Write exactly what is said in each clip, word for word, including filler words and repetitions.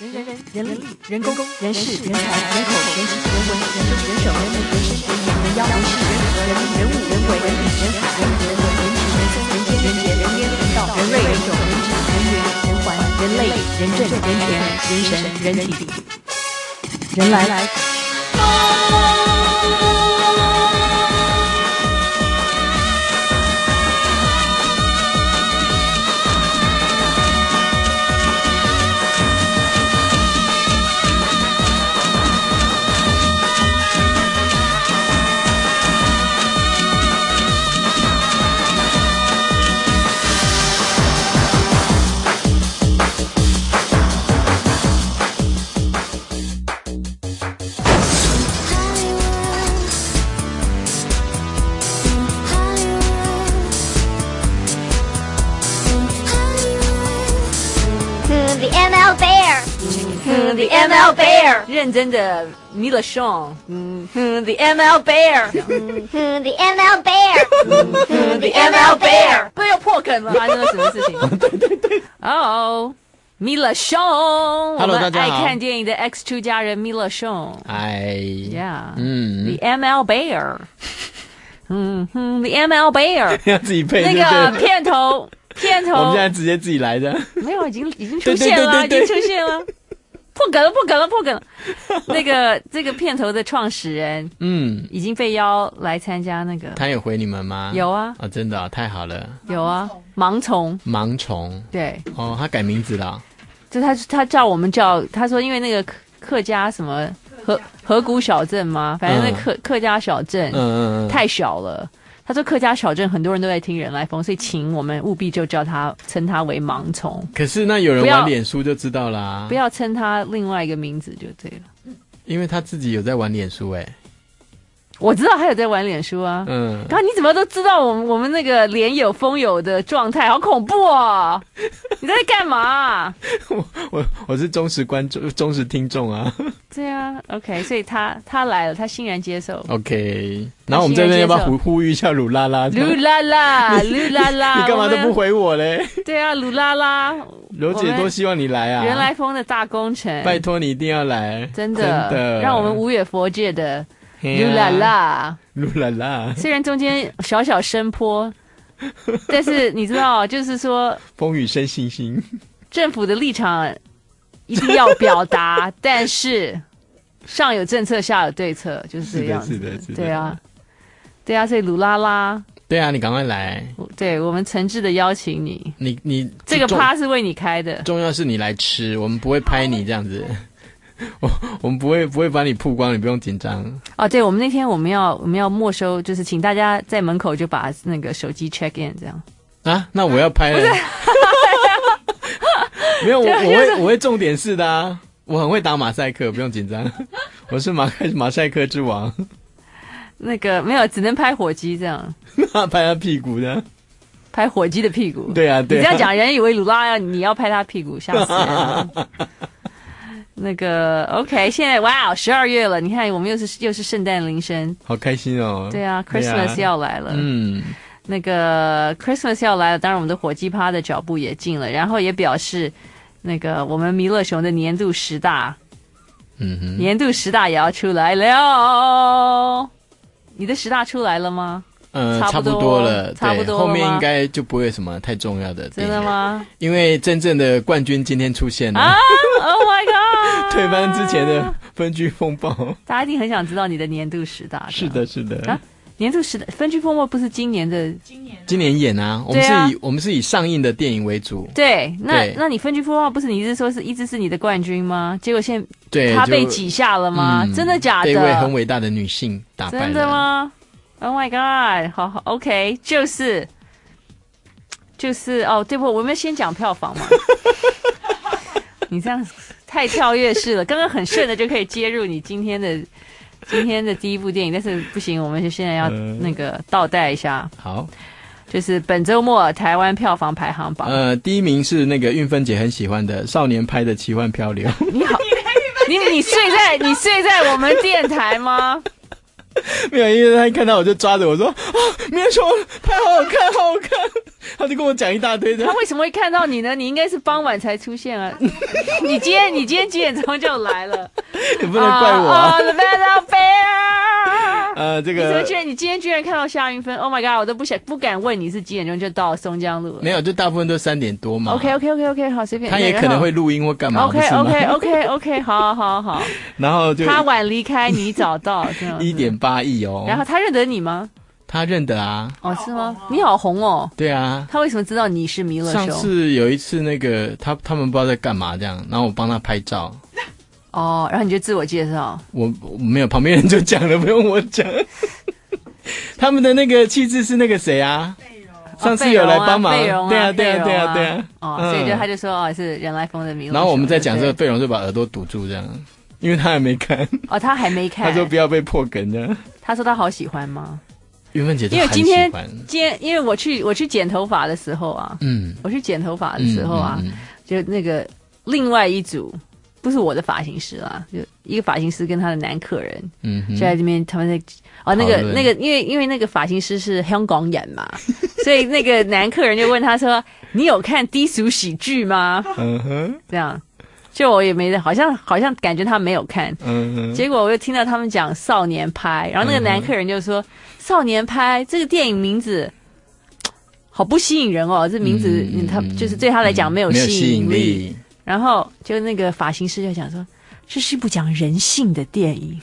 人人人人力人工人事人才人口人情人文人政人手人民人事人言人妖人事人和人人物人为人理人海人人文人情人生人间人杰人烟人道人类人种人质人缘人环人类人政人权人神人体人来来。 The M L Bear， 认真的 Mila Shaw， 嗯 The M L Bear， 嗯 The M L Bear， 嗯 The M L Bear， 不又破梗了，发生了什么事情？ 对对对。 哦、oh, ，Mila Shaw， Hello， 我们爱大家好。 看电影的 X two 家人 Mila Shaw， 哎 ，Yeah， 嗯 ，The M L Bear， 嗯哼 ，The M L Bear， 要自己配那个片头，片头， 我们现在直接自己来的， 没有，已经已经出现了， 对对对对对已经出现了。破梗了，破梗了，破梗了！那个这个片头的创始人，嗯，已经被邀来参加那个。 他有回你们吗？ 有啊。 哦，真的、哦、太好了。 有啊，盲从。 盲从。 对。 哦，他改名字了、哦。 就他他叫我们叫，他说因为那个客客家什么河河谷小镇嘛，反正那客、嗯、客家小镇，嗯嗯嗯，太小了。他说客家小镇很多人都在听人来疯，所以请我们务必就叫他称他为盲从。 可是那有人玩脸书就知道啦， 不要称他另外一个名字就对了， 因为他自己有在玩脸书哎。 我知道他有在玩脸书啊，嗯，然后你怎么都知道我们我们那个脸有风有的状态，好恐怖哦！你在干嘛、啊？ 我我我是忠实观众、忠实听众啊。 对啊 ，OK， 所以他他来了，他欣然接受。 OK， 然后我们这边要不要呼呼吁一下鲁拉拉？ 鲁拉拉，鲁拉拉， 你干嘛都不回我嘞？ 对啊，鲁拉拉， 柔姐多希望你来啊！ 人来疯的大工程， 拜托你一定要来， 真的， 真的， 让我们无远佛界的。噜啦啦， 噜啦啦！ 虽然中间小小升坡，但是你知道，就是说风雨生信心， 政府的立场一定要表达，但是上有政策，下有对策，就是这样子。 是的，是的，是的。 对啊，对啊，所以鲁拉拉， 对啊，你赶快来。 对，我们诚挚的邀请你。 你你这个趴是为你开的， 重要是你来吃，我们不会拍你这样子。我我们不会不会把你曝光，你不用紧张。 哦，对，我们那天我们要我们要没收，就是请大家在门口就把那个手机 check in 这样。 啊，那我要拍了。没有，我我会我会重点式的啊，我很会打马赛克，不用紧张。我是马马赛克之王。 那个没有，只能拍火鸡这样。 拍他屁股的。 拍火鸡的屁股。 对啊，对啊。 你这样讲，人以为鲁拉要你要拍他屁股，吓死人了。那个 OK， 现在哇，十二月了，你看我们又是又是圣诞铃声， 好开心哦！ 对啊 ，Christmas 要来了， 嗯， 那个 Christmas 要来了，当然我们的火鸡趴的脚步也近了，然后也表示那个我们弥勒熊的年度十大，嗯哼，年度十大也要出来了，你的十大出来了吗？ 嗯，差不多了， 差不多了， 后面应该就不会有什么太重要的。 真的吗？ 因为真正的冠军今天出现了啊 ！Oh my god！ 推翻之前的分居风暴， 大家一定很想知道你的年度十大。 是的，是的。 啊，年度十大分居风暴不是今年的？ 今年今年演啊，我们是以、啊、我们是以上映的电影为主。 对，那那你分居风暴不是你一直说是一直是你的冠军吗？结果现在对他被挤下了吗？嗯、真的假的？ 被一位很伟大的女性打败了。 真的吗？Oh my god！ 好好 ，OK， 就是就是哦，对不？我们先讲票房嘛。你这样太跳跃式了，刚刚很顺的就可以接入你今天的今天的第一部电影，但是不行，我们就现在要那个倒带一下。 呃、好， 就是本周末台湾票房排行榜。 呃，第一名是那个运芬姐很喜欢的少年派的奇幻漂流。 你好，你你睡在你睡在我们电台吗？ 没有，因为他一看到我就抓着我说啊，没有说拍好好看，好好看，他就跟我讲一大堆的。 他为什么会看到你呢？你应该是傍晚才出现啊！你今天你今天几点钟就来了？ 你不能怪我啊！ Oh, the battle bear 呃，这你怎么个居然你今天居然看到夏云芬 ？Oh my god！ 我都不想不敢问你是几点钟就到松江路了。 没有，就大部分都三点多嘛。 OK OK OK OK， 好，随便。 他也可能会录音或干嘛 OK OK OK OK， 好好好。 然后就他晚离开，你早到，这样一点八亿哦。 然后他认得你吗？ 他认得啊。 哦，是吗？你好红哦。 对啊。 他为什么知道你是弥勒兄？ 上次有一次那个他他们不知道在干嘛这样，然后我帮他拍照。 哦，然后你就自我介绍。 我我没有，旁边人就讲了，不用我讲。他们的那个气质是那个谁啊？上次有来帮忙， 费荣啊， 对啊，对啊，对啊，对啊。 哦，所以就他就说哦，是人来疯的弥勒。 然后我们在讲这个，费荣就把耳朵堵住这样，因为他还没看。 哦，他还没看。 他说不要被破梗这样。 他说他好喜欢吗？ 云芬姐就因为很喜欢。 今天今天因为我去我去剪头发的时候啊，嗯，我去剪头发的时候啊，嗯嗯嗯、就那个另外一组。不是我的发型师啦，就一个发型师跟他的男客人，嗯，就在这边他们在哦那个那个，因为因为那个发型师是香港人嘛，所以那个男客人就问他说：“你有看低俗喜剧吗？”嗯哼，这样，就我也没好像好像感觉他没有看，嗯哼，结果我又听到他们讲少年派，然后那个男客人就说：“少年派这个电影名字好不吸引人哦，这名字、嗯、他就是对他来讲没有吸引力。”然后就那个发型师就讲说，这是一部讲人性的电影。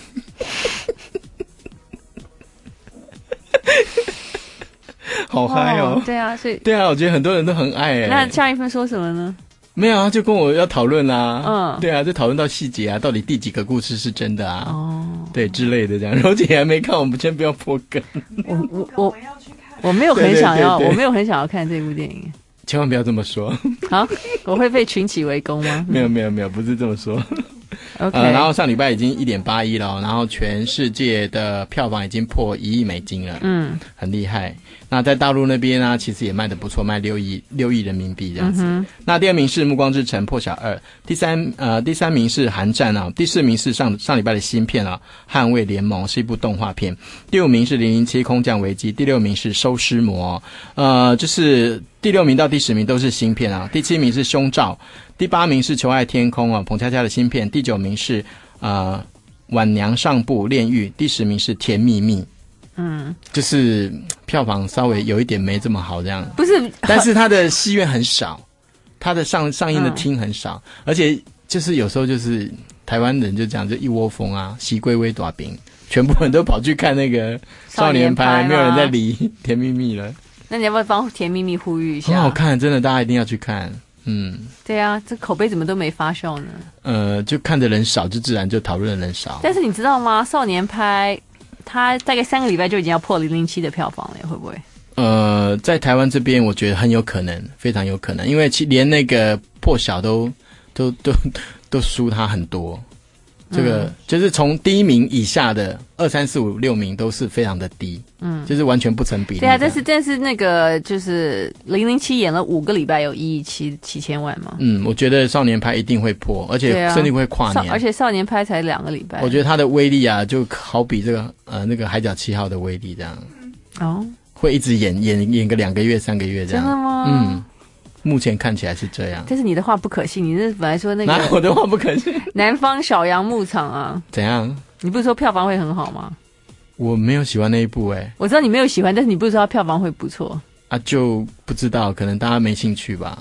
好嗨哦！ 哦对啊，所以对啊，我觉得很多人都很爱哎。 那夏一芬说什么呢？ 没有啊，就跟我要讨论啊。嗯，对啊，就讨论到细节啊，到底第几个故事是真的啊？哦，对之类的这样。柔姐还没看，我们先不要破梗。 我我我我没有很想要，对对对对我没有很想要看这部电影。 千万不要这么说。 好，我会被群起围攻吗？ 没有没有没有，不是这么说。 OK， 呃，然后上礼拜已经一点八亿了，然后全世界的票房已经破一亿美金了，嗯，很厉害。那在大陆那边呢，其实也卖得不错，卖六亿六亿人民币这样子。嗯、那第二名是《暮光之城》破晓二，第三呃第三名是《寒战》啊，第四名是上上礼拜的新片啊，《捍卫联盟》是一部动画片，第五名是《零零七空降危机》，第六名是《收尸魔》，呃，就是第六名到第十名都是新片啊，第七名是《胸罩》。第八名是《求爱天空》啊，彭佳佳的新片。第九名是呃晚娘上部炼狱。第十名是《甜蜜蜜》。嗯，就是票房稍微有一点没这么好这样。 不是， 但是它的戏院很少，它的上上映的厅很少，嗯、而且就是有时候就是台湾人就这样就一窝蜂啊，习归微大饼，全部人都跑去看那个少年派，没有人在理《甜蜜蜜》了。 那你要不要帮《甜蜜蜜》呼吁一下？ 很好看，真的，大家一定要去看。嗯， 对啊，这口碑怎么都没发酵呢？ 呃，就看的人少，就自然就讨论的人少。 但是你知道吗？少年派他大概三个礼拜就已经要破零零七的票房了，会不会？ 呃，在台湾这边，我觉得很有可能，非常有可能，因为其连那个破晓都都都都输他很多。这个、嗯、就是从第一名以下的二三四五六名都是非常的低，嗯，就是完全不成比例。 对啊，但是但是那个就是零零七演了五个礼拜有一亿七七千万嘛。 嗯，我觉得少年派一定会破，而且甚至会跨年。 啊、而且少年派才两个礼拜， 我觉得它的威力啊，就好比这个呃那个海角七号的威力这样。哦，会一直演演演个两个月三个月这样。 真的吗？ 嗯。目前看起来是这样， 但是你的话不可信。你是本来说那个， 哪我的话不可信？ 南方小羊牧场啊， 怎样？ 你不是说票房会很好吗？ 我没有喜欢那一部哎、欸。 我知道你没有喜欢，但是你不是说它票房会不错啊？就不知道，可能大家没兴趣吧。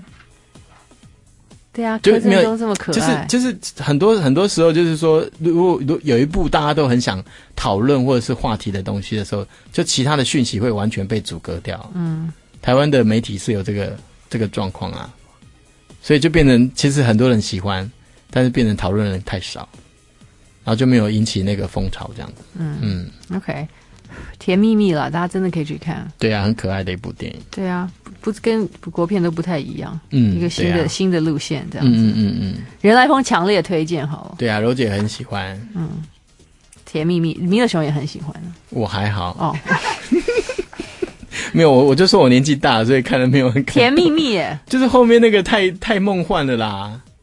对啊，柯震东这么可爱，就是就是很多很多时候就是说，如果如果有一部大家都很想讨论或者是话题的东西的时候，就其他的讯息会完全被阻隔掉。嗯，台湾的媒体是有这个。这个状况啊，所以就变成其实很多人喜欢，但是变成讨论的人太少，然后就没有引起那个风潮这样子。嗯嗯 ，OK， 甜蜜蜜了，大家真的可以去看。 对啊，很可爱的一部电影。 对啊，不跟国片都不太一样。嗯，一个新的、啊、新的路线这样子。嗯嗯嗯嗯，人来疯强烈推荐好了。 对啊，柔姐很喜欢。嗯， 甜蜜蜜，弥勒熊也很喜欢。 我还好哦。没有，我我就说我年纪大了，所以看了没有很感动。 甜蜜蜜耶， 就是后面那个太太梦幻了啦。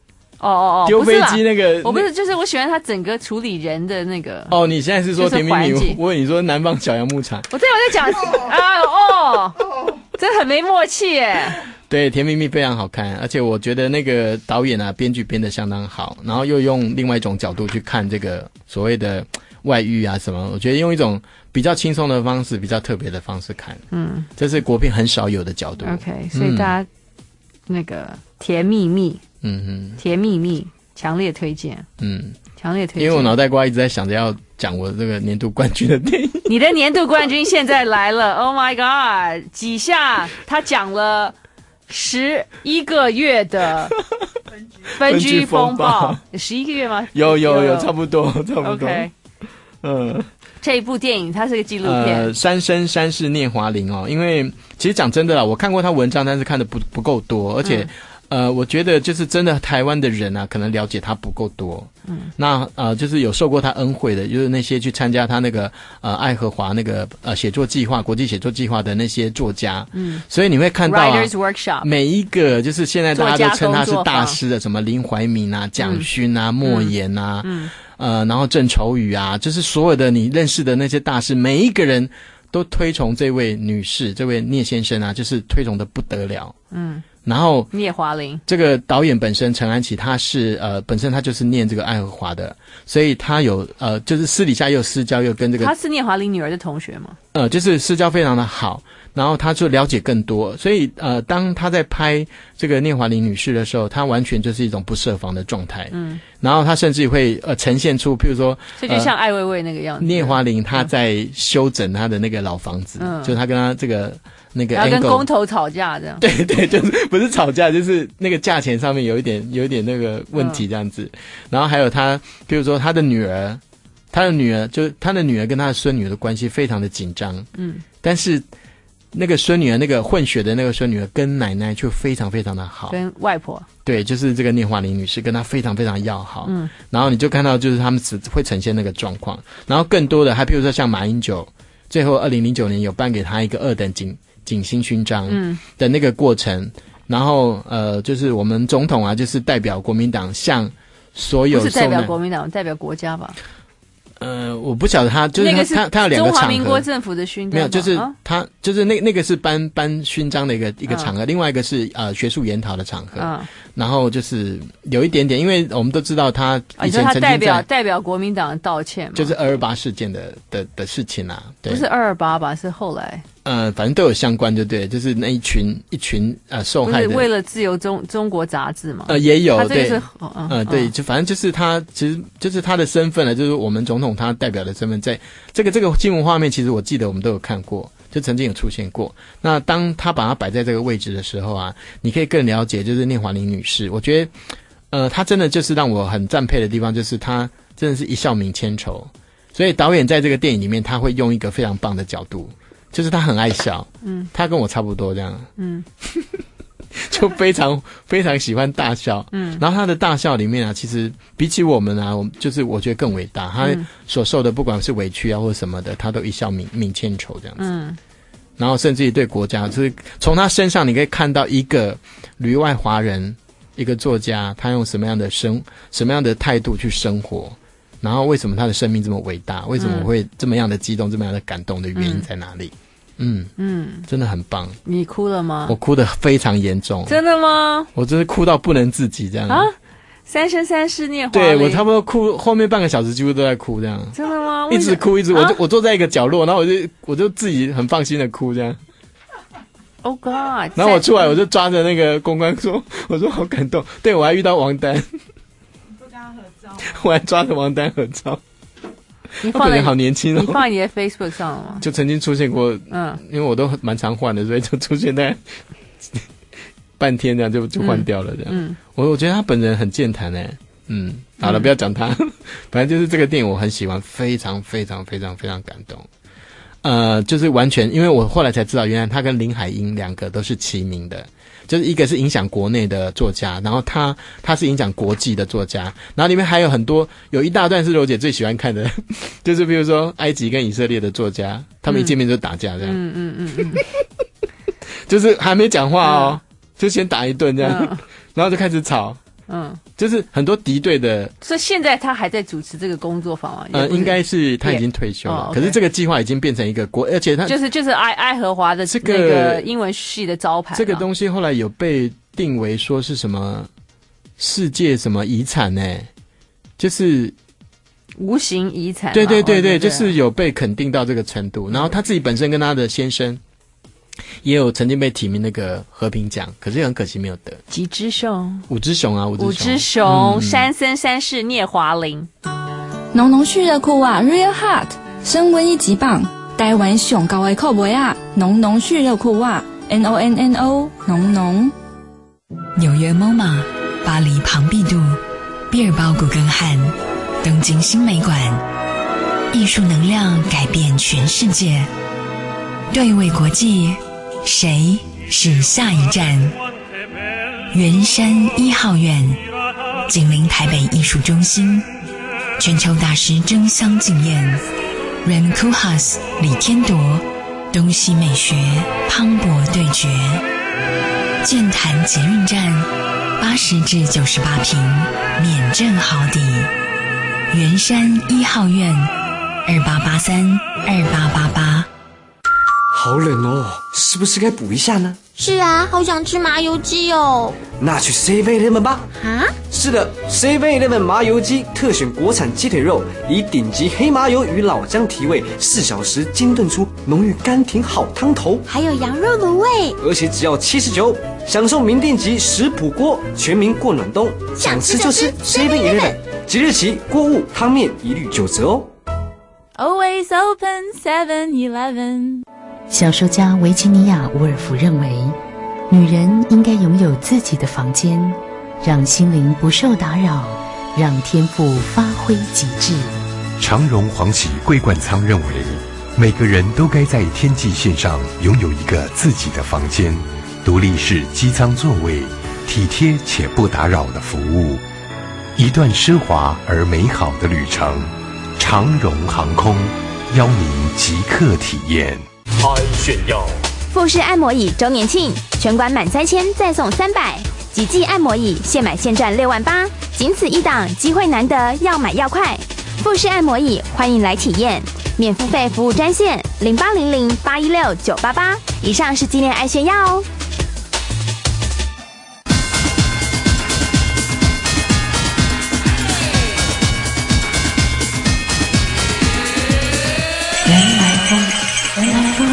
哦哦哦， 丢飞机那个， 我不是，就是我喜欢他整个处理人的那个。 哦，你现在是说甜蜜蜜？我问你说南方小羊牧场。 我对我在讲啊哦，真的很没默契耶。 对，甜蜜蜜非常好看，而且我觉得那个导演啊，编剧编得相当好，然后又用另外一种角度去看这个所谓的外遇啊什么，我觉得用一种比较轻松的方式，比较特别的方式看，嗯，这是国片很少有的角度。 OK， 所以大家、嗯、那个甜蜜蜜，嗯哼，甜蜜蜜，强烈推荐，嗯，强烈推荐。 因为我脑袋瓜一直在想着要讲我这个年度冠军的电影。 你的年度冠军现在来了 ，Oh my God！ 几下他讲了十一个月的分居风暴，有十一个月吗？ 有有 有, 有，差不多差不多。 OK， 嗯， 这一部电影它是个纪录片， 呃，山生山是聂华苓哦。因为其实讲真的啦，我看过他文章，但是看的不不够多，而且。嗯呃，我觉得就是真的台湾的人啊，可能了解他不够多。嗯，那呃，就是有受过他恩惠的，就是那些去参加他那个呃愛荷華那个呃写作计划、国际写作计划的那些作家。嗯，所以你会看到啊， Writers Workshop 每一个就是现在大家都称他是大师的，什么林怀民啊、蒋勋啊、莫言啊，嗯，呃，然后郑愁予啊，就是所有的你认识的那些大师，每一个人都推崇这位女士，这位聂先生啊，就是推崇的不得了。嗯。然后聂华苓这个导演本身陈安琪，他是呃本身他就是念这个爱荷华的，所以他有呃就是私底下又私交又跟这个他是聂华苓女儿的同学吗？ 呃，就是私交非常的好，然后他就了解更多，所以呃当他在拍这个聂华苓女士的时候，他完全就是一种不设防的状态。嗯，然后他甚至会呃呈现出，譬如说， 这就像艾薇薇那个样子。 聂华苓他在修整他的那个老房子，嗯，就他跟他这个。那个 angle, 要跟工头吵架这样， 对对，就是不是吵架，就是那个价钱上面有一点有一点那个问题这样子。嗯、然后还有他，比如说他的女儿，他的女儿就他的女儿跟他的孙女儿的关系非常的紧张，嗯，但是那个孙女儿那个混血的那个孙女儿跟奶奶却非常非常的好， 跟外婆， 对，就是这个聂华苓女士跟她非常非常要好，嗯，然后你就看到就是他们只会呈现那个状况，然后更多的还比如说像马英九，最后二零零九年有颁给他一个二等警。景星勋章的那个过程，嗯、然后呃，就是我们总统啊，就是代表国民党向所有不是代表国民党，代表国家吧？ 呃，我不晓得他就是他、那个、他他有两个场合， 中华民国政府的勋章没有，就是他、啊、就是那那个是颁颁勋章的一个一个场合，嗯、另外一个是呃学术研讨的场合，嗯、然后就是有一点点，因为我们都知道他以前曾经在、啊、 他代表代表国民党道歉嘛， 就是二二八事件的的的事情啊，对， 不是二二八吧，是后来。 呃，反正都有相关，就对，就是那一群一群呃受害的， 不是为了自由中中国杂志嘛？ 呃，也有，对， 哦、 呃，嗯、对，就反正就是他，其实就是他的身份呢，就是我们总统他代表的身份，在这个这个新闻画面，其实我记得我们都有看过，就曾经有出现过。那当他把他摆在这个位置的时候啊，你可以更了解，就是聂华苓女士，我觉得，呃，她真的就是让我很赞佩的地方，就是她真的是一笑泯千愁。所以导演在这个电影里面，他会用一个非常棒的角度。就是他很爱笑，嗯，他跟我差不多这样，嗯，就非常非常喜欢大笑，嗯，然后他的大笑里面啊，其实比起我们啊，我就是我觉得更伟大，他所受的不管是委屈啊或什么的，他都一笑泯泯千愁这样子，嗯，然后甚至于对国家，就是从他身上你可以看到一个旅外华人，一个作家，他用什么样的生什么样的态度去生活。然后为什么他的生命这么伟大？为什么我会这么样的激动、嗯、这么样的感动的原因在哪里？嗯嗯，真的很棒。 你哭了吗？ 我哭得非常严重。 真的吗？ 我真是哭到不能自己这样。 啊！三生三世聂华苓。 对，我差不多哭后面半个小时几乎都在哭这样。 真的吗？ 一直哭一直，啊、我就我坐在一个角落，然后我就我就自己很放心的哭这样。 Oh God！ 然后我出来我就抓着那个公关说，我说好感动。对，我还遇到王丹。我还抓着王丹合照， 你放在好年轻哦！ 你放在你的 Facebook 上了吗？ 就曾经出现过，嗯，因为我都蛮常换的，所以就出现在半天这样就就换掉了这样。嗯，我我觉得他本人很健谈诶，嗯，好了，不要讲他，反正就是这个电影我很喜欢，非常非常非常非常感动。呃，就是完全，因为我后来才知道，原来他跟林海音两个都是齐名的。就是一个是影响国内的作家，然后他他是影响国际的作家，然后里面还有很多，有一大段是柔姐最喜欢看的，就是比如说埃及跟以色列的作家，他们一见面就打架这样，嗯嗯嗯嗯，就是还没讲话哦，嗯、就先打一顿这样，嗯、然后就开始吵， 嗯， 就是很多敌对的。 所以现在他还在主持这个工作坊吗？ 呃，应该是他已经退休了， 哦 okay、 可是这个计划已经变成一个国，而且他就是就是爱爱荷华的这个那个英文系的招牌。 这个东西后来有被定为说是什么世界什么遗产呢、欸？就是无形遗产。 对对对对， 对， 就是有被肯定到这个程度。然后他自己本身跟他的先生也有曾经被提名那个和平奖，可是很可惜没有得。 几只熊？ 五只熊啊，五只熊。 五只熊， 嗯、 山森山市聂华苓。 浓浓蓄热裤啊 ，Real Hot， 升温一级棒，台湾上高的口味啊，浓浓蓄热裤啊 ，N O N N O， 浓浓。 纽约 M O M A， 巴黎庞毕度，毕尔包古根汉，东京新美馆，艺术能量改变全世界。对位国际，谁是下一站？圆山一号院，紧邻台北艺术中心，全球大师争相竞艳 ，Rem Koolhaas 李天铎，东西美学磅礴对决。剑潭捷运站，八十至九十八坪，免震好抵。圆山一号院，二八八三二八八八。 好冷哦，是不是该补一下呢？ 是啊，好想吃麻油鸡哦。 那去 seven eleven 吧。 啊？ 是的 seven eleven 麻油鸡特选国产鸡腿肉，以顶级黑麻油与老姜提味，四小时精炖出浓郁甘甜好汤头， 还有羊肉卤味， 而且只要七十九，享受名店级食谱锅，全民过暖冬，想吃就吃 seven eleven。即日起锅物汤面一律九折哦。 Always open seven eleven。 小说家维吉尼亚·伍尔夫认为，女人应该拥有自己的房间，让心灵不受打扰，让天赋发挥极致。 长荣黄喜桂冠仓认为，每个人都该在天际线上拥有一个自己的房间，独立式机舱座位，体贴且不打扰的服务，一段奢华而美好的旅程。长荣航空邀您即刻体验。 爱炫耀富士按摩椅周年庆，全馆满三千再送三百，几季按摩椅现买现赚六万八，仅此一档，机会难得，要买要快。富士按摩椅欢迎来体验，免付费服务专线零八零零八一六九八八，以上是纪念爱炫耀哦。 原来风，原来风。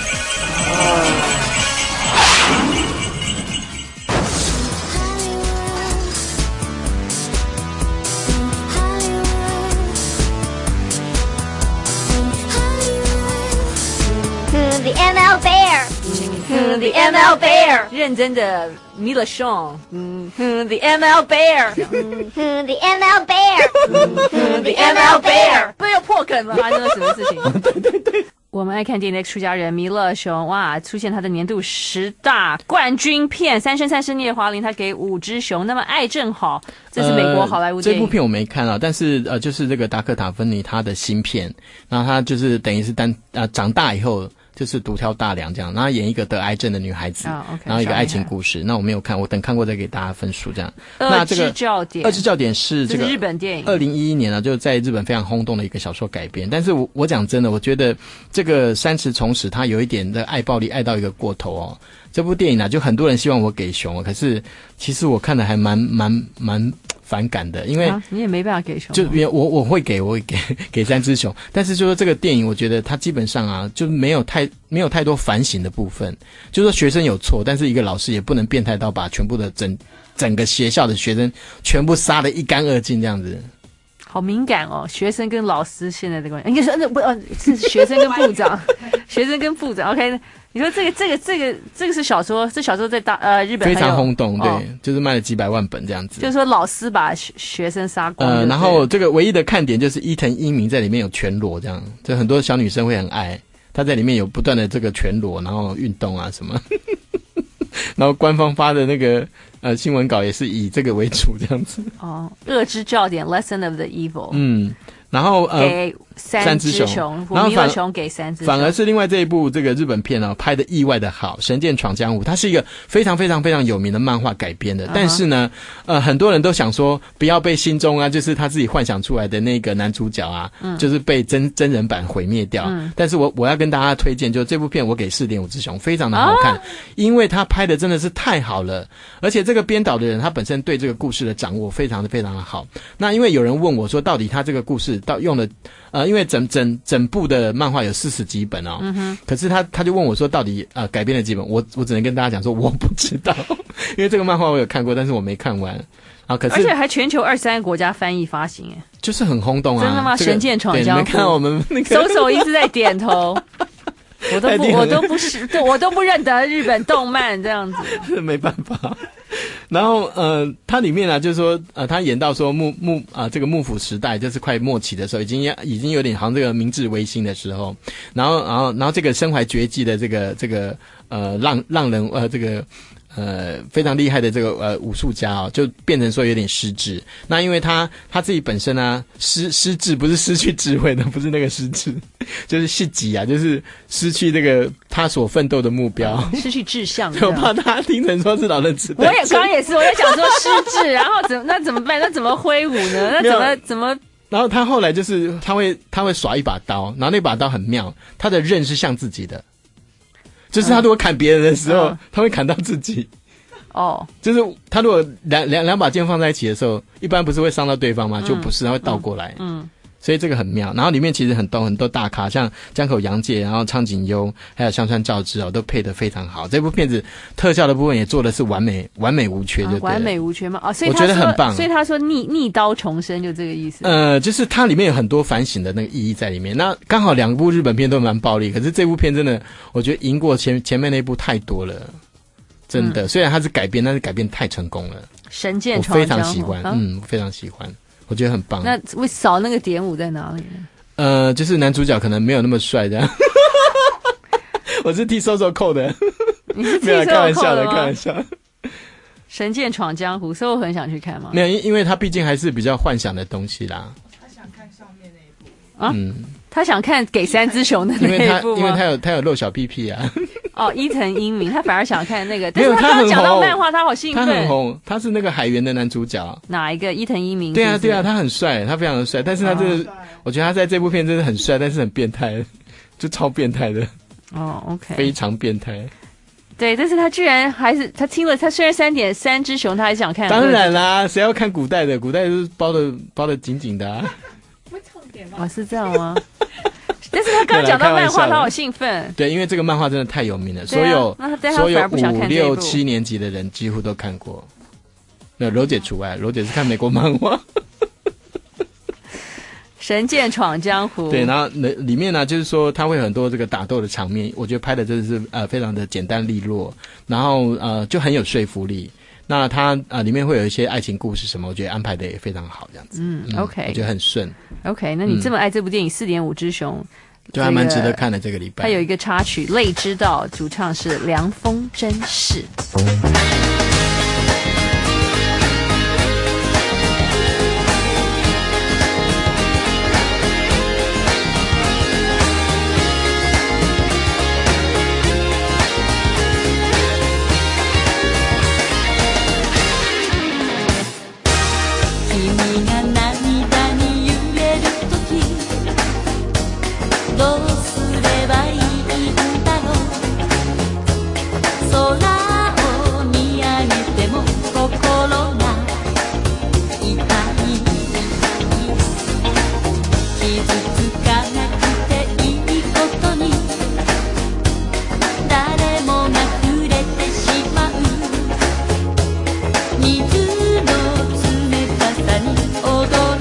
The M L Bear， 嗯 The M L Bear， 认真的米勒熊，嗯嗯 The M L Bear， 嗯 The M L Bear， 嗯 The M L Bear， 不要破梗了，发生了什么事情？对对对。我们爱看电影的出家人弥勒熊，哇，出现他的年度十大冠军片《三生三世聂华苓》，他给五只熊。那么爱正好，这是美国好莱坞电影、 呃、这部片我没看啊，但是呃，就是这个达克塔芬尼他的新片，然后他就是等于是单呃长大以后。就是独挑大梁这样，然后演一个得癌症的女孩子， oh, okay, 然后一个爱情故事。那我没有看，我等看过再给大家分数这样。那这个二之教典， 二之教典是这个这是日本电影， 二零一一年啊，就在日本非常轰动的一个小说改编。但是我我讲真的，我觉得这个山池重史它有一点的爱暴力爱到一个过头哦。这部电影呢、啊，就很多人希望我给熊，可是其实我看的还蛮蛮蛮反感的，因为、 啊、你也没办法给熊， 就因为我我会给我会给给三只熊，但是就说这个电影，我觉得它基本上啊就没有太没有太多反省的部分，就是说学生有错，但是一个老师也不能变态到把全部的整整个学校的学生全部杀得一干二净这样子。 好敏感哦，学生跟老师现在的关系，应该说不呃是学生跟部长，学生跟部长 ，OK。你说这个这个这个这个是小说，这小说在大呃日本非常轰动，对、 哦， 就是卖了几百万本这样子。 就是说老师把学学生杀光。呃， 然后这个唯一的看点就是伊藤英明在里面有全裸这样，就很多小女生会很爱他在里面有不断的这个全裸，然后运动啊什么。然后官方发的那个呃新闻稿也是以这个为主这样子。 哦，恶之教典 Lesson of the Evil。 嗯。 然后呃给三只熊，虎迷二熊给三只熊， 反而是另外这一部这个日本片哦，拍的意外的好，《神剑闯江湖》，它是一个非常非常非常有名的漫画改编的， uh-huh. 但是呢，呃，很多人都想说不要被心中啊，就是他自己幻想出来的那个男主角啊，嗯、就是被真真人版毁灭掉。嗯、但是我我要跟大家推荐，就这部片我给 四点五 只熊，非常的好看，啊、因为他拍的真的是太好了，而且这个编导的人他本身对这个故事的掌握非常的非常的好。那因为有人问我说，到底他这个故事到用了呃，因为整整整部的漫画有四十几本哦，嗯哼，可是他他就问我说，到底呃改编了几本？我我只能跟大家讲说，我不知道，因为这个漫画我有看过，但是我没看完啊。可是而且还全球二十三个国家翻译发行，哎， 就是很轰动啊！ 真的吗？这个、神剑闯江湖， 你看我们那个手手一直在点头。我都不，我都不是，对我都不认得日本动漫这样子， 没办法。然后呃，它里面啊，就是说呃，他演到说幕幕啊、呃，这个幕府时代就是快末期的时候，已经已经有点好像这个明治维新的时候，然后然后然后这个身怀绝技的这个这个呃浪浪人呃这个。呃，非常厉害的这个呃武术家哦，就变成说有点失智。那因为他他自己本身啊失失智，不是失去智慧的，不是那个失智，就是失己啊，就是失去这个他所奋斗的目标， 失去志向。 我怕大家听成说是老人痴呆。 我也刚刚也是，我在想说失智，然后怎那怎么办？那怎么挥舞呢？那怎么怎么？ 然后他后来就是他会他会耍一把刀，然后那把刀很妙，他的刃是像自己的。就是他如果砍别人的时候，嗯、他会砍到自己。哦，就是他如果两两两把剑放在一起的时候，一般不是会伤到对方吗？嗯、就不是，他会倒过来。嗯，所以这个很妙。然后里面其实很多很多大咖，像江口洋介，然后苍井优，还有香川照之哦，都配得非常好。这部片子特效的部分也做的是完美完美无缺，就对了、 啊、完美无缺吗？哦，所以我觉得很棒。 所以他说逆逆刀重生就这个意思。 呃，就是它里面有很多反省的那个意义在里面。那刚好两部日本片都蛮暴力，可是这部片真的我觉得赢过前前面那部太多了。真的、嗯，虽然它是改编，但是改编太成功了。 神剑闯江湖， 我非常喜欢，啊、嗯，非常喜欢，我觉得很棒。 那为少那个点五在哪里呢？ 呃，就是男主角可能没有那么帅这样。我是替瘦瘦扣的， 你是替瘦瘦扣的吗？没有，开玩笑的，开玩笑。 神剑闯江湖，所以我很想去看吗？ 没有，因为他毕竟还是比较幻想的东西啦。 他想看上面那一部啊，嗯，他想看给三只熊的那一部吗？ 因为他因为他有他有露小屁屁啊。 哦，伊藤英明，他反而想看那个，但是他刚刚讲到漫画，他好兴奋。 他很红，他是那个海猿的男主角。 哪一个？伊藤英明？ 对啊，对啊，他很帅，他非常的帅，但是他这个、哦，我觉得他在这部片真的很帅，但是很变态，就超变态的。 哦 ，OK， 非常变态。 对，但是他居然还是他听了，他虽然三点三只熊，他还想看。 当然啦，谁要看古代的？古代就是包的包的紧紧的啊。 会痛点吗？ 哦，是这样吗？但是他刚刚讲到漫画，他好兴奋。 对，因为这个漫画真的太有名了，啊、所有所有五六七年级的人几乎都看过。那柔姐除外，柔姐是看美国漫画。 神剑闯江湖。 对，然后里面呢，就是说他会有很多这个打斗的场面，我觉得拍的真的是呃非常的简单利落，然后呃就很有说服力。那它啊、呃、里面会有一些爱情故事什么，我觉得安排的也非常好，这样子。嗯, 嗯 ，OK， 我觉得很顺。 OK， 那你这么爱这部电影，四点五只熊， 就还蛮值得看的。这个礼拜， 它有一个插曲《泪之道》，主唱是凉风真士。 水の冷たさに驚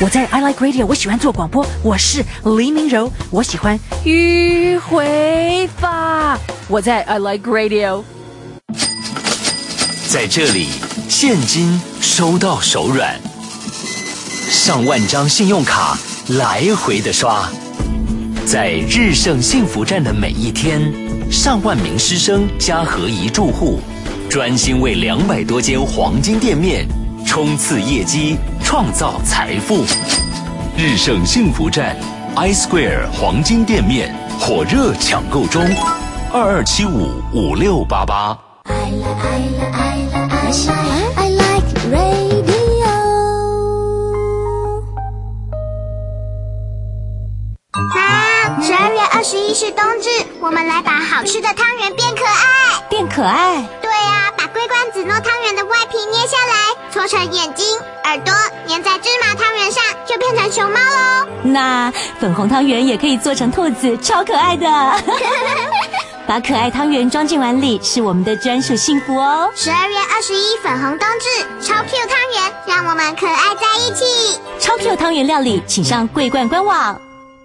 我在 I Like Radio， 我喜欢做广播，我是黎明柔，我喜欢迂回法。我在 I Like Radio， 在这里现金收到手软，上万张信用卡来回的刷，在日盛幸福站的每一天，上万名师生加合一住户，专心为两百多间黄金店面冲刺业绩，创造财富。日盛幸福站 I Square 黄金店面火热抢购中，二二七五五六八八。 I like I like I like I like radio。 妈，十二月二十一是冬至，我们来把好吃的汤圆变可爱。 变可爱？ 对啊，把桂冠子糯汤圆的外皮捏下来，搓成眼睛、耳朵，粘在芝麻汤圆上，就变成熊猫喽。 那粉红汤圆也可以做成兔子，超可爱的。把可爱汤圆装进碗里，是我们的专属幸福哦。 十二月二十一粉红冬至，超 Q 汤圆，让我们可爱在一起。 超 Q 汤圆料理，请上桂冠官网。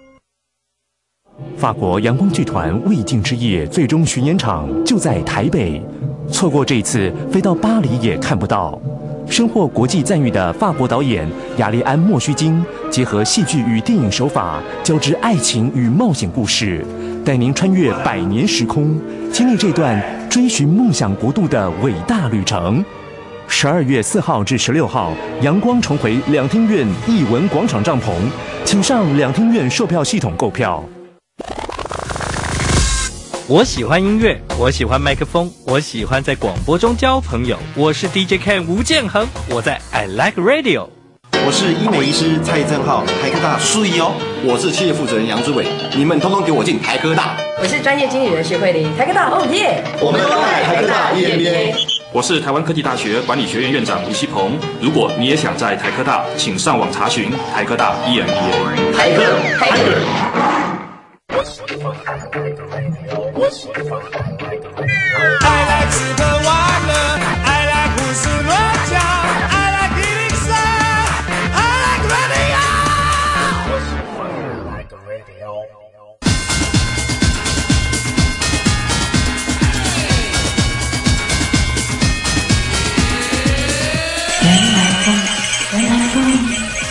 法国阳光剧团未尽之夜最终巡演场就在台北，错过这次飞到巴黎也看不到。深获国际赞誉的法国导演亚利安·莫须金，结合戏剧与电影手法，交织爱情与冒险故事，带您穿越百年时空，经历这段追寻梦想国度的伟大旅程。十二月四号至十六号，阳光重回两厅院艺文广场帐篷，请上两厅院售票系统购票。 我喜欢音乐，我喜欢麦克风，我喜欢在广播中交朋友。我是 D J Ken 吴建衡，我在 I Like Radio。 我是医美医师蔡正浩，台科大数医哦。我是企业负责人杨之伟，你们通通给我进台科大。 我是专业经理人徐慧玲，台科大哦耶！ 我们都在台科大 E M B A。 我是台湾科技大学管理学院院长吴锡鹏。如果你也想在台科大，请上网查询台科大 E M B A。 台科台科。 I like 吃喝玩乐 I like 胡思乱想 I like 一零三 I like radio I like radio 原来风原来风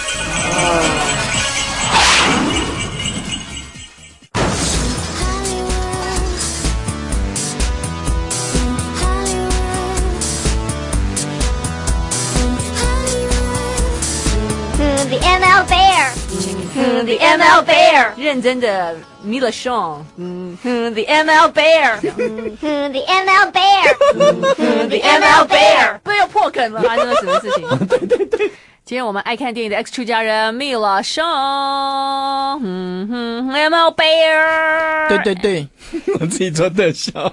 The M L Bear， 认真的 Mila Shaw， 嗯 ，The M L Bear， 嗯 ，The M L Bear， 嗯 ，The M L Bear， 不又破梗了，发生了什么事情？对对对，今天我们爱看电影的 X 出家人 Mila Shaw， 嗯哼 ，M L Bear， 对对对，我自己做特效。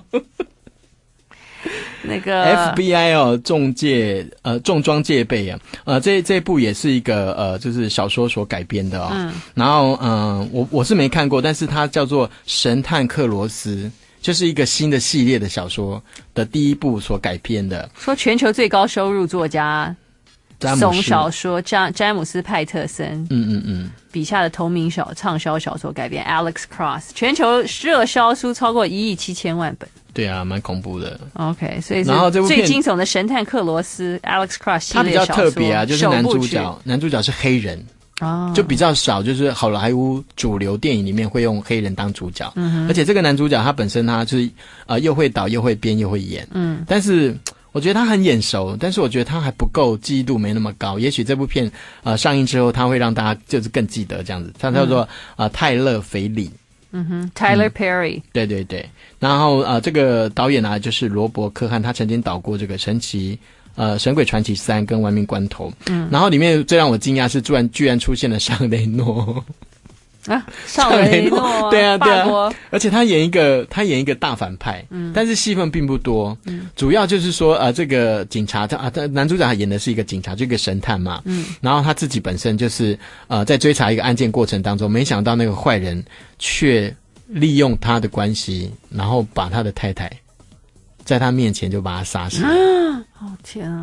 那个 F B I 哦，重戒呃重装戒备啊，呃这这部也是一个呃就是小说所改编的哦，嗯，然后嗯、呃、我我是没看过，但是它叫做神探克罗斯，就是一个新的系列的小说的第一部所改编的。 说全球最高收入作家怂小说詹詹姆斯派特森， 嗯嗯嗯， 笔下的同名小畅销小说改编 Alex Cross， 全球热销书超过一亿七千万本。 对啊，蛮恐怖的。 OK， 所以是最惊悚的神探克罗斯 Alex Cross 系列小说。 他比较特别啊，就是男主角，男主角是黑人。哦，就比较少，就是好莱坞主流电影里面会用黑人当主角，嗯，而且这个男主角他本身他就是呃又会导又会编又会演，嗯，但是我觉得他很眼熟，但是我觉得他还不够记忆度没那么高，也许这部片呃上映之后他会让大家就是更记得这样子。他叫做、嗯、呃泰勒·斐里。 嗯哼 ，Tyler Perry，、嗯、 对对对，然后呃，这个导演呢就是罗伯·科汉，他曾经导过这个《神奇呃神鬼传奇三》跟《玩命关头》，嗯，然后里面最让我惊讶是居然居然出现了尚雷诺啊，尚雷诺， 对啊对啊，而且他演一个他演一个大反派，嗯，但是戏份并不多，嗯，主要就是说呃这个警察他啊男主角他演的是一个警察，就一个神探嘛，嗯，然后他自己本身就是呃在追查一个案件过程当中，没想到那个坏人却利用他的关系，然后把他的太太在他面前就把他杀死了。 哦天啊！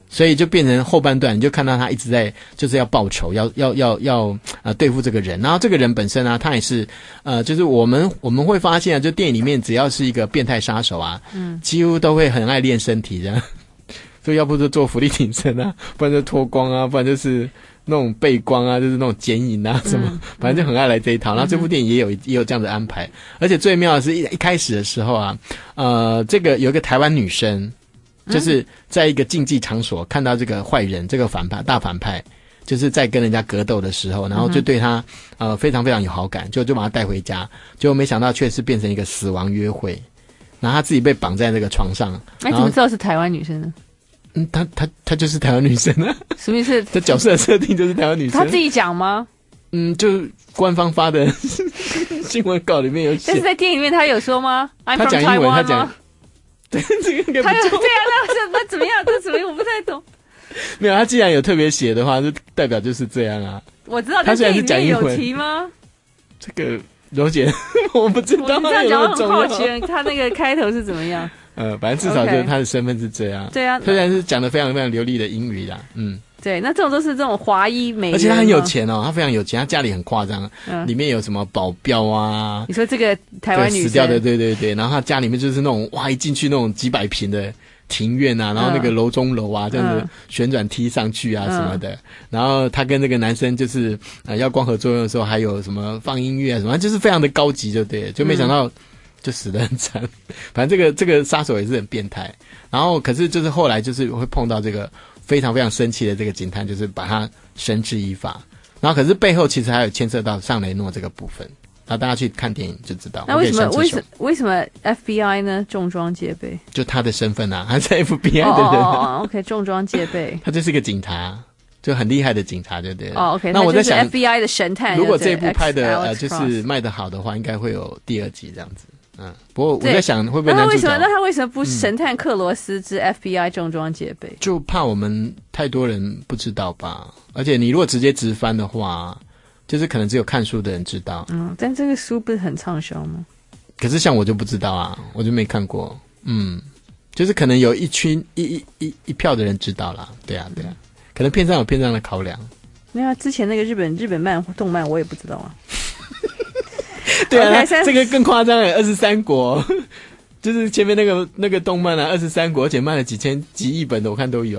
所以就变成后半段，你就看到他一直在就是要报仇，要要要要呃对付这个人。然后这个人本身啊，他也是呃，就是我们我们会发现啊，就电影里面只要是一个变态杀手啊，嗯，几乎都会很爱练身体这样。所以要不就做伏地挺身啊，不然就脱光啊，不然就是那种背光啊，就是那种剪影啊什么，嗯、反正就很爱来这一套。然后这部电影也有也有这样的安排，而且最妙的是一一开始的时候啊，呃，这个有一个台湾女生。就是在一个竞技场所看到这个坏人，这个反派大反派，就是在跟人家格斗的时候，然后就对他呃非常非常有好感，就就把他带回家，结果没想到却是变成一个死亡约会，然后他自己被绑在这个床上。 哎，怎么知道是台湾女生呢？ 嗯，她她她就是台湾女生啊。 什么意思？ 这角色的设定就是台湾女生。 她自己讲吗？ 嗯，就官方发的新闻稿里面有写。 但是在电影里面他有说吗？ 他讲英文，他讲。对，这个应该不错。 对啊，那那怎么样？这怎么样？我不太懂。 没有，他既然有特别写的话，就代表就是这样啊。 我知道，他虽然是讲英文，有提吗？ 这个柔姐，我不知道。 你这样讲，我很好奇，他那个开头是怎么样？ 呃，反正至少就是他的身份是这样。 对啊， 虽然是讲的非常非常流利的英语啦，嗯。 对，那这种都是这种华裔美人， 而且他很有钱哦，他非常有钱，他家里很夸张，嗯、里面有什么保镖啊？ 你说这个台湾女生死掉的，对对对，然后他家里面就是那种哇，一进去那种几百平的庭院啊，然后那个楼中楼啊，嗯、这样子旋转梯上去啊什么的，嗯、然后他跟那个男生就是呃要光合作用的时候，还有什么放音乐啊什么，就是非常的高级，就对了，就没想到。嗯就死得很惨，反正这个这个杀手也是很变态。然后可是就是后来就是会碰到这个非常非常生气的这个警探，就是把他绳之以法。然后可是背后其实还有牵涉到尚雷诺这个部分。然后大家去看电影就知道。 那为什么为什么为什么 F B I 呢？重装戒备？ 就他的身份啊，他是 F B I 的人。 哦哦 ，OK， 重装戒备。 他就是个警察。就很厉害的警察，对不对？ 哦 ，OK， 那我在想 F B I 的神探。 如果这一部拍的呃就是卖得好的话，应该会有第二集这样子。嗯，不过我在想会不会男主角？ 那他为什么？那他为什么不神探克罗斯之 F B I 重装戒备？ 就怕我们太多人不知道吧。而且你如果直接直翻的话，就是可能只有看书的人知道。 嗯，但这个书不是很畅销吗？ 可是像我就不知道啊，我就没看过。嗯，就是可能有一群一一一一票的人知道啦。对啊，对啊，可能片商有片商的考量。 没有啊，之前那个日本日本漫动漫我也不知道啊。 对啊， okay, 这个更夸张哎，二十三国，就是前面那个那个动漫啊，二十三国，而且卖了几千几亿本的，我看都有。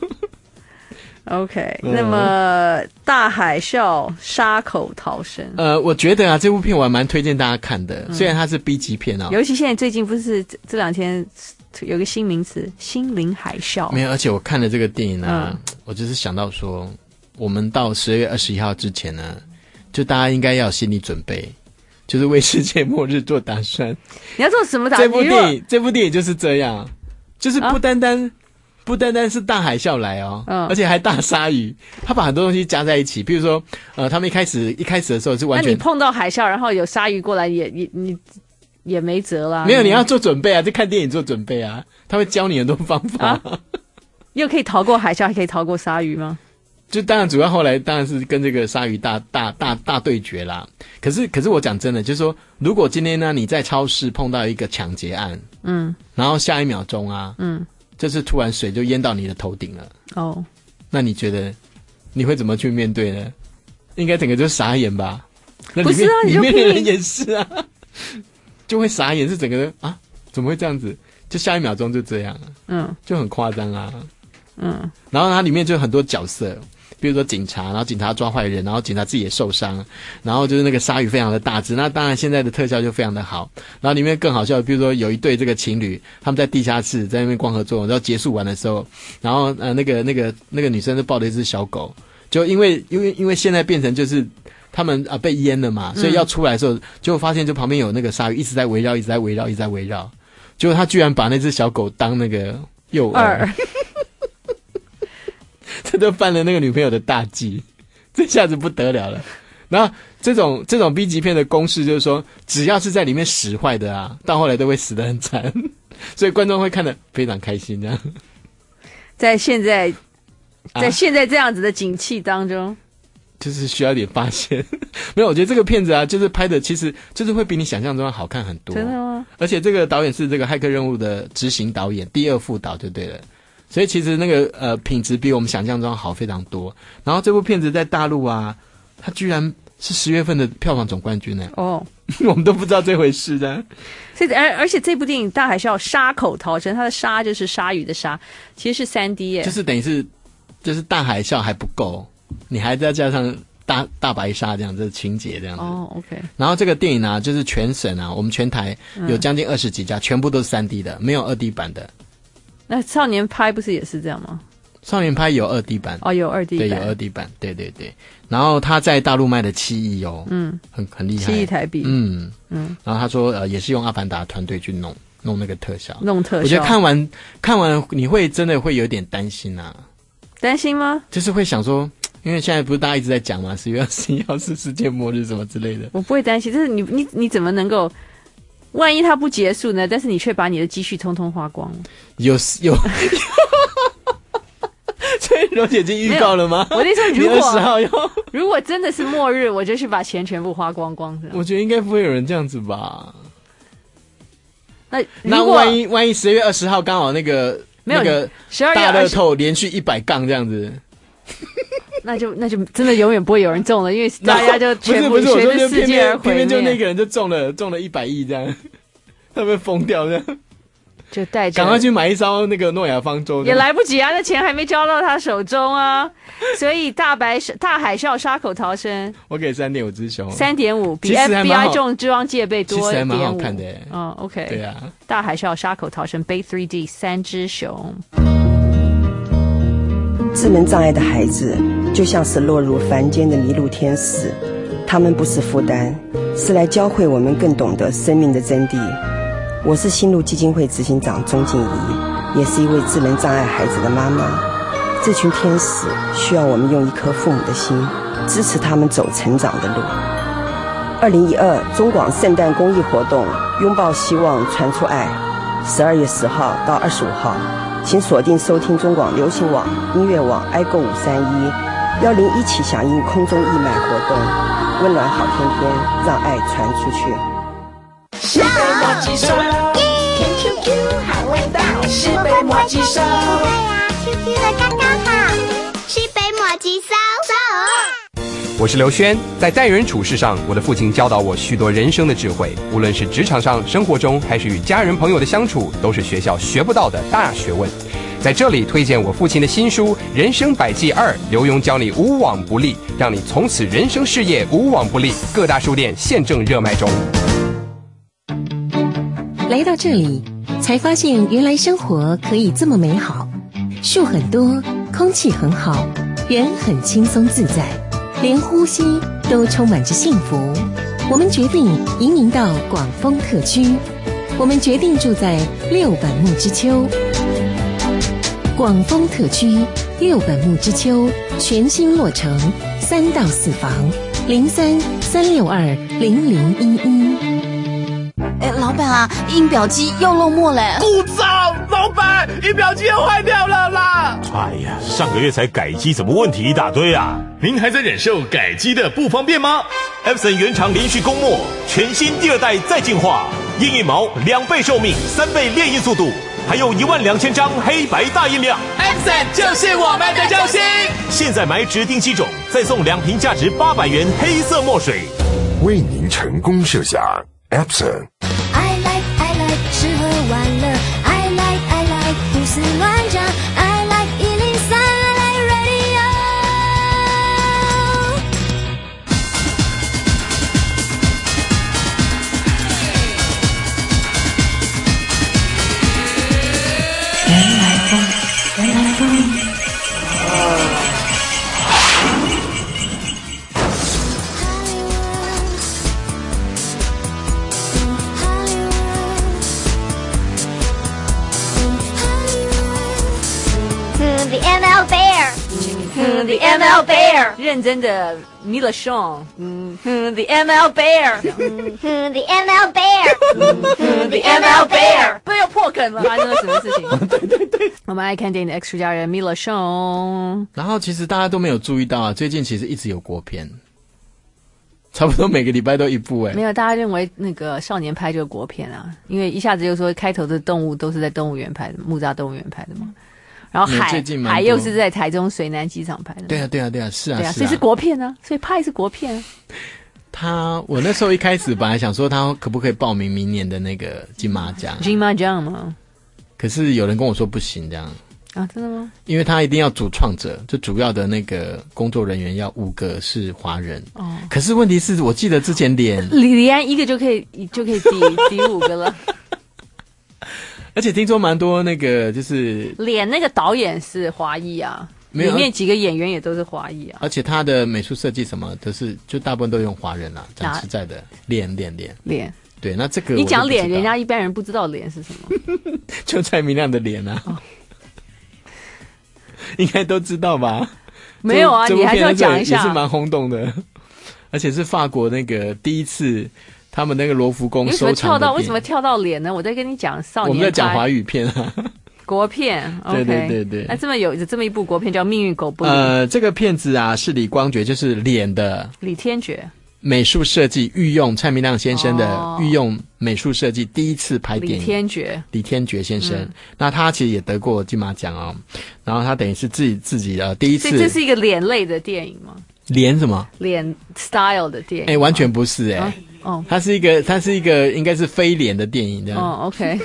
OK，、嗯、那么大海啸杀口逃生， 呃，我觉得啊，这部片我还蛮推荐大家看的，嗯、虽然它是 B 级片啊， 尤其现在最近不是这两天有个新名词“心灵海啸”。 没有，而且我看了这个电影啊，嗯、我就是想到说，我们到十二月二十一号之前呢，就大家应该要有心理准备。就是为世界末日做打算。 你要做什么打算？这部电影，这部电影就是这样，就是不单单、啊、不单单是大海啸来哦，嗯，而且还大鲨鱼，他把很多东西加在一起。比如说，呃，他们一开始一开始的时候是完全， 那你碰到海啸，然后有鲨鱼过来也，也你你也没辙啦。 没有，你要做准备啊，就看电影做准备啊，他会教你很多方法。啊、 又可以逃过海啸，还可以逃过鲨鱼吗？ 就当然主要后来当然是跟这个鲨鱼大大大大对决啦。可是可是我讲真的，就是说，如果今天呢你在超市碰到一个抢劫案，嗯，然后下一秒钟啊，嗯，就是突然水就淹到你的头顶了，哦，那你觉得你会怎么去面对呢？应该整个就傻眼吧？那里面、 不是啊， 里面的人也是啊，就会傻眼，是整个啊，怎么会这样子？就下一秒钟就这样，嗯，就很夸张啊，嗯，然后它里面就有很多角色。比如说警察，然后警察抓坏人，然后警察自己也受伤，然后就是那个鲨鱼非常的大只，那当然现在的特效就非常的好，然后里面更好笑的，比如说有一对这个情侣，他们在地下室在那边光合作用，然后结束完的时候，然后呃那个那个那个女生就抱着一只小狗，就因为因为因为现在变成就是他们啊被淹了嘛，所以要出来的时候，结果发现就旁边有那个鲨鱼一直在围绕，一直在围绕，一直在围绕，结果他居然把那只小狗当那个诱饵。这就犯了那个女朋友的大忌，这下子不得了了。然后这种这种 B 级片的公式就是说，只要是在里面使坏的啊，到后来都会死得很惨，所以观众会看得非常开心。这样， 在现在，在现在这样子的景气当中，啊、 就是需要点发现。没有，我觉得这个片子啊，就是拍的，其实就是会比你想象中好看很多。 真的吗？ 而且这个导演是这个《骇客任务》的执行导演，第二副导就对了。 所以其实那个呃品质比我们想象中好非常多。然后这部片子在大陆啊，它居然是十月份的票房总冠军呢。 哦， 我们都不知道这回事的。 所以而而且这部电影《大海啸》杀口逃生，它的鲨就是鲨鱼的鲨，其实是三 D 耶， 就是等于是就是大海啸还不够，你还再加上大大白鲨这样子情节这样子。 哦 ，OK。 然后这个电影啊，就是全省啊，我们全台有将近二十几家，嗯、全部都是三 D 的，没有二 D 版的。 那少年拍不是也是这样吗？ 少年拍有二 D 版哦，有二 D 版， 对，有二 D 版，对对对。然后他在大陆卖了七亿哦，嗯，很很厉害， 七亿台币， 嗯嗯。然后他说，呃，也是用阿凡达团队去弄弄那个特效， 弄特效。 我觉得看完看完你会真的会有点担心啊， 担心吗？ 就是会想说，因为现在不是大家一直在讲嘛，十月二十一号是世界末日什么之类的。 我不会担心，就是你你你怎么能够？万一它不结束呢？但是你却把你的积蓄通通花光了。 有有，所以柔姐已经预告了吗？ 我那时候如果二十号要， 如果真的是末日，我就去把钱全部花光光。 我觉得应该不会有人这样子吧？ 那那万一万一十月二十号刚好那个没有那个大乐透连续一百杠这样子。 那就那就真的永远不会有人中了，因为大家就全部随着世界而毁灭。 偏偏就那个人就中了中了一百亿这样，他会疯掉这样， 就带着赶快去买一艘那个诺亚方舟， 也来不及啊，那钱还没交到他手中啊。所以大白大海啸杀口逃生， 我给三点五只熊， 三点五比 F B I 重之王戒备多一点五， 其实还蛮好看的。 嗯 ，OK， 对啊， 大海啸杀口逃生 Bay 三 D 三只熊。 智能障碍的孩子就像是落入凡间的迷路天使，他们不是负担，是来教会我们更懂得生命的真谛。我是新路基金会执行长钟静怡，也是一位智能障碍孩子的妈妈。这群天使需要我们用一颗父母的心，支持他们走成长的路。二零一二中广圣诞公益活动，拥抱希望，传出爱，十二月十号到二十五号。请锁定收听中广流行网、音乐网、iGo 五三一幺零一起响应空中义卖活动，温暖好天天，让爱传出去。 西北麻吉手，甜 Q Q 好味道，西北麻吉手， 对呀 ，Q Q 的刚刚好，西北麻吉手手。 我是刘轩，在待人处事上，我的父亲教导我许多人生的智慧，无论是职场上、生活中，还是与家人朋友的相处，都是学校学不到的大学问。在这里推荐我父亲的新书《人生百计二》，刘墉教你无往不利，让你从此人生事业无往不利。各大书店现正热卖中。 来到这里，才发现原来生活可以这么美好，树很多，空气很好，人很轻松自在。连呼吸都充满着幸福。我们决定移民到广丰特区，我们决定住在六本木之丘。广丰特区六本木之丘全新落成，三到四房，零三三六二零零一一。 哎，老板啊，印表机又漏墨嘞！ 故障，老板，印表机又坏掉了啦！ 哎呀，上个月才改机，怎么问题一大堆啊？ 您还在忍受改机的不方便吗 ？Epson 原厂连续供墨，全新第二代再进化，印一毛两倍寿命，三倍列印速度，还有一万两千张黑白大印量。 Epson 就是我们的救星！ 现在买指定机种，再送两瓶价值八百元黑色墨水， 为您成功设想 Epson。I like I like 吃喝玩乐 I like I like 胡思乱想 I like 一零三 I like radio。 原来风原来风 The M L Bear， 嗯 ，The M L Bear， 认真的米勒熊，嗯嗯 ，The M L Bear， 嗯 ，The M L Bear， 嗯 ，The M L Bear， 不又破梗了，发生了什么事情？对对对，我们爱看电影的 X 出家人米勒熊。 然后其实大家都没有注意到啊，最近其实一直有国片，差不多每个礼拜都一部哎、欸。 没有，大家认为那个少年拍这个国片啊，因为一下子就说开头的动物都是在动物园拍的，木栅动物园拍的嘛。 然后海最近蛮多海又是在台中水南机场拍的。 对啊，对啊，对啊，是啊， 对啊， 是所以是国片呢，所以拍是国片啊。 他，我那时候一开始本来想说他可不可以报名明年的那个金马奖， 金马奖吗？ 可是有人跟我说不行，这样啊，真的吗？ 因为他一定要主创者，就主要的那个工作人员要五个是华人。哦，可是问题是我记得之前脸李李安一个就可以就可以抵抵五个了。 而且听说蛮多那个就是脸那个导演是华裔啊。里面几个演员也都是华裔啊， 而且他的美术设计什么都是，就大部分都用华人啊。讲实在的，脸脸脸脸， 对，那这个你讲脸，人家一般人不知道脸是什么， 就蔡明亮的脸啊，哦、应该都知道吧？ 没有啊，你还是要讲一下， 也是蛮轰动的，而且是法国那个第一次。他们那个罗浮宫收藏的片， 为什么跳到脸呢？我在跟你讲少年， 我们在讲华语片啊。 国片， 对对对对， 那这么有这么一部国片叫《命运狗不理》。 呃，这个片子啊是李光觉，就是脸的李天觉美术设计御用蔡明亮先生的御用美术设计第一次拍电影。 李天觉， 李天觉先生，嗯、那他其实也得过金马奖哦。然后他等于是自己自己的第一次， 所以这是一个脸类的电影吗？ 脸什么？ 脸 style 的电影？ 哎、欸，完全不是哎、欸。啊哦，它是一个，它是一个，应该是非脸的电影这样。 哦 ，OK。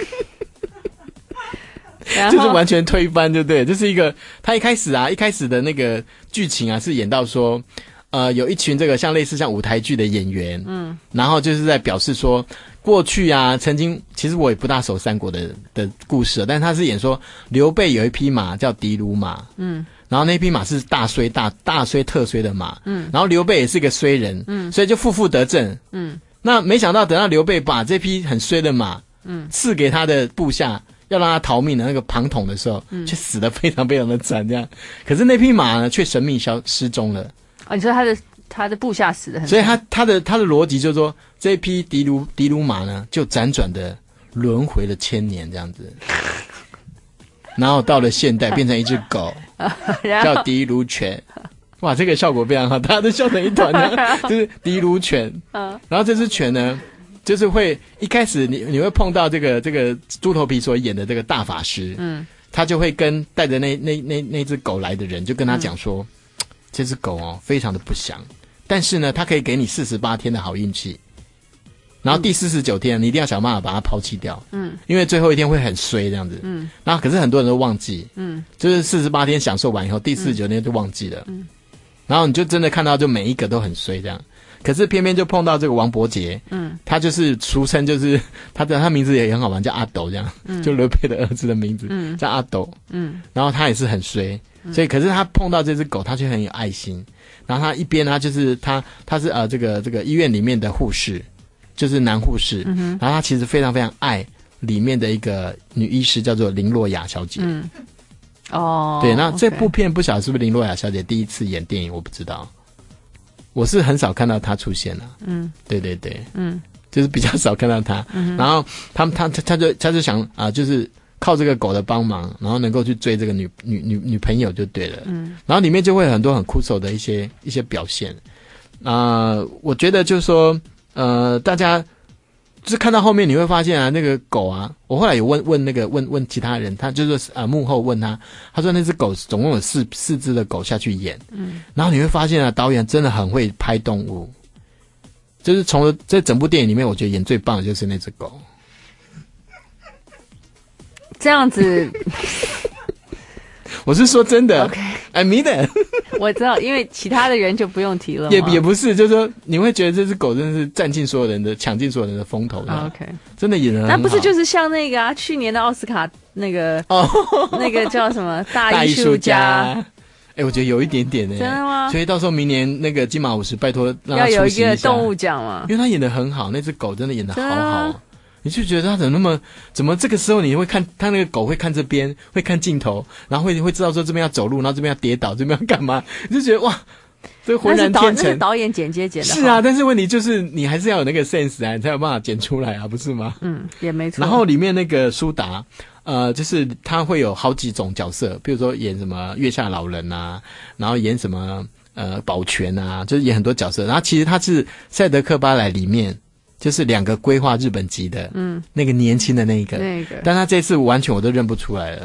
就是完全推翻，对不对？这是一个，他一开始啊，一开始的那个剧情啊，是演到说，呃，有一群这个像类似像舞台剧的演员，嗯，然后就是在表示说，过去啊，曾经其实我也不大熟三国的的故事，但是他是演说刘备有一匹马叫的卢马，嗯，然后那匹马是大衰大大衰特衰的马，嗯，然后刘备也是个衰人，嗯，所以就负负得正，嗯，那没想到等到刘备把这匹很衰的马，嗯，赐给他的部下。要让他逃命的那个庞统的时候，嗯，却死得非常非常的惨，这样。可是那匹马呢，却神秘消失踪了。 哦，你说他的他的部下死得很惨， 所以他他的他的逻辑就是说，这一匹的卢的卢马呢，就辗转的轮回了千年这样子，然后到了现代变成一只狗，叫的卢犬。哇，这个效果非常好，大家都笑成一团呢，就是的卢犬。嗯，然后这只犬呢。就是会一开始你你会碰到这个这个猪头皮所演的这个大法师，嗯，他就会跟带着那那那那只狗来的人就跟他讲说，嗯、这只狗哦非常的不祥，但是呢，它可以给你四十八天的好运气，然后第四十九天你一定要想办法把它抛弃掉，嗯，因为最后一天会很衰这样子，嗯，然后可是很多人都忘记，嗯，就是四十八天享受完以后，第四十九天就忘记了，嗯，然后你就真的看到就每一个都很衰这样。可是偏偏就碰到这个王伯杰，嗯，他就是俗称就是他的他名字也很好玩，叫阿斗这样，嗯，就刘备的儿子的名字，嗯，叫阿斗，嗯，然后他也是很衰，所以可是他碰到这只狗，他却很有爱心，然后他一边呢就是他他是呃这个这个医院里面的护士，就是男护士，嗯哼，然后他其实非常非常爱里面的一个女医师叫做林洛雅小姐，嗯，哦，对，那这部片不晓得是不是林洛雅小姐第一次演电影，我不知道。我是很少看到他出现了，嗯，对对对，嗯，就是比较少看到他，嗯，然后他他他他就他就想啊、呃，就是靠这个狗的帮忙，然后能够去追这个女女女女朋友就对了，嗯，然后里面就会有很多很酷手的一些一些表现，啊、呃，我觉得就是说，呃，大家就是看到后面你会发现啊，那个狗啊，我后来有问问那个问问其他人，他就是啊、呃、幕后问他，他说那只狗总共有四四只的狗下去演，嗯，然后你会发现啊，导演真的很会拍动物，就是从这整部电影里面，我觉得演最棒的就是那只狗。 这样子， 我是说真的 ，OK， I mean it 我知道，因为其他的人就不用提了。 也也不是，就是说你会觉得这只狗真的是占尽所有人的、抢尽所有人的风头的、 啊、，OK， 真的演得很好。 那不是就是像那个啊，去年的奥斯卡那个哦，那个叫什么大艺术家？ 哎、欸，我觉得有一点点呢、欸， 真的吗？ 所以到时候明年那个金马五十，拜托让他要有一个出席一下动物奖嘛， 因为他演得很好，那只狗真的演得好好。你就觉得他怎么那么怎么这个时候你会看他那个狗会看这边会看镜头，然后会会知道说这边要走路，然后这边要跌倒，这边要干嘛？你就觉得哇，这浑然天成。 那是导演剪接剪的是啊，但是问题就是你还是要有那个 sense 啊，你才有办法剪出来啊，不是吗？ 嗯，也没错。 然后里面那个苏达，呃，就是他会有好几种角色，比如说演什么月下老人啊，然后演什么呃保全啊，就是演很多角色。然后其实他是赛德克巴莱里面。就是两个规划日本籍的，嗯，那个年轻的那一个， 那个， 但他这次完全我都认不出来了。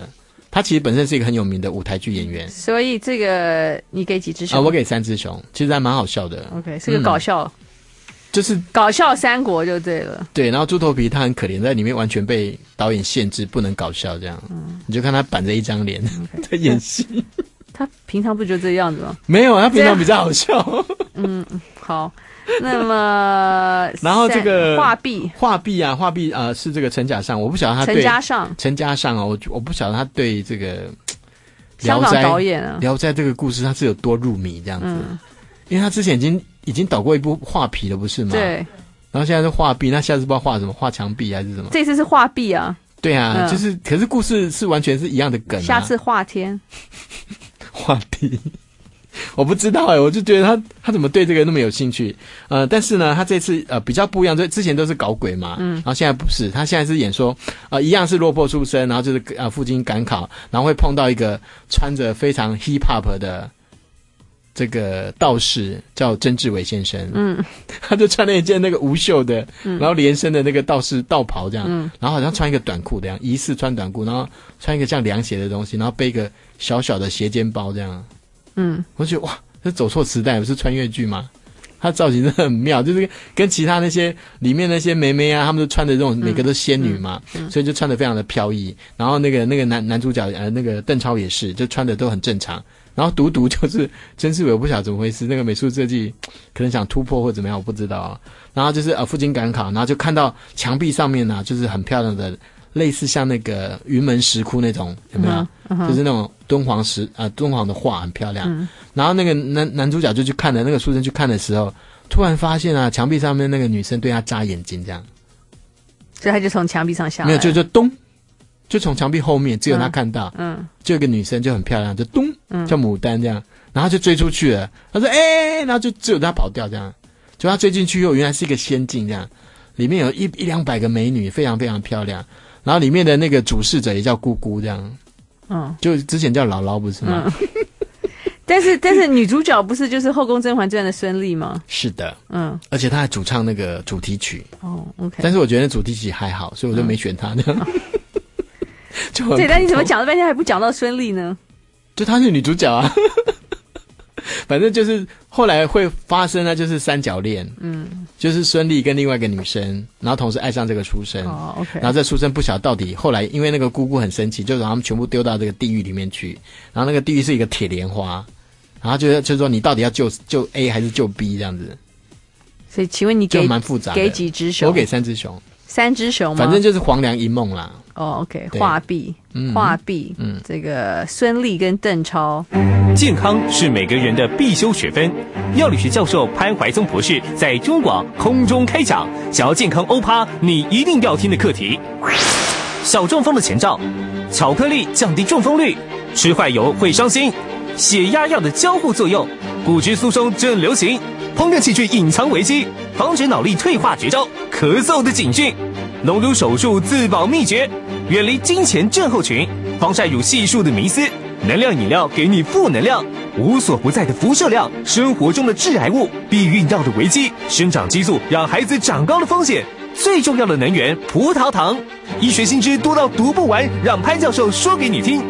他其实本身是一个很有名的舞台剧演员。 所以这个你给几只熊？ 啊、呃，我给三只熊，其实还蛮好笑的。 OK， 是个搞笑。嗯就是搞笑三国就对了。 对，然后猪头皮他很可怜，在里面完全被导演限制，不能搞笑这样。嗯，你就看他板着一张脸在演戏。 他平常不就这样子吗？ 没有，他平常比较好笑。 嗯，好。那么， 然后这个画壁， 画壁啊，画壁呃是这个陈嘉上，我不晓得他对陈嘉上， 陈嘉上哦，我我不晓得他对这个香港导演啊， 聊斋这个故事他是有多入迷这样子。嗯，因为他之前已经已经导过一部画皮了，不是吗？ 对。 然后现在是画壁，那下次不知道画什么，画墙壁还是什么？ 这次是画壁啊。 对啊， 嗯、 就是，可是故事是完全是一样的梗、啊。 下次画天， 画壁，我不知道哎、欸，我就觉得他他怎么对这个那么有兴趣？呃，但是呢，他这次呃比较不一样，就之前都是搞鬼嘛，嗯，然后现在不是，他现在是演说，呃，一样是落魄出身，然后就是呃赴京赶考，然后会碰到一个穿着非常 hip hop 的。这个道士叫曾志伟先生，嗯，他就穿了一件那个无袖的，嗯、然后连身的那个道士道袍这样，嗯，然后好像穿一个短裤这样，疑似穿短裤，然后穿一个像凉鞋的东西，然后背一个小小的斜肩包这样，嗯，我就觉得哇，这走错时代，不是穿越剧吗？他造型真的很妙，就是跟其他那些里面那些妹妹啊，他们都穿的这种，每个都仙女嘛，嗯嗯、所以就穿的非常的飘逸。然后那个那个男男主角呃那个邓超也是，就穿的都很正常。然后独独就是曾志伟，我不晓得怎么回事，那个美术设计可能想突破或怎么样，我不知道啊。然后就是呃赴京赶考，然后就看到墙壁上面啊，就是很漂亮的，类似像那个云门石窟那种，有没有？嗯、就是那种敦煌石啊、呃，敦煌的画很漂亮。嗯、然后那个男男主角就去看的，那个书生去看的时候，突然发现啊，墙壁上面那个女生对他眨眼睛，这样， 所以他就从墙壁上下来， 没有，就就咚。就从墙壁后面，只有他看到，嗯，嗯就有一个女生就很漂亮，就咚，嗯，叫牡丹这样，然后就追出去了。他说：“哎、欸，然后就只有他跑掉这样。就他追进去以后，原来是一个仙境这样，里面有一一两百个美女，非常非常漂亮。然后里面的那个主事者也叫姑姑这样，嗯，就之前叫姥姥不是吗？嗯、 但是但是女主角不是就是《后宫甄嬛传》的孙俪吗？ 是的，嗯，而且她还主唱那个主题曲。哦 ，OK。 但是我觉得主题曲还好，所以我就没选她这样。嗯对，但你怎么讲了半天还不讲到孙俪呢？ 就她是女主角啊，反正就是后来会发生呢，就是三角恋，嗯，就是孙俪跟另外一个女生，然后同时爱上这个书生，哦 ，OK， 然后这书生不晓得到底后来因为那个姑姑很生气，就把他们全部丢到这个地狱里面去，然后那个地狱是一个铁莲花，然后就就说你到底要救救 A 还是救 B 这样子， 所以请问你给就蛮复杂的， 给几只熊？ 我给三只熊。 三只熊吗？ 反正就是黄粱一梦啦。 哦 ，OK， 画壁，画壁，嗯，这个孙俪跟邓超。 健康是每个人的必修学分。药理学教授潘怀宗博士在中广空中开讲，想要健康欧趴，你一定要听的课题。小中风的前兆，巧克力降低中风率，吃坏油会伤心，血压药的交互作用，骨质疏松正流行。烹饪器具隐藏危机，防止脑力退化绝招，咳嗽的警讯，隆乳手术自保秘诀，远离金钱症候群，防晒乳系数的迷思，能量饮料给你负能量，无所不在的辐射量，生活中的致癌物，避孕药的危机，生长激素让孩子长高的风险，最重要的能源葡萄糖，医学新知多到读不完，让潘教授说给你听。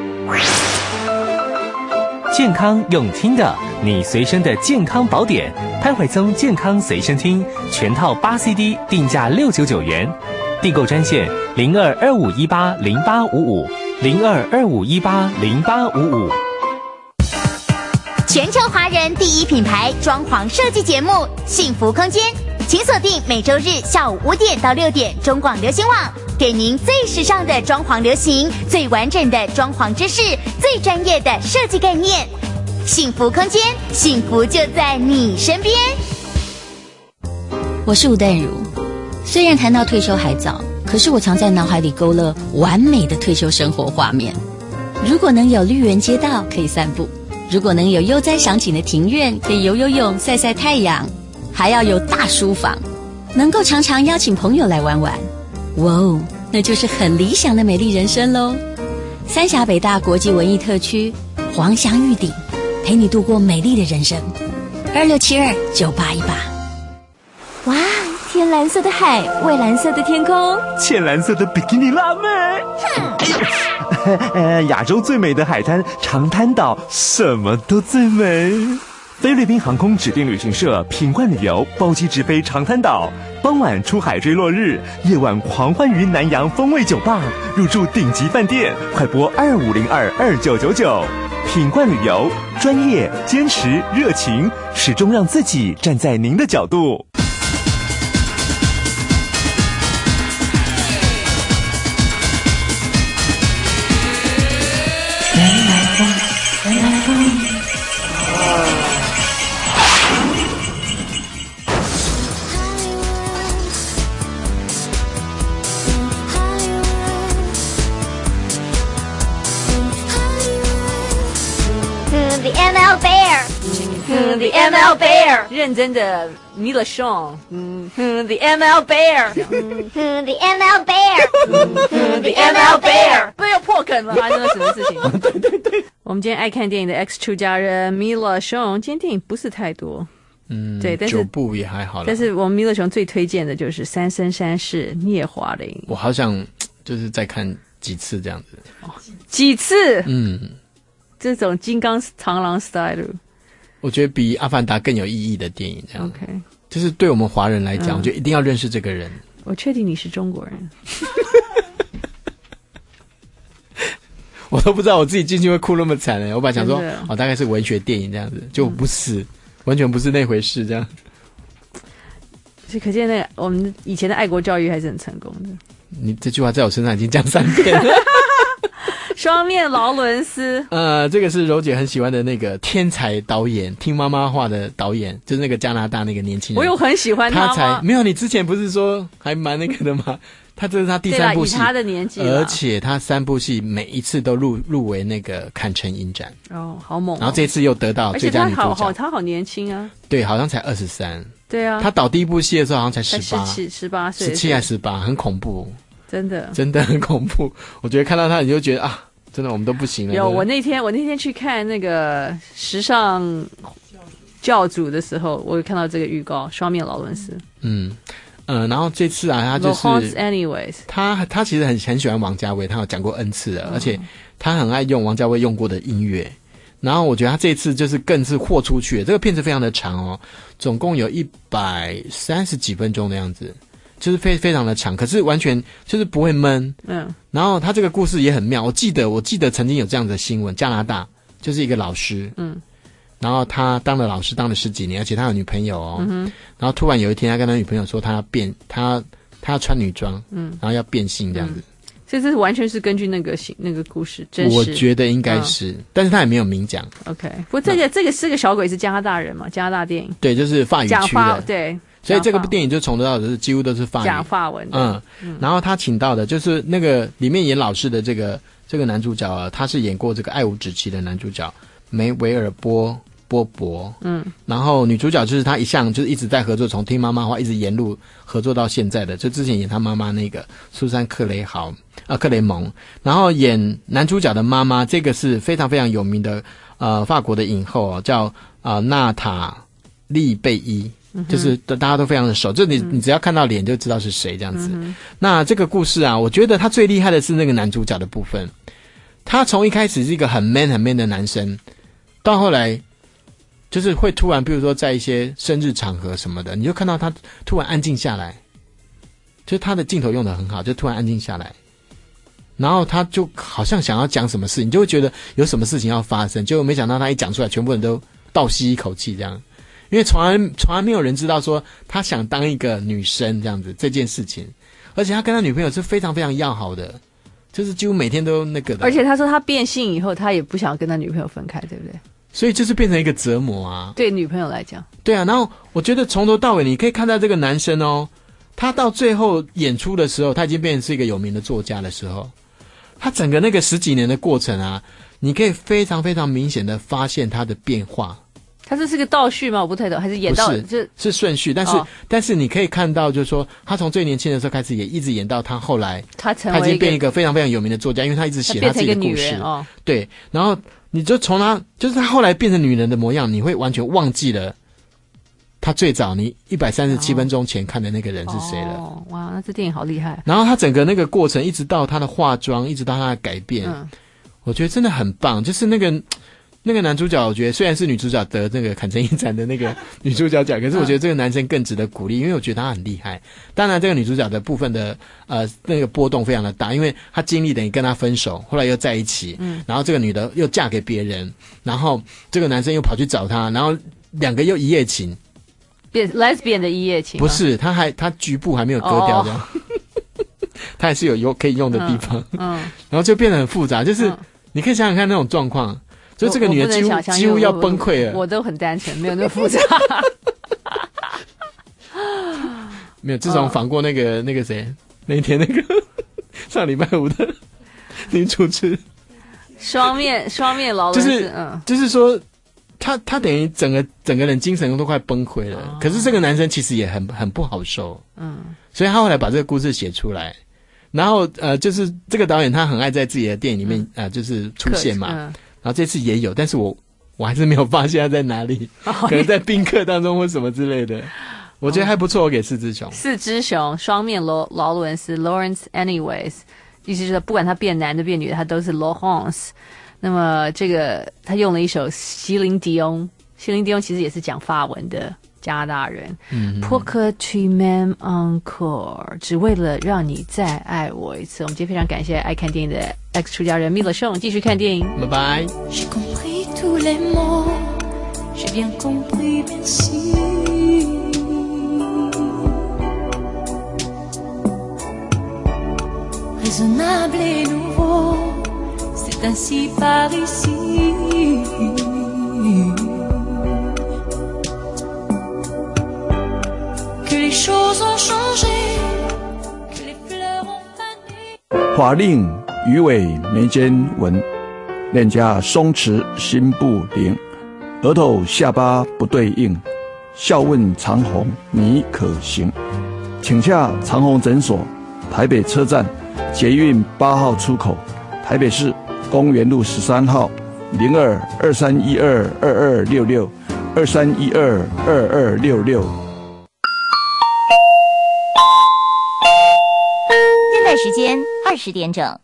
健康用听的，你随身的健康宝典，潘怀宗健康随身听全套八 C D， 定价六九九元，订购专线零二二五一八零八五五零二二五一八零八五五。 全球华人第一品牌装潢设计节目《幸福空间》，请锁定每周日下午五点到六点中广流行网，给您最时尚的装潢流行，最完整的装潢知识，最专业的设计概念。幸福空间，幸福就在你身边。 我是吴淡如，虽然谈到退休还早，可是我常在脑海里勾勒完美的退休生活画面。如果能有绿园街道可以散步，如果能有悠哉赏景的庭院可以游游泳晒晒太阳，还要有大书房，能够常常邀请朋友来玩玩，哇哦，那就是很理想的美丽人生咯。三峡北大国际文艺特区，黄香玉鼎，陪你度过美丽的人生。二六七二九八一八。 哇， 天蓝色的海，蔚蓝色的天空， 浅蓝色的比基尼辣妹。呃，亚洲最美的海滩长滩岛，什么都最美。菲律宾航空指定旅行社品冠旅游包机直飞长滩岛，傍晚出海追落日，夜晚狂欢于南洋风味酒吧，入住顶级饭店，快拨二五零二二九九九。品冠旅游，专业、坚持、热情，始终让自己站在您的角度。 The M L Bear， 嗯 ，The M L Bear， 认真的 Mila Shaw， 嗯 ，The M L Bear， 嗯 ，The M L Bear， 嗯 The M L Bear， 不要破梗了，发生了什么事情？对对对，我们今天爱看电影的 X 出家人 Mila Shaw， 今天电影不是太多， 嗯， 对，但是九部也还好啦。 但是我们 Mila Shaw 最推荐的就是《三生三世聂华苓》， 我好想就是再看几次这样子， 哦、几次？ 嗯。 这种金刚螳螂 style， 我觉得比《阿凡达》更有意义的电影，这样 OK， 就是对我们华人来讲，嗯、我觉得一定要认识这个人。 我确定你是中国人， 我都不知道我自己进去会哭那么惨嘞。我本来想说，哦，大概是文学电影这样子，就不是，嗯、完全不是那回事，这样。 所以可见那个我们以前的爱国教育还是很成功的。 你这句话在我身上已经讲三遍了。 双面劳伦斯， 呃，这个是柔姐很喜欢的那个天才导演，听妈妈话的导演，就是那个加拿大那个年轻人。 我有很喜欢他吗？ 他才没有，你之前不是说还蛮那个的吗？他这是他第三部戏， 以他的年纪， 而且他三部戏每一次都入入围那个坎城影展。 哦，好猛、哦！ 然后这次又得到最佳女主角。 而且他好好，他好年轻啊。 对，好像才二十三。 对啊， 他导第一部戏的时候好像才十八， 十七、十八岁， 十七还十八，很恐怖。 真的， 真的很恐怖。我觉得看到他，你就觉得啊。真的，我们都不行了。 有我那天，我那天去看那个时尚教主的时候，我有看到这个预告，双面劳伦斯。嗯呃，然后这次啊，他就是 anyways， 他他其实很很喜欢王家卫，他有讲过 N 次了，而且他很爱用王家卫用过的音乐。然后我觉得他这次就是更是豁出去了，这个片子非常的长哦，总共有一百三十几分钟的样子。就是非非常的长，可是完全就是不会闷。嗯，然后他这个故事也很妙。我记得我记得曾经有这样的新闻，加拿大就是一个老师，嗯，然后他当了老师当了十几年，而且他有女朋友哦。嗯哼，然后突然有一天，他跟他女朋友说他要变，他他要穿女装，嗯，然后要变性这样子。嗯、 所以这是完全是根据那个那个故事真实。 我觉得应该是，嗯、但是他也没有明讲。 OK， 不过这个这个是个小鬼是加拿大人嘛？加拿大电影。 对，就是法语区的。 对。 所以这个电影就从头到尾是几乎都是法语讲法文的， 嗯，嗯然后他请到的就是那个里面演老师的这个这个男主角啊，他是演过这个《爱无止期》的男主角梅维尔波波伯，嗯，然后女主角就是他一向就是一直在合作，从听妈妈话一直沿路合作到现在的，就之前演他妈妈那个苏珊克雷豪啊克雷蒙，然后演男主角的妈妈，这个是非常非常有名的呃法国的影后哦，叫啊、呃、娜塔莉贝伊。就是大家都非常的熟，就你你只要看到脸就知道是谁这样子。嗯、那这个故事啊，我觉得他最厉害的是那个男主角的部分。他从一开始是一个很 man 很 man 的男生，到后来就是会突然，比如说在一些生日场合什么的，你就看到他突然安静下来，就是他的镜头用得很好，就突然安静下来，然后他就好像想要讲什么事，你就会觉得有什么事情要发生，结果没想到他一讲出来，全部人都倒吸一口气这样。因为从来从来没有人知道说他想当一个女生这样子这件事情，而且他跟他女朋友是非常非常要好的，就是几乎每天都那个的。 而且他说他变性以后，他也不想跟他女朋友分开，对不对？ 所以就是变成一个折磨啊， 对女朋友来讲。 对啊，然后我觉得从头到尾你可以看到这个男生哦，他到最后演出的时候，他已经变成是一个有名的作家的时候，他整个那个十几年的过程啊，你可以非常非常明显的发现他的变化。 他这是个倒叙吗？我不太懂，还是演到是是顺序？但是、哦、但是你可以看到，就是说他从最年轻的时候开始，也一直演到他后来， 他成为他已经变一个非常非常有名的作家，因为他一直写他自己的故事。 哦、 对，然后你就从他就是他后来变成女人的模样，你会完全忘记了他他最早你一百三十七分钟前看的那个人是谁了。 哦，哇，那这电影好厉害。 然后他整个那个过程，一直到他的化妆，一直到他的改变，嗯，我觉得真的很棒。就是那个那个男主角，我觉得虽然是女主角得那个坎城影展的那个女主角奖，可是我觉得这个男生更值得鼓励，因为我觉得他很厉害。当然，这个女主角的部分的呃那个波动非常的大，因为她经历等于跟他分手，后来又在一起，嗯，然后这个女的又嫁给别人，然后这个男生又跑去找她，然后两个又一夜情， 变 lesbian 的一夜情， 不是，他还他局部还没有割掉的，他还是有有可以用的地方，嗯，嗯然后就变得很复杂，就是、嗯、你可以想想看那种状况。就这个女的几乎几乎要崩溃了。 我都很单纯，没有那么复杂。 没有，自从访过那个、嗯、那个谁，那一天那个上礼拜五的女主持， 双面双面劳伦斯， 就是嗯，就是说他他等于整个整个人精神都快崩溃了。哦、可是这个男生其实也很很不好受，嗯，所以他后来把这个故事写出来。然后呃，就是这个导演他很爱在自己的电影里面啊、嗯呃，就是出现嘛。嗯然后这次也有，但是我我还是没有发现他在哪里，哦、可能在宾客当中或什么之类的。我觉得还不错，我给四只熊。 四只熊，双面劳劳伦斯 Lawrence Anyways， 意思就是不管他变男的变女的，他都是 Laurence。那么这个他用了一首席琳迪翁，席琳迪翁其实也是讲法文的加拿大人。嗯 Pour que tu m'aimes encore， 只为了让你再爱我一次。我们今天非常感谢爱看电影的 X 出家人米勒熊，继续看电影， 拜拜。 J'ai compris tous les mots, j'ai bien compris, merci. Raisonnable et nouveau, c'est ainsi par ici. Que les choses ont changé, que les fleurs ont fané. 法令鱼尾眉间纹，脸颊松弛心不宁，额头下巴不对应，笑问长虹你可行？请洽长虹诊所，台北车站捷运八号出口，台北市公园路十三号，零二二三一二二二六六二三一二二二六六。 现在时间二十点整。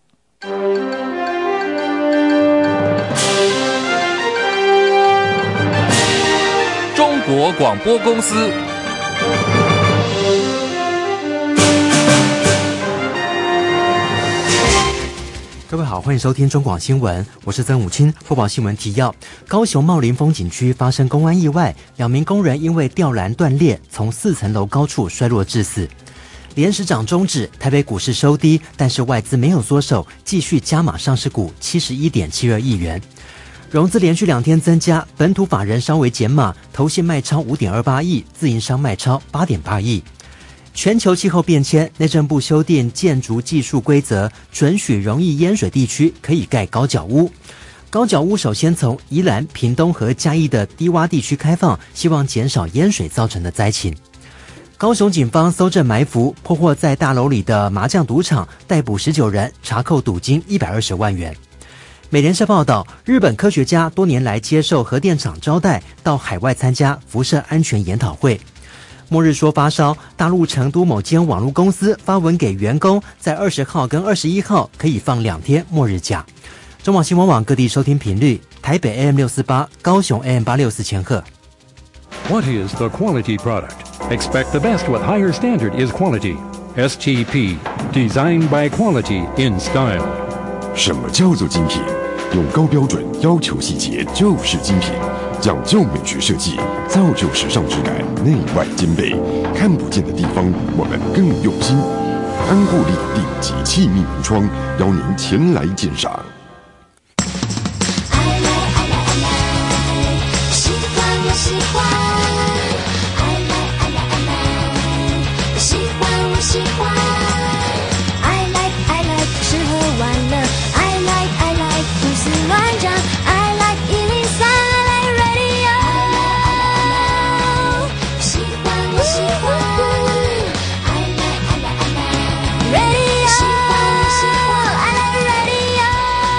中国广播公司。 各位好，欢迎收听中广新闻，我是曾武清。播报新闻提要：高雄茂林风景区发生公安意外，两名工人因为吊篮断裂，从四层楼高处摔落致死。连市长终止，台北股市收低，但是外资没有缩手，继续加码上市股 七十一点七二亿元。融资连续两天增加，本土法人稍微减码，投信卖超 五点二八亿，自营商卖超 八点八亿。全球气候变迁，内政部修订建筑技术规则，准许容易淹水地区可以盖高脚屋。高脚屋首先从宜兰、屏东和嘉义的低洼地区开放，希望减少淹水造成的灾情。高雄警方搜证埋伏，破获在大楼里的麻将赌场，逮捕十九人，查扣赌金一百二十万元。美联社报道，日本科学家多年来接受核电厂招待，到海外参加辐射安全研讨会。末日说发烧，大陆成都某间网络公司发文给员工，在二十号跟二十一号可以放两天末日假。中网新闻网各地收听频率：台北 A M 六四八，高雄 A M 八六四千赫。 What is the quality product? Expect the best with higher standard is quality. S T P, designed by quality in style. 什么叫做精品？用高标准要求细节就是精品，讲究美学设计，造就时尚质感，内外兼备。看不见的地方，我们更用心。安固力顶级气密门窗，邀您前来鉴赏。 喜欢，爱来爱来爱来，喜欢我喜欢，爱来爱来吃喝玩乐，爱来爱来胡思乱想，爱来一零三，爱来 radio， 喜欢我喜欢，爱来爱来爱来 radio， 喜欢我喜欢，爱来 radio。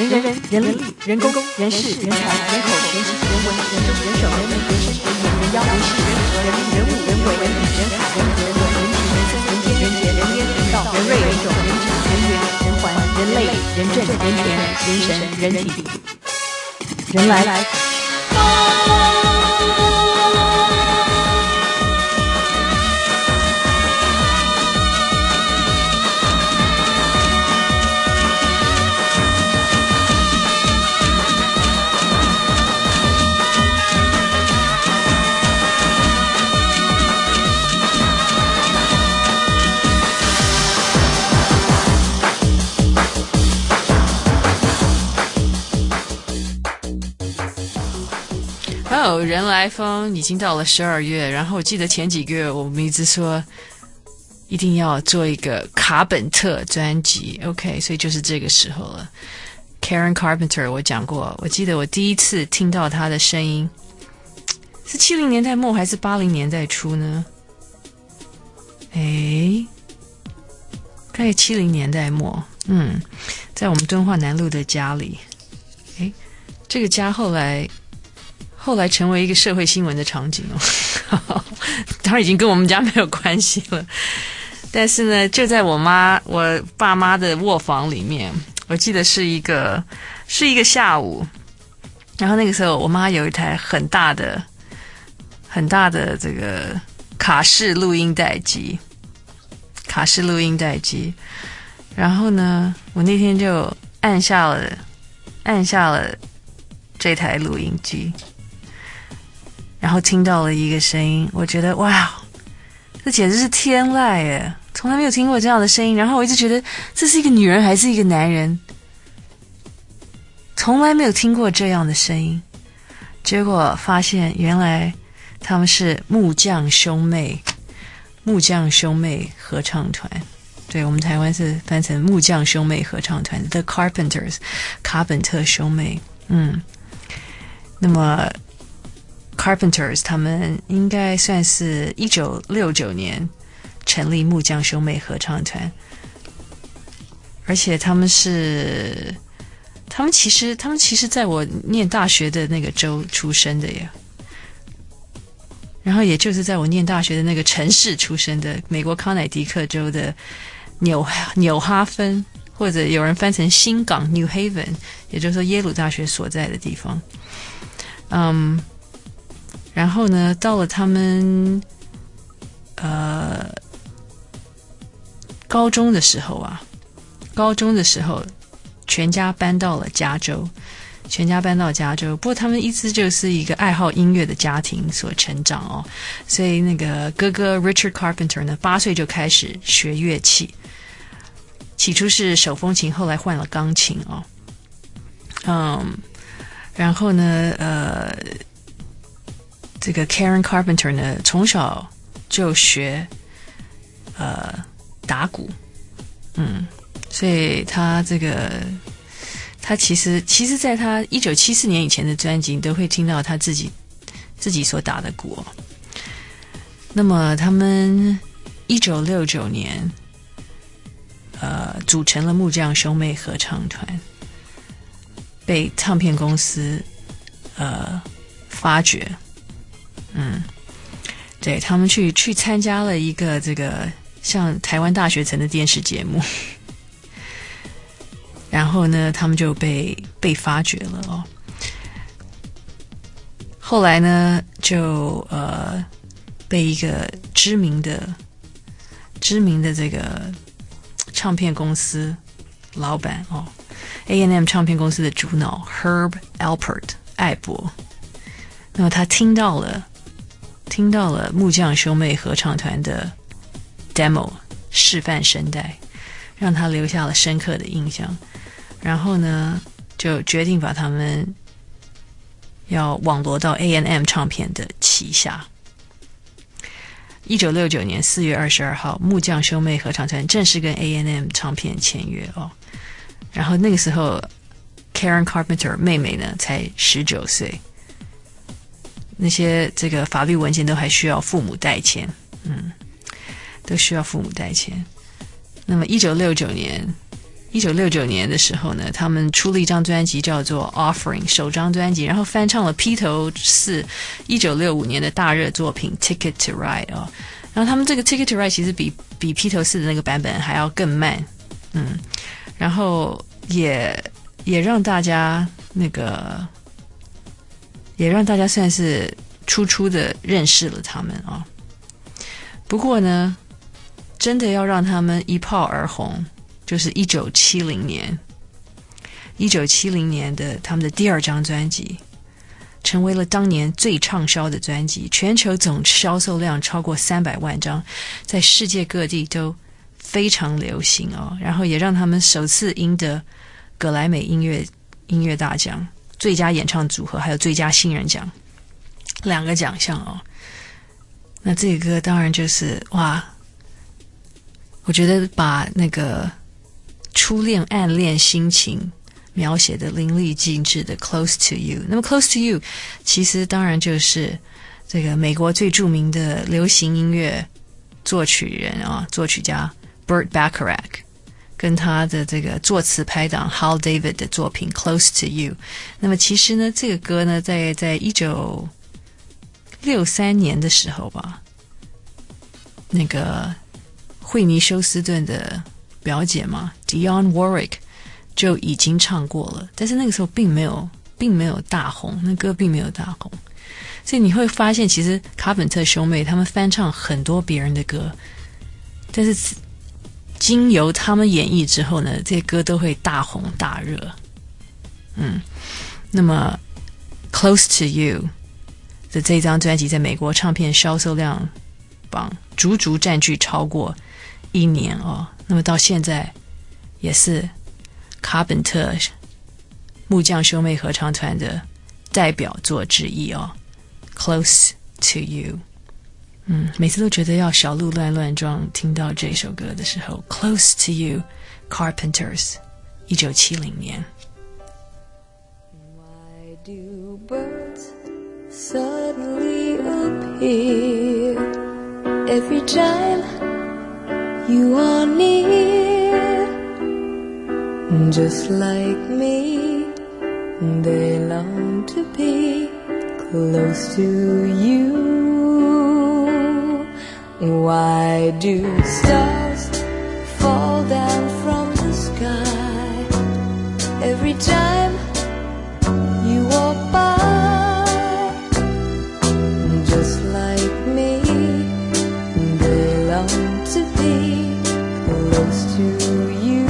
人人人人力人工人事人才人口人情人文人政人手人民人生人言人妖人事人和人力人物人为人理人海人和人文人情人生人间人杰人烟人道人瑞人种人质人缘人环人类人政人权人神人体人来来。哦，人来疯已经到了十二月，然后我记得前几个月我们一直说一定要做一个卡本特专辑 ，OK， 所以就是这个时候了。Karen Carpenter 我讲过，我记得我第一次听到她的声音是七零年代末还是八零年代初呢？诶，大概七零年代末，嗯，在我们敦化南路的家里，诶，这个家后来。后来成为一个社会新闻的场景哦，当然已经跟我们家没有关系了。但是呢，就在我妈、我爸妈的卧房里面，我记得是一个是一个下午，然后那个时候我妈有一台很大的、很大的这个卡式录音带机，卡式录音带机。然后呢，我那天就按下了按下了这台录音机。然后听到了一个声音，我觉得哇，这简直是天籁耶！从来没有听过这样的声音。然后我一直觉得这是一个女人还是一个男人，从来没有听过这样的声音。结果发现原来他们是木匠兄妹，木匠兄妹合唱团。对，我们台湾是翻成木匠兄妹合唱团 The Carpenters， 卡本特兄妹。嗯，那么Carpenters 他们应该算是一九六九年成立木匠兄妹合唱团，而且他们是他们其实他们其实在我念大学的那个州出生的耶，然后也就是在我念大学的那个城市出生的，美国康乃狄克州的纽纽哈芬，或者有人翻成新港 New Haven， 也就是说耶鲁大学所在的地方。嗯。然后呢，到了他们呃高中的时候啊，高中的时候，全家搬到了加州，全家搬到加州。不过他们一直就是一个爱好音乐的家庭所成长哦，所以那个哥哥 Richard Carpenter 呢，八岁就开始学乐器，起初是手风琴，后来换了钢琴哦。嗯，然后呢，呃。这个 Karen Carpenter 呢，从小就学呃打鼓，嗯，所以他这个他其实其实在他一九七四年以前的专辑，你都会听到他自己自己所打的鼓哦。那么他们一九六九年呃组成了木匠兄妹合唱团，被唱片公司呃发掘。嗯，对，他们去去参加了一个这个像台湾大学城的电视节目，然后呢，他们就被被发掘了哦。后来呢，就呃被一个知名的知名的这个唱片公司老板哦 ，A and M 唱片公司的主脑 Herb Alpert 艾伯，那么他听到了。听到了木匠兄妹合唱团的 demo 示范声带，让他留下了深刻的印象。然后呢，就决定把他们要网罗到 A and M 唱片的旗下。一九六九年四月二十二号，木匠兄妹合唱团正式跟 A and M 唱片签约哦。然后那个时候 ，Karen Carpenter 妹妹呢才十九岁。那些这个法律文件都还需要父母代签，嗯，都需要父母代签。那么一九六九年一九六九年的时候呢，他们出了一张专辑叫做 Offering 首张专辑，然后翻唱了披头士一九六五年的大热作品 Ticket to Ride 哦。然后他们这个 Ticket to Ride 其实比比披头士的那个版本还要更慢，嗯，然后也也让大家那个也让大家算是初初的认识了他们啊、哦。不过呢，真的要让他们一炮而红，就是一九七零年，一九七零年的他们的第二张专辑，成为了当年最畅销的专辑，全球总销售量超过三百万张，在世界各地都非常流行哦。然后也让他们首次赢得葛莱美音乐音乐大奖、最佳演唱组合还有最佳新人奖两个奖项哦。那这个歌当然就是哇，我觉得把那个初恋暗恋心情描写的淋漓尽致的 Close to You。 那么 Close to You 其实当然就是这个美国最著名的流行音乐作曲人啊，作曲家 Burt Bacharach 跟他的这个作词拍档 Hal David 的作品 Close to You。 那么其实呢，这个歌呢在在一九六三年的时候吧，那个惠妮休斯顿的表姐嘛 Dionne Warwick 就已经唱过了，但是那个时候并没有并没有大红，那歌并没有大红。所以你会发现其实卡本特兄妹他们翻唱很多别人的歌，但是经由他们演绎之后呢，这些歌都会大红大热。嗯，那么 Close to You 的这张专辑在美国唱片销售量榜足足占据超过一年哦。那么到现在也是卡本特木匠兄妹合唱团的代表作之一哦。 Close to You， 嗯，每次都觉得要小鹿乱乱撞，听到这首歌的时候 Close to You Carpenters 一九七零年。 Why do birds suddenly appear every time you are near? Just like me, they long to be close to you. Why do stars fall down from the sky every time you walk by? Just like me, they long to be close to you.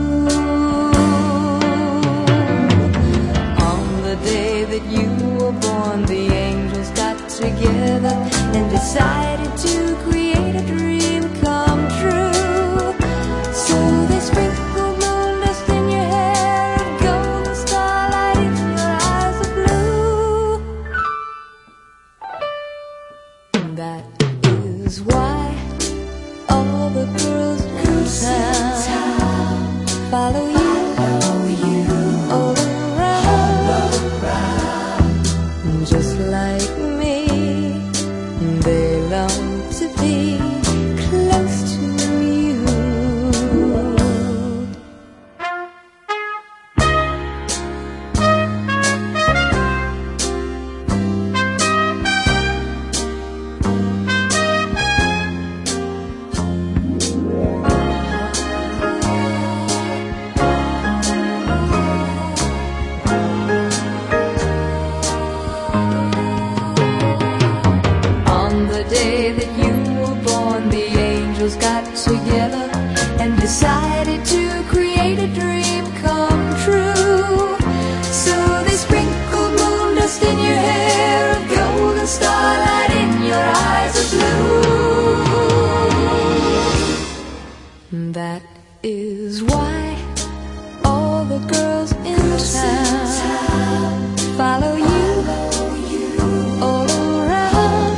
On the day that you were born, the angels got together and decided to create a dream come true. So they sprinkled moon dust in your hair and golden starlight in your eyes of blue. That is why all the girls in town follow you, all around. Just like me, they long to be close to you. On the day that you were born, the angels got together and decided to create a dream come true. So they sprinkled moon dust in your hair and golden starlight in your eyes of blue. That is why all the girls in town follow you, all around.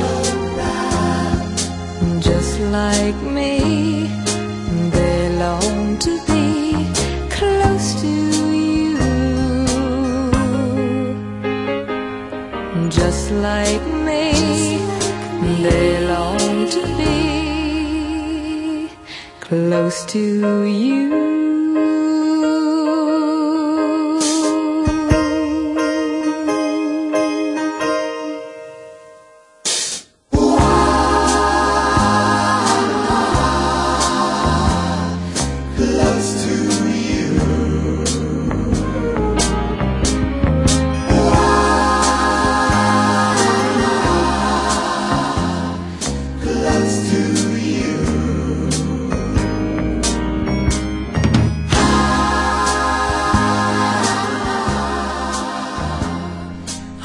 Just like me, they long to be close to you. Just like me, they long to be close to you.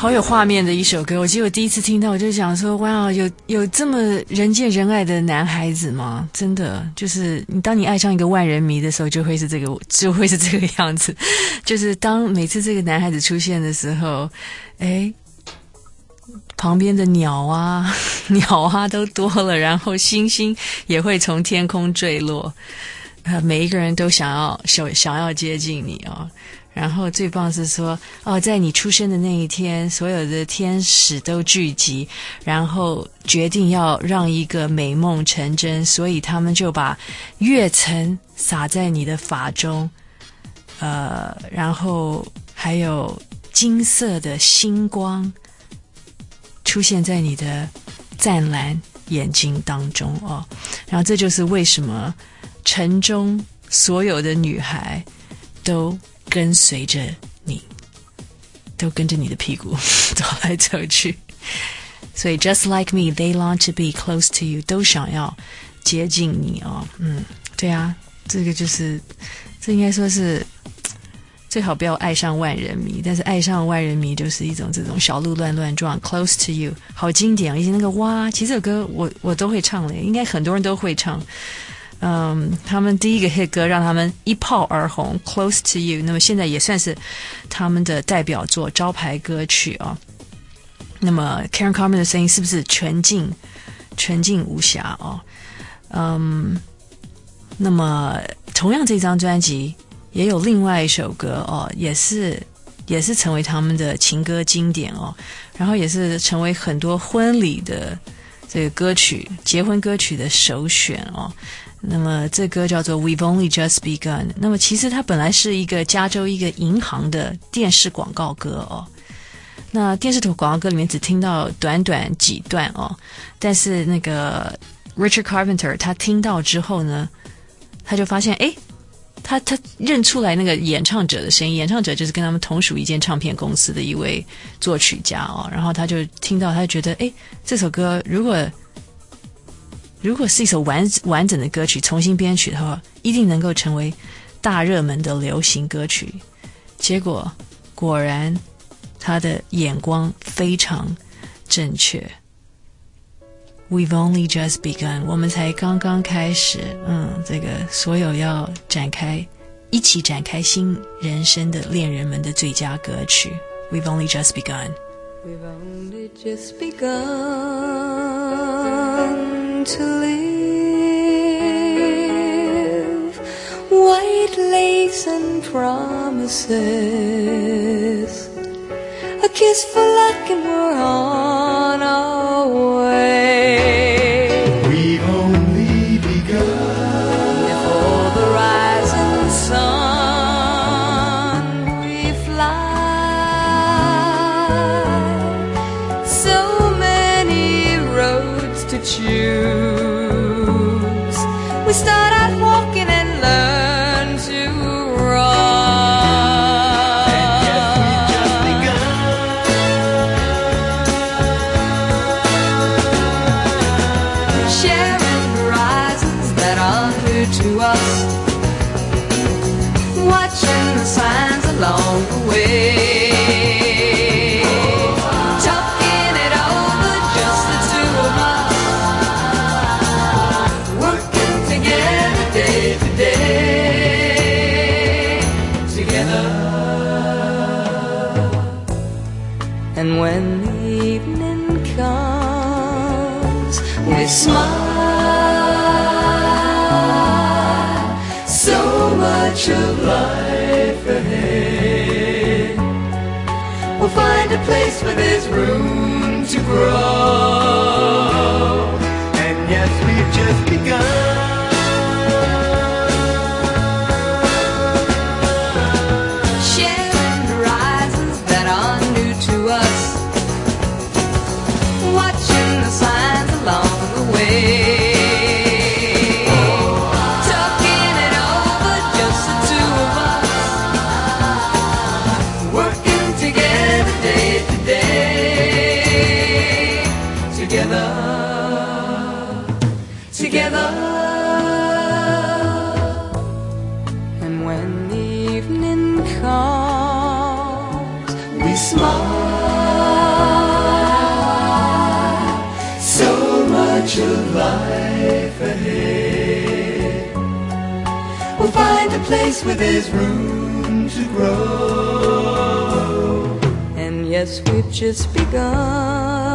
好有画面的一首歌。我记得我第一次听到，我就想说，哇，有有这么人见人爱的男孩子吗？真的，就是你当你爱上一个万人迷的时候，就会是这个，就会是这个样子。就是当每次这个男孩子出现的时候，哎，旁边的鸟啊、鸟啊都多了，然后星星也会从天空坠落，呃，每一个人都想要想想要接近你哦。然后最棒是说，哦，在你出生的那一天，所有的天使都聚集，然后决定要让一个美梦成真，所以他们就把月尘洒在你的发中，呃，然后还有金色的星光出现在你的湛蓝眼睛当中哦。然后这就是为什么城中所有的女孩都跟随着你，都跟着你的屁股走来走去。所以 just like me, they long to be close to you， 都想要接近你哦。嗯，对啊，这个就是这应该说是最好不要爱上万人迷，但是爱上万人迷就是一种这种小鹿乱乱撞 close to you， 好经典。以前那个哇，其实这首歌我我都会唱的，应该很多人都会唱。嗯，他们第一个 hit 歌让他们一炮而红 Close to You， 那么现在也算是他们的代表作招牌歌曲啊。那么 Karen Carmen 的声音是不是纯净纯净无瑕哦？嗯，那么同样这张专辑也有另外一首歌哦，也是也是成为他们的情歌经典哦，然后也是成为很多婚礼的这个歌曲结婚歌曲的首选哦。那么这歌叫做 We've Only Just Begun， 那么其实它本来是一个加州一个银行的电视广告歌哦。那电视广告歌里面只听到短短几段哦，但是那个 Richard Carpenter 他听到之后呢，他就发现诶他他认出来那个演唱者的声音，演唱者就是跟他们同属一间唱片公司的一位作曲家哦，然后他就听到，他就觉得诶这首歌如果如果是一首完完整的歌曲重新编曲的话，一定能够成为大热门的流行歌曲。结果果然他的眼光非常正确。 We've only just begun， 我们才刚刚开始，嗯，这个所有要展开一起展开新人生的恋人们的最佳歌曲。 We've only just begun， We've only just begun to live, white lace and promises, a kiss for luck and we're on our way. We've only begun. Before the rising sun we fly, so many roads to choose. We start out walking and learn to run. And yes, we've just begun. Sharing horizons that are new to us, watching the signs along the way. Talking it over, just the two of us, working together day to day, together. And when the evening comes, we smile, so much of life ahead. We'll find a place where there's room to grow. And yes, we've just begun. Sharing horizons that are new to us, watching the signs along the way. Talking it over, just the two of us, working together day to day, together. life ahead. We'll find a place where there's room to grow. And yes, we've just begun.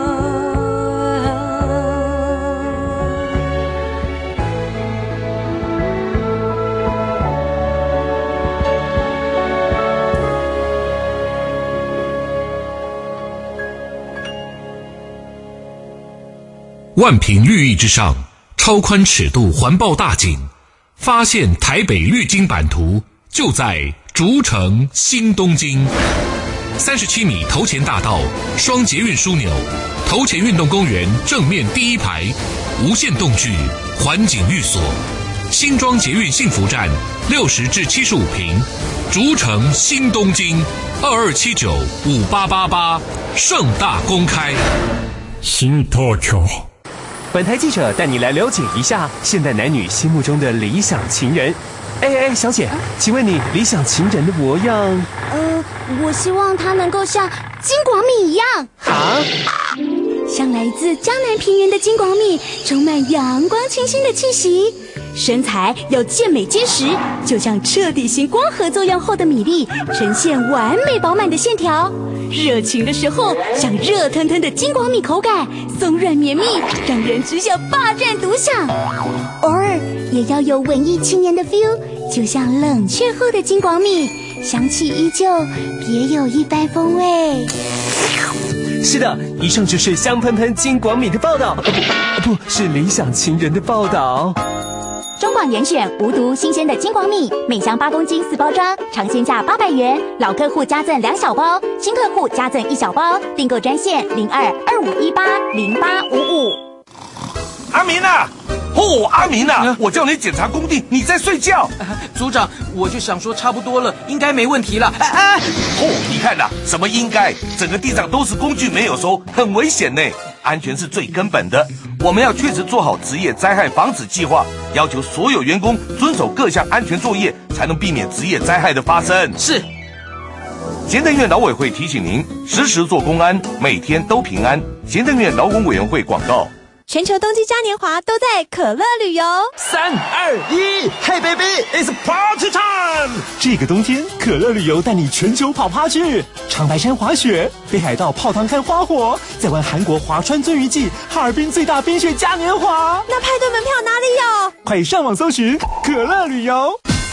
万坪绿意之上，超宽尺度环抱大景，发现台北绿金版图就在竹城新东京。三十七米头前大道，双捷运枢纽，头前运动公园正面第一排，无线动距，环景寓所，新庄捷运幸福站，六十至七十五坪，竹城新东京，二二七九五八八八，盛大公开。 新東京。 本台记者带你来了解一下现代男女心目中的理想情人。哎哎，小姐，请问你理想情人的模样？ 呃，我希望他能够像金广米一样。 啊？ 像来自江南平原的金广米，充满阳光清新的气息。身材要健美结实，就像彻底型光合作用后的米粒，呈现完美饱满的线条。热情的时候，像热腾腾的金广米口感，松软绵密，让人只想霸占独享。偶尔也要有文艺青年的 feel， 就像冷却后的金广米，香气依旧，别有一番风味。 是的，以上就是香喷喷金广米的报道，呃、不, 不是理想情人的报道。 中广严选无毒新鲜的金广米，每箱八公斤四包装，尝鲜价八百元，老客户加赠两小包，新客户加赠一小包。订购专线零二二五一八零八五五。 阿明啊！哦，阿明啊！我叫你检查工地，你在睡觉。 组长，我就想说差不多了，应该没问题了。哎哎！ 哦，你看呐，什么应该？整个地上都是工具没有收，很危险呢。安全是最根本的，我们要确实做好职业灾害防止计划，要求所有员工遵守各项安全作业，才能避免职业灾害的发生。 是。 行政院劳委会提醒您，时时做公安，每天都平安。行政院劳工委员会广告。 全球冬季嘉年华都在可乐旅游。 三二一 ，Hey baby, it's party time！ 这个冬天，可乐旅游带你全球跑趴去，长白山滑雪，北海道泡汤看花火，再玩韩国滑川鳟鱼季，哈尔滨最大冰雪嘉年华。 那派对门票哪里有？ 快上网搜寻可乐旅游。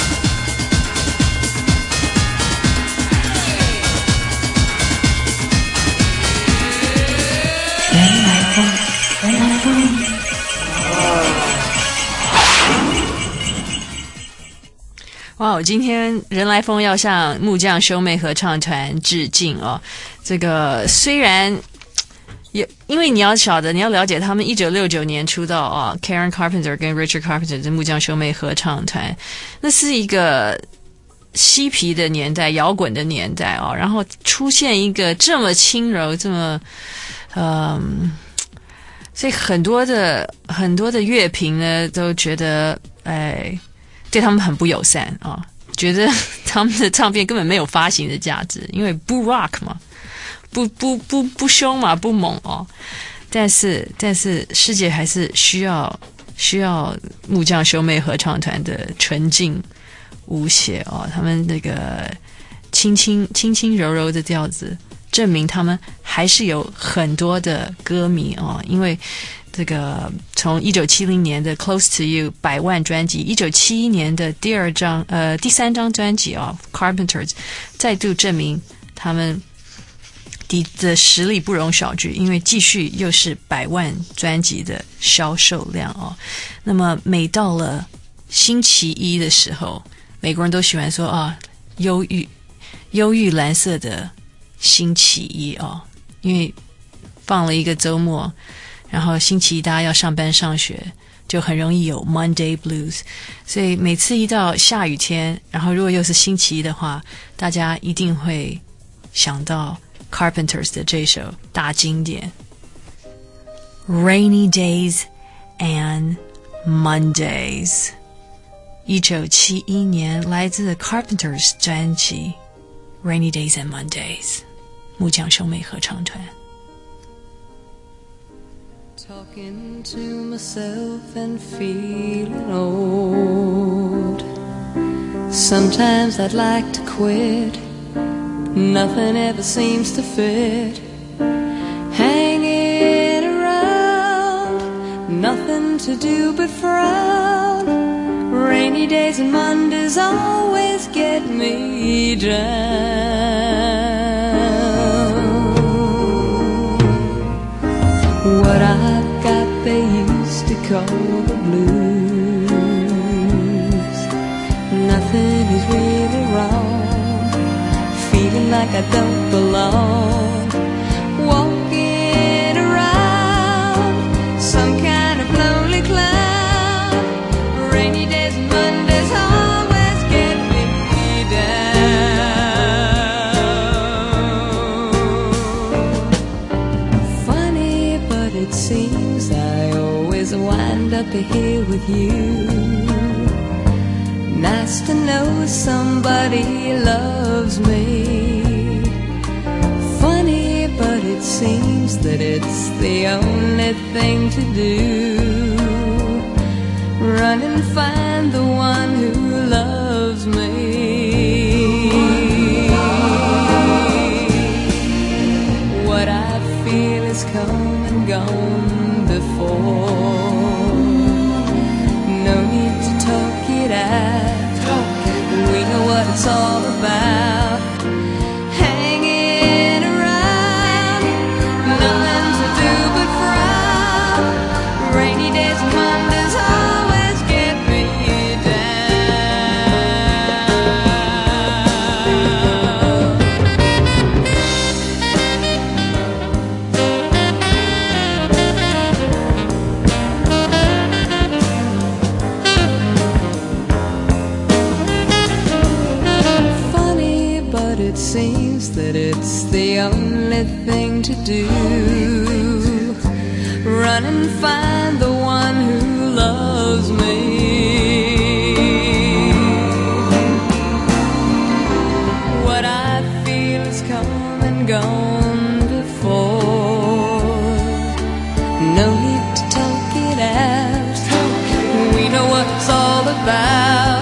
人来疯。人来疯。 哇，我今天人来疯要向木匠兄妹合唱团致敬哦。这个虽然也因为你要晓得，你要了解他们一九六九年出道啊 ，Karen Carpenter 跟 Richard Carpenter 的木匠兄妹合唱团，那是一个嬉皮的年代，摇滚的年代哦。然后出现一个这么轻柔，这么嗯。所以很多的很多的乐评呢都觉得，哎，对他们很不友善啊、哦，觉得他们的唱片根本没有发行的价值，因为不 rock 嘛，不不不不凶嘛，不猛哦。但是但是世界还是需要需要木匠兄妹合唱团的纯净无邪哦，他们那个轻轻轻轻柔柔的调子。证明他们还是有很多的歌迷哦，因为这个从一九七零年的 Close to You 百万专辑，一九七一年的第二张呃第三张专辑啊、哦、Carpenters 再度证明他们的的实力不容小觑，因为继续又是百万专辑的销售量哦。那么每到了星期一的时候，美国人都喜欢说啊，忧郁忧郁蓝色的星期一哦，因为放了一个周末，然后星期一大家要上班上学，就很容易有 Monday Blues， 所以每次一到下雨天，然后如果又是星期一的话，大家一定会想到 Carpenters 的这首大经典 Rainy Days and Mondays， 一九七一年来自 Carpenters 专辑Rainy Days and Mondays， 木匠兄妹合唱团。 Talking to myself and feeling old. Sometimes I'd like to quit. Nothing ever seems to fit. Hanging around, nothing to do but frown. Rainy days and Mondays always get me down. What I've got they used to call the blues. Nothing is really wrong, feeling like I don't belong. Walking around some kind of lonely cloud. Rainy days and Mondays always get me down. Funny, but it seems I always wind up here with you. Nice to know somebody loves me. Funny, but it seems that it's the only thing to do. Run and find the one who loves me. What I feel is come and gone before. No need to talk it out. We know what it's all about. Hanging around, nothing to do but frown. Rainy days and Mondays always get me it seems that it's the only thing to do. Run and find the one who loves me. What I feel is come and gone before. No need to talk it out. We know what it's all about.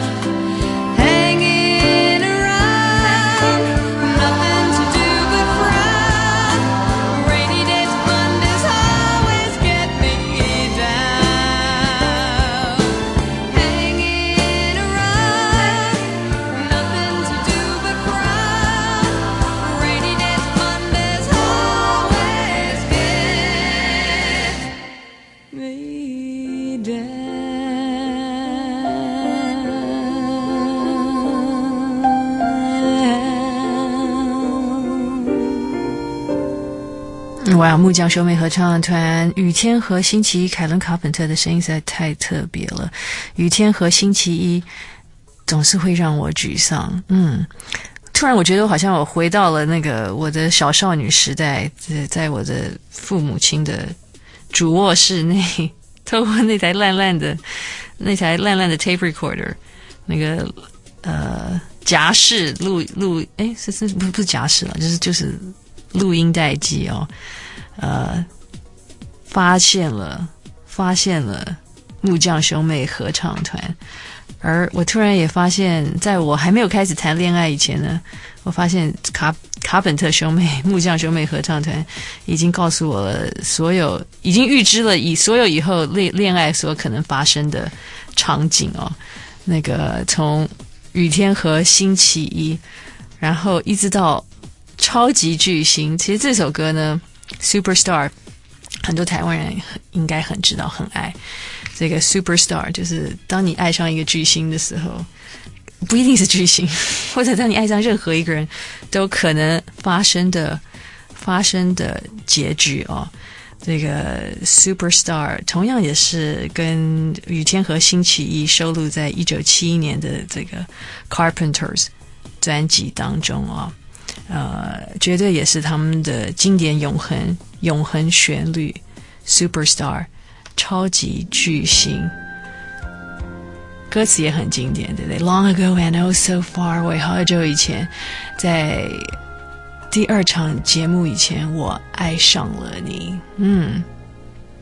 哇，木匠兄妹合唱团雨天和星期一，凯伦卡本特的声音实在太特别了。雨天和星期一总是会让我沮丧。嗯，突然我觉得我好像我回到了那个我的小少女时代，在在我的父母亲的主卧室内，透过那台烂烂的那台烂烂的 tape recorder， 那个呃夹式录录，哎，是是不不是夹式了，就是就是录音带机哦。呃，发现了，发现了木匠兄妹合唱团，而我突然也发现，在我还没有开始谈恋爱以前呢，我发现卡卡本特兄妹木匠兄妹合唱团已经告诉我了所有，已经预知了以所有以后恋恋爱所可能发生的场景哦。那个从雨天和星期一，然后一直到超级巨星，其实这首歌呢 Superstar 很多台湾人应该很知道很爱这个 Superstar， 就是当你爱上一个巨星的时候，不一定是巨星，或者当你爱上任何一个人都可能发生的发生的结局哦。这个 Superstar 同样也是跟雨天和星期一收录在一九七一年的这个 Carpenters 专辑当中哦。呃，绝对也是他们的经典永恒永恒旋律 Superstar 超级巨星，歌词也很经典，对不对？ Long ago and oh so far away， 好久以前，在第二场节目以前，我爱上了你。嗯，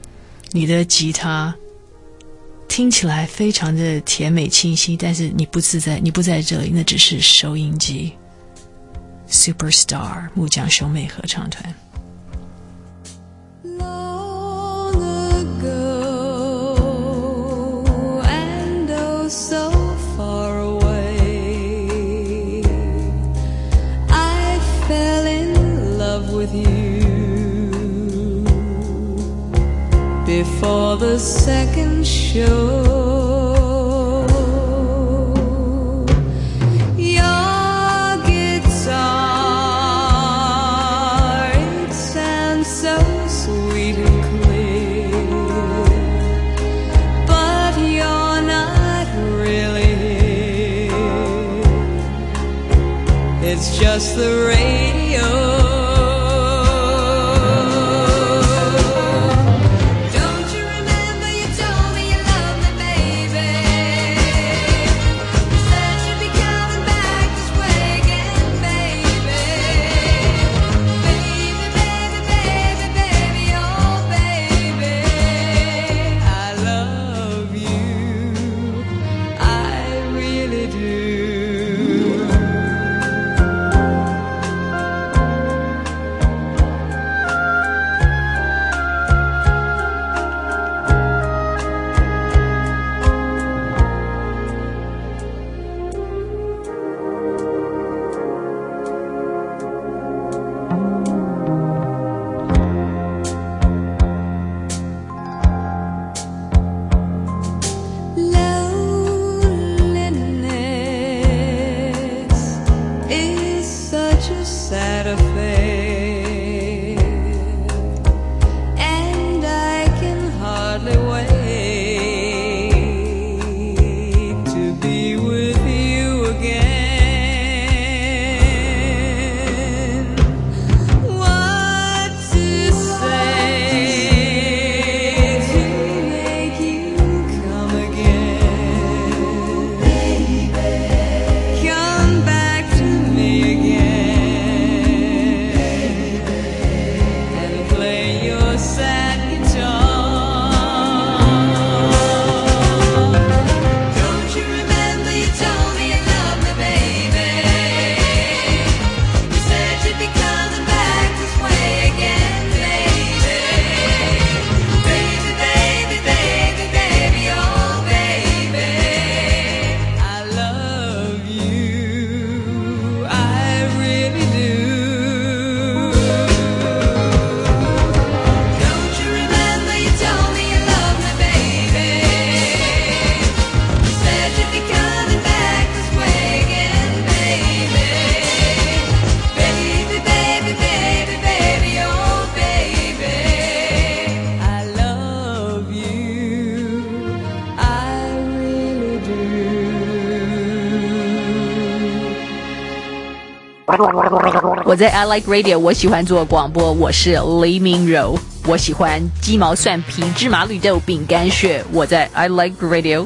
你的吉他听起来非常的甜美清晰，但是你不自在，你不在这里，那只是收音机。Superstar 木匠兄妹合唱团。 So far away, I fell in love with you before the second show. Your guitar, it sounds so sweet and clear, but you're not really here. It's just the radio. Don't you remember you told me you loved me, baby? You said you'd be coming back this way again, baby. Baby, baby, baby, baby, oh baby, I love you, I really do. Loneliness is such a sad affair, and I can hardly wait to be with you again. What to say to make you come again? Baby, come back to me again, and play your sad guitar. Don't you remember you told me you loved me, baby? You said you'd be coming back this way again, baby. Baby, baby, baby, baby, oh baby, I love you, I really do. Don't you remember you told me you loved me, baby? You said you'd be coming back this way again, baby. Baby, baby, baby, baby, oh baby, I love you, I really do. 我在 I Like Radio， 我喜欢做广播，我是黎明柔，我喜欢鸡毛蒜皮、芝麻绿豆、饼干屑，我在 I Like Radio。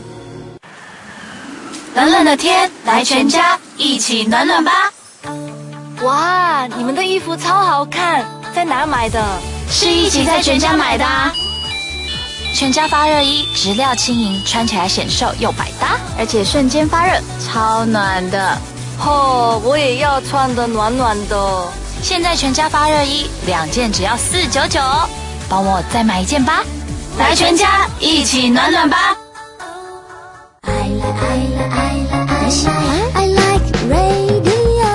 冷冷的天，来全家一起暖暖吧！哇，你们的衣服超好看，在哪买的？是一起在全家买的啊！全家发热衣，质料轻盈，穿起来显瘦又百搭，而且瞬间发热，超暖的。哦，我也要穿的暖暖的。现在全家发热衣两件只要四九九，帮我再买一件吧！来全家一起暖暖吧！ I like, I like, I like, I like radio.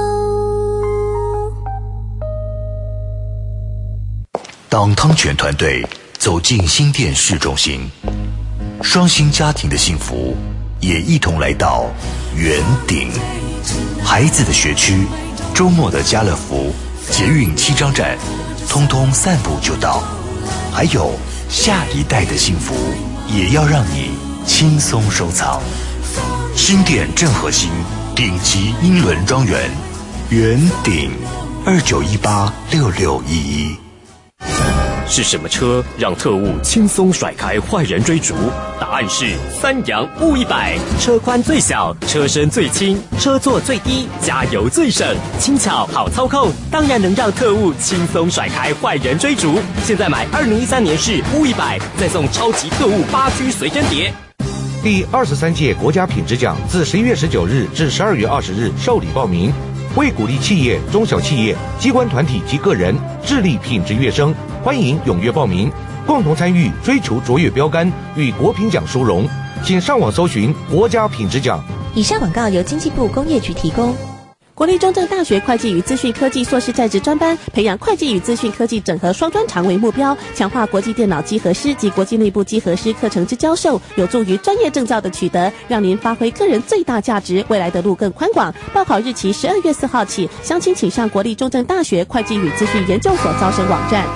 当汤泉团队走进新店市中心，双薪家庭的幸福也一同来到圆顶。孩子的学区，周末的家乐福，捷运七张站，通通散步就到。还有下一代的幸福，也要让你轻松收藏。新店正核心顶级英伦庄园，圆顶二九一八六六一一。 是什么车让特务轻松甩开坏人追逐？答案是三洋U 一百，车宽最小，车身最轻，车座最低，加油最省，轻巧好操控，当然能让特务轻松甩开坏人追逐。现在买二零一三年式 U 一百，再送超级特务八 G 随身碟。 第二十三届国家品质奖自十一月十九日至十二月二十日受理报名。为鼓励企业、中小企业、机关团体及个人致力品质跃升，欢迎踊跃报名，共同参与追求卓越标杆与国品奖殊荣。请上网搜寻国家品质奖。 以上广告由经济部工业局提供。国立中正大学会计与资讯科技硕士在职专班，培养会计与资讯科技整合双专长为目标，强化国际电脑稽核师及国际内部稽核师课程之教授，有助于专业证照的取得，让您发挥个人最大价值，未来的路更宽广。报考日期十二月四号起，详情请上国立中正大学会计与资讯研究所招生网站。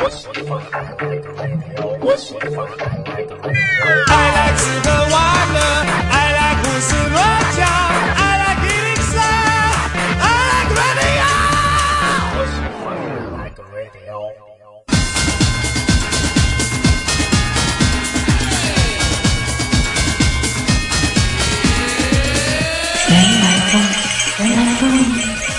I like 吃喝玩乐 I like 胡思乱想 I like eating sad I like radio I like radio 人来疯人来疯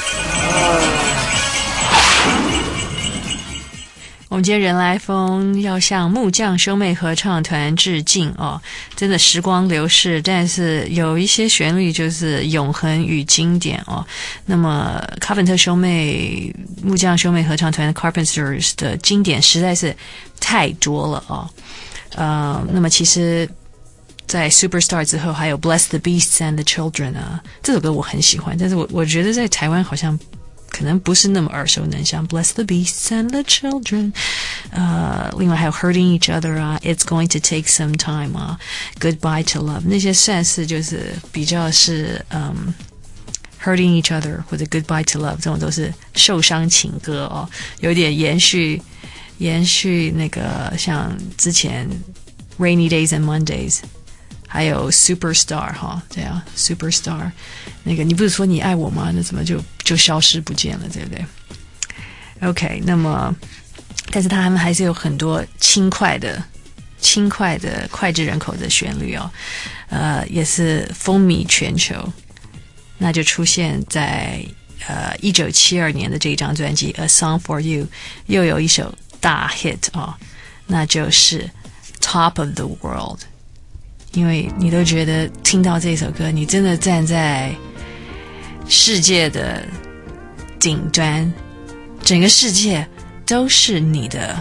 我们今天人来疯要向木匠兄妹合唱团致敬哦，真的时光流逝，但是有一些旋律就是永恒与经典哦。那么卡本特兄妹木匠兄妹合唱团 Carpenters 的经典实在是太多了哦。呃，那么其实在 Superstar 之后还有 Bless the Beasts and the Children 啊，这首歌我很喜欢，但是我我觉得在台湾好像可能不是那么耳熟能详 Bless the beasts and the children 呃，另外还有 Hurting each other 啊 It's going to take some time 啊 Goodbye to love 那些算是就是比较是嗯 Hurting each other 或者 Goodbye to love 这种都是受伤情歌哦，有点延续延续那个像之前 Rainy Days and Mondays还有 Superstar 哈，这样 Superstar 那个你不是说你爱我吗？那怎么就就消失不见了，对不对 ？OK， 那么但是他们还是有很多轻快的、轻快的脍炙人口的旋律哦，呃，也是风靡全球。那就出现在呃一九七二年的这一张专辑《A Song for You》，又有一首大 hit 哦，那就是《Top of the World》。因为你都觉得听到这首歌，你真的站在世界的顶端，整个世界都是你的。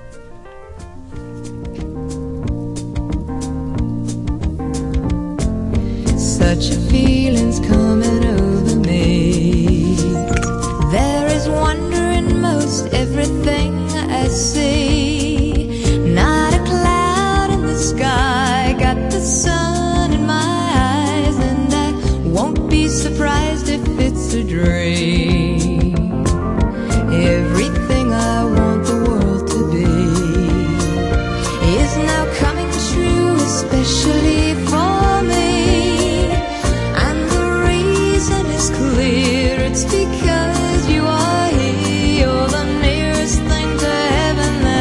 Such a feeling's coming over me. There is wonder in most everything I see. Not a cloud in the sky, got the sun in my eyes, and I won't be surprised if it's a dream. Everything I want the world to be is now coming true, especially for me. And the reason is clear, it's because you are here. You're the nearest thing to heaven that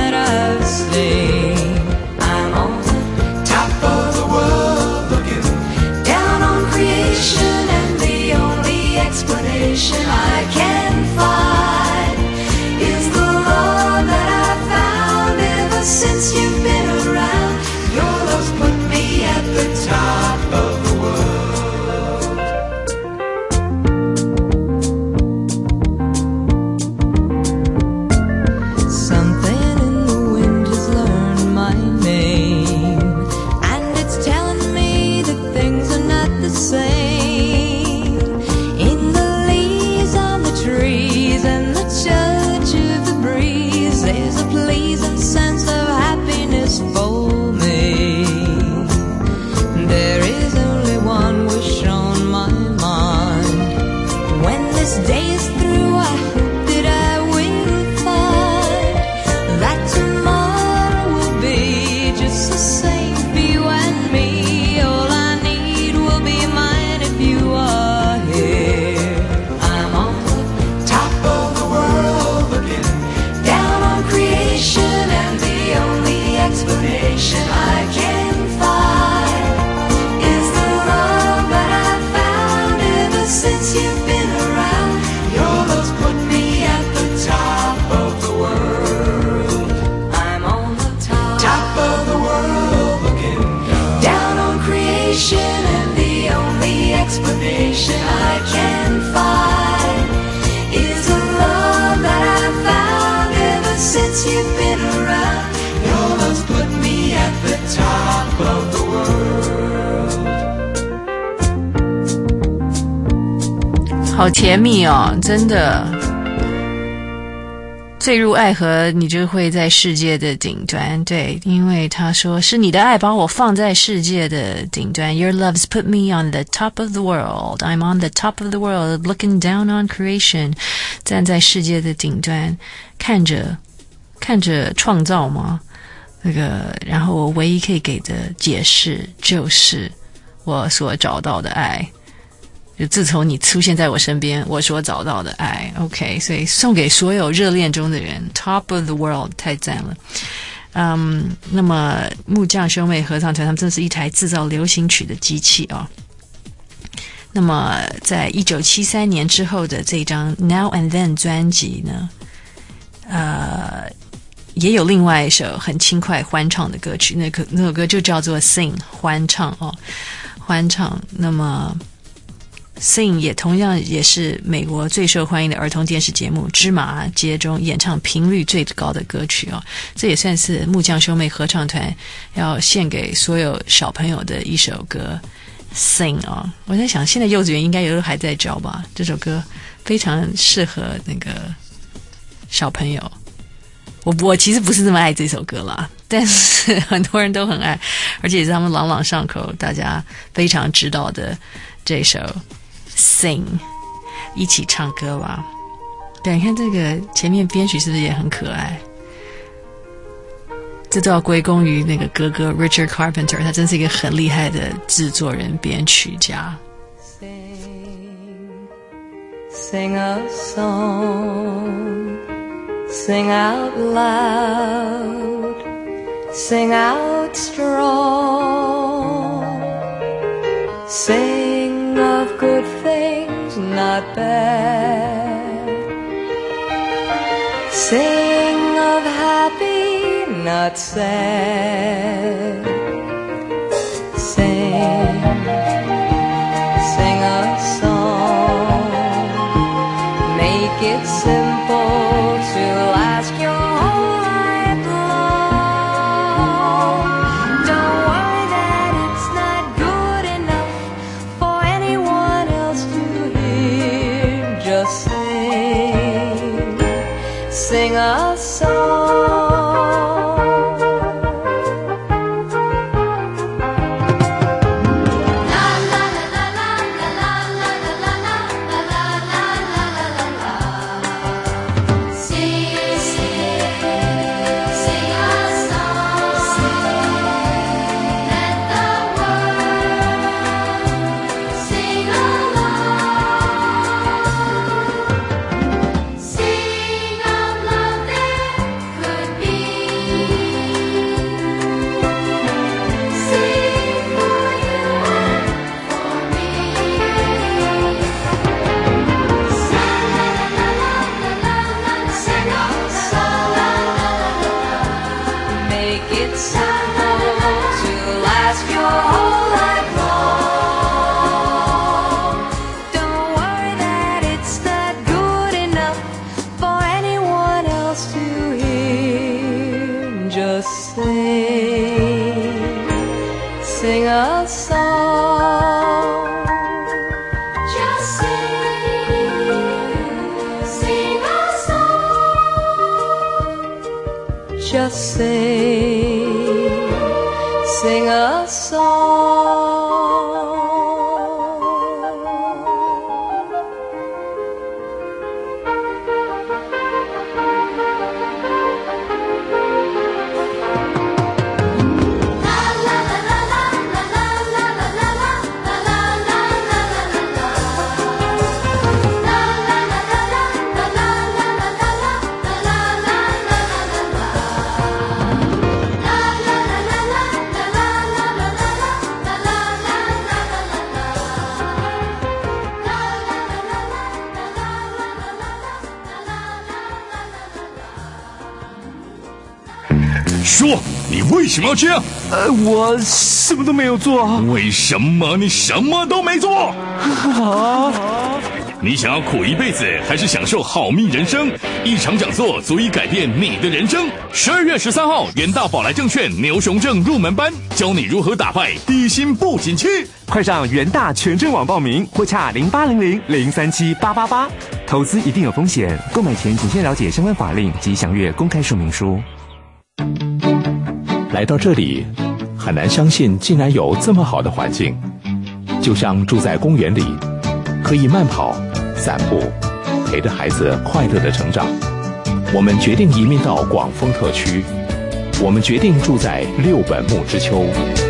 explanation I can find is a love that I've found ever since you've been around. Your love's put me at the top of the world. 好甜蜜哦，真的。坠入爱河，你就会在世界的顶端。对，因为他说是你的爱把我放在世界的顶端。Your love's put me on the top of the world. I'm on the top of the world, looking down on creation. 站在世界的顶端，看着看着创造吗？那个，然后我唯一可以给的解释就是我所找到的爱。就自从你出现在我身边，我所找到的爱 OK， 所以送给所有热恋中的人 Top of the world 太赞了。嗯，那么木匠兄妹合唱团他们真是一台制造流行曲的机器哦。那么在一九七三年之后的这张 Now and Then 专辑呢，呃也有另外一首很轻快欢唱的歌曲，那个那首歌就叫做 Sing 欢唱哦，欢唱。那么Sing 也同样也是美国最受欢迎的儿童电视节目《芝麻街》中演唱频率最高的歌曲哦，这也算是木匠兄妹合唱团要献给所有小朋友的一首歌 Sing 哦。我在想现在幼稚园应该有的还在教吧，这首歌非常适合那个小朋友。我我其实不是这么爱这首歌啦，但是很多人都很爱，而且也是他们朗朗上口，大家非常知道的这首Sing， 一起唱歌吧。对，你看这个前面编曲是不是也很可爱？这都要归功于那个哥哥 Richard Carpenter， 他真是一个很厉害的制作人、编曲家。 Sing a song, sing out loud, sing out strong, sing of good things, not bad, sing of happy, not sad, sing, sing a song, make it simple to last your whole life long. Don't worry that it's not good enough for anyone else to hear. Just sing, sing a song. Just sing, sing a song. 你为什么要这样？ 呃，我什么都没有做啊。 为什么你什么都没做？ 啊！ 你想要苦一辈子，还是享受好命人生？一场讲座足以改变你的人生。十二月十三号，元大宝来证券牛熊证入门班，教你如何打败低薪不景气。 快上元大全证网报名，或洽零八零零零三七八八八。投资一定有风险，购买前请先了解相关法令及详阅公开说明书。 来到这里，很难相信竟然有这么好的环境，就像住在公园里，可以慢跑、散步，陪着孩子快乐的成长。我们决定移民到广丰特区，我们决定住在六本木之丘。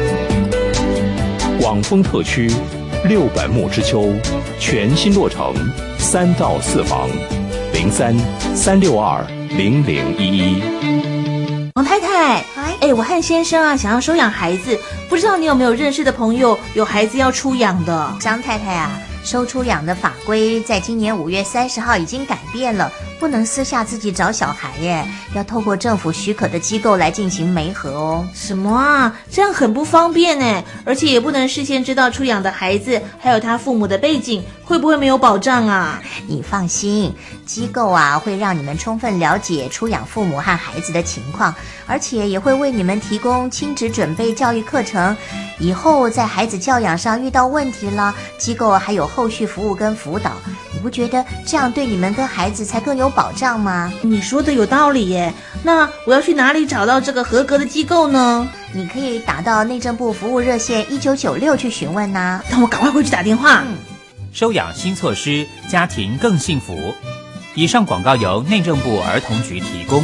广丰特区六本木之丘，全新落成，三到四房，零三三六二零零一一。 王太太，哎，我和先生啊想要收养孩子，不知道你有没有认识的朋友有孩子要出养的？ 张太太啊，收出养的法规在今年五月三十号已经改变了，不能私下自己找小孩耶，要透过政府许可的机构来进行媒合哦。 什么啊？这样很不方便呢，而且也不能事先知道出养的孩子还有他父母的背景，会不会没有保障啊？ 你放心，机构啊会让你们充分了解出养父母和孩子的情况，而且也会为你们提供亲职准备教育课程。以后在孩子教养上遇到问题了，机构还有后续服务跟辅导，你不觉得这样对你们跟孩子才更有保障吗？ 你说的有道理耶，那我要去哪里找到这个合格的机构呢？ 你可以打到内政部服务热线一九九六去询问呐。 那我赶快回去打电话。 嗯， 收养新措施，家庭更幸福。以上广告由内政部儿童局提供。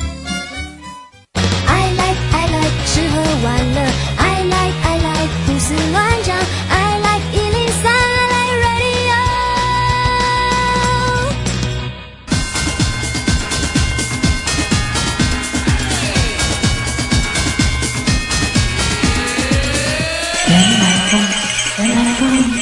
I like I like 吃喝玩乐 I like I like 胡思乱想 I like 一零三 I like radio。 人来疯人来疯。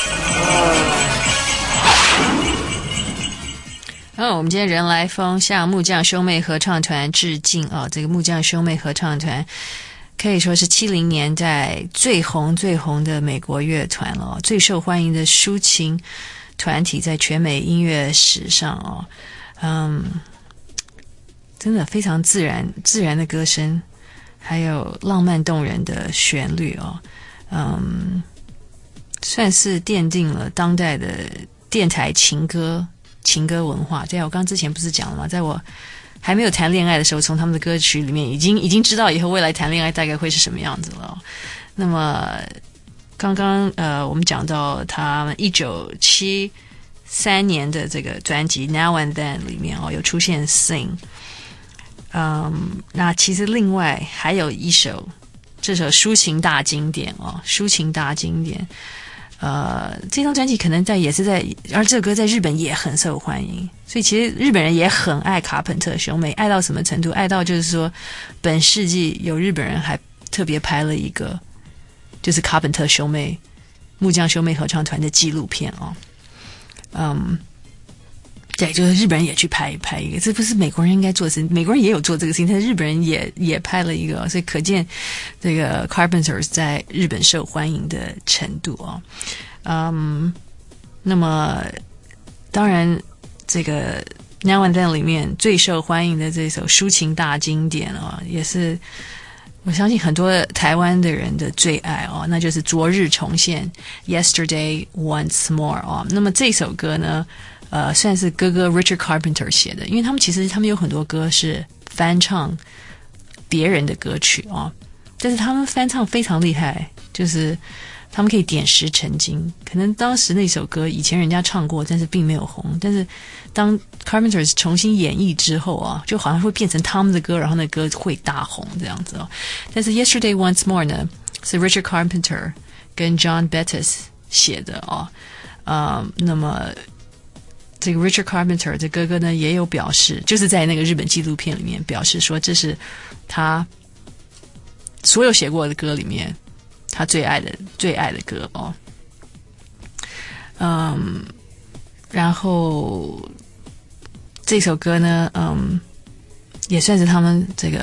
哦，我们今天人来疯向木匠兄妹合唱团致敬哦！这个木匠兄妹合唱团可以说是七零年代最红最红的美国乐团了、哦，最受欢迎的抒情团体在全美音乐史上哦，嗯，真的非常自然自然的歌声，还有浪漫动人的旋律哦，嗯，算是奠定了当代的电台情歌。情歌文化，对啊，我刚刚之前不是讲了吗？在我还没有谈恋爱的时候，从他们的歌曲里面已经已经知道以后未来谈恋爱大概会是什么样子了、哦。那么刚刚呃，我们讲到他们一九七三年的这个专辑《Now and Then》里面哦，有出现 Sing。嗯，那其实另外还有一首这首抒情大经典哦，抒情大经典。呃，这张专辑可能在也是在，而这首歌在日本也很受欢迎，所以其实日本人也很爱卡本特兄妹，爱到什么程度？爱到就是说，本世纪有日本人还特别拍了一个，就是卡本特兄妹、木匠兄妹合唱团的纪录片哦。嗯，对，就是日本人也去拍拍一个，这不是美国人应该做的事情，美国人也有做这个事情，但是日本人也也拍了一个，所以可见这个 Carpenters 在日本受欢迎的程度哦。嗯，那么当然这个 Now and Then 里面最受欢迎的这首抒情大经典哦，也是我相信很多台湾的人的最爱哦，那就是昨日重现 Yesterday Once More 哦。那么这首歌呢？呃，算是哥哥 Richard Carpenter 写的，因为他们其实他们有很多歌是翻唱别人的歌曲哦，但是他们翻唱非常厉害，就是他们可以点石成金。可能当时那首歌以前人家唱过，但是并没有红，但是当 Carpenters 重新演绎之后啊，就好像会变成他们的歌，然后那歌会大红这样子哦。但是 Yesterday Once More 呢，是 Richard Carpenter 跟 John Bettis 写的哦，呃，那么这个 Richard Carpenter 的哥哥呢也有表示，就是在那个日本纪录片里面表示说，这是他所有写过的歌里面他最爱的最爱的歌哦。嗯，然后这首歌呢，嗯，也算是他们这个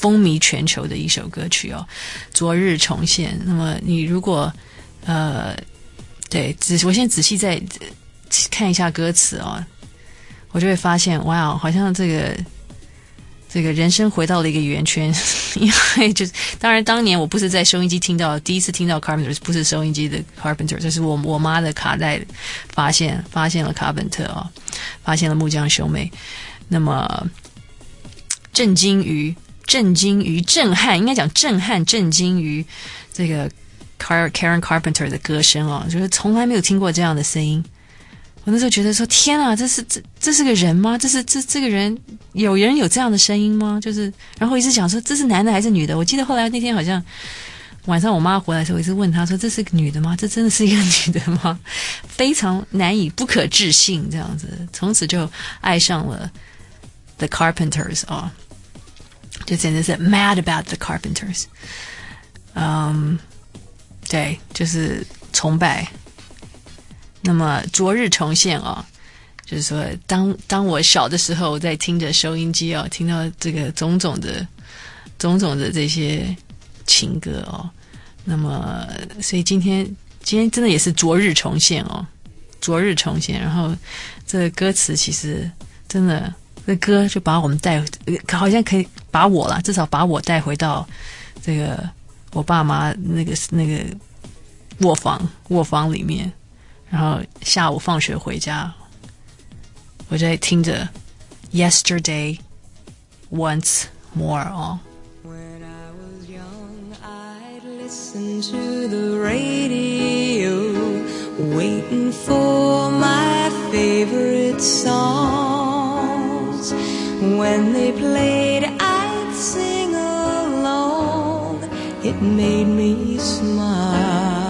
风靡全球的一首歌曲哦，昨日重现。那么你如果呃，对，仔我现在仔细再看一下歌词哦，我就会发现，哇，好像这个这个人生回到了一个圆圈，因为就是当然当年我不是在收音机听到，第一次听到 Carpenters 不是收音机的 Carpenter， 就是我我妈的卡带发现发现了 Carpenter 哦，发现了木匠兄妹，那么震惊于震惊于震撼，应该讲震撼震惊于这个 Karen Carpenter 的歌声哦，就是从来没有听过这样的声音。我那时候觉得说，天啊，这是这这是个人吗？这是这这个人有人有这样的声音吗？就是，然后一直讲说这是男的还是女的？我记得后来那天好像晚上我妈回来的时候，我一直问她说这是个女的吗？这真的是一个女的吗？非常难以不可置信这样子，从此就爱上了 The Carpenters 哦，就简直是 mad about the Carpenters。嗯，对，就是崇拜。那么昨日重现哦，就是说当当我小的时候在听着收音机哦，听到这个种种的种种的这些情歌哦，那么所以今天今天真的也是昨日重现哦，昨日重现。然后这个歌词其实真的，这歌就把我们带，好像可以把我啦，至少把我带回到这个我爸妈那个那个卧房卧房里面。然后下午放学回家，我在听着 Yesterday Once More 哦。 When I was young, I'd listen to the radio, waiting for my favorite songs. When they played, I'd sing along. It made me smile.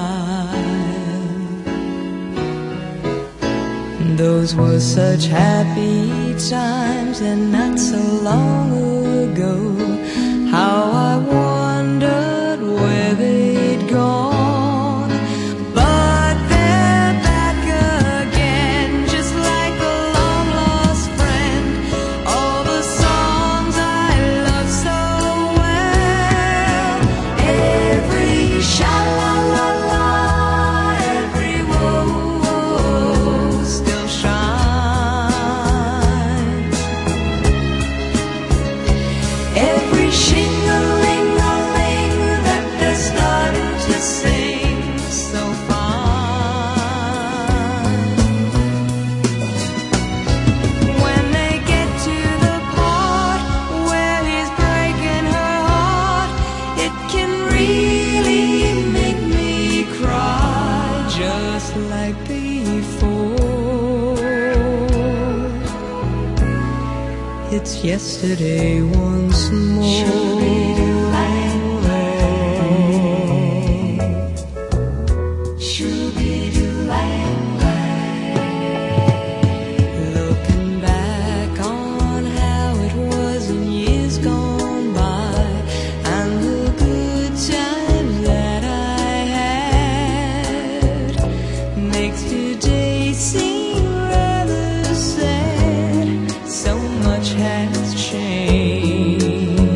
Those were such happy times, and not so long ago. How I wondered where they'd gone. But they're back again, just like a long lost friend. All the songs I love so well. Every sha-la-la-la, every woe still shines. Every shing-a-ling-a-ling that they're starting to sing so fine. When they get to the part where he's breaking her heart, it can really make me cry, just like before. It's yesterday once more. Looking back on how it was in years gone by, and the good times that I had, makes today seem rather sad. So much has changed.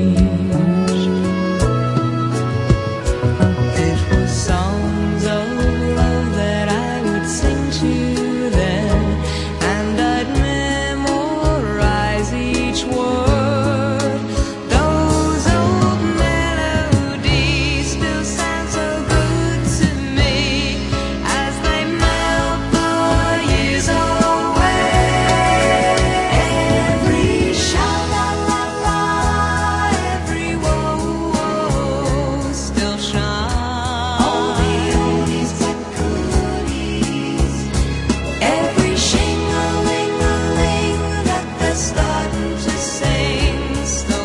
It was songs of love that I would sing to them, and I'd memorize each word. Those old melodies still sound so good to me as they melt the years away. Every sha-la-la-la, every woe still shines. All the oldies but goodies. Every shing-a-ling-a-ling that they're starting to sing so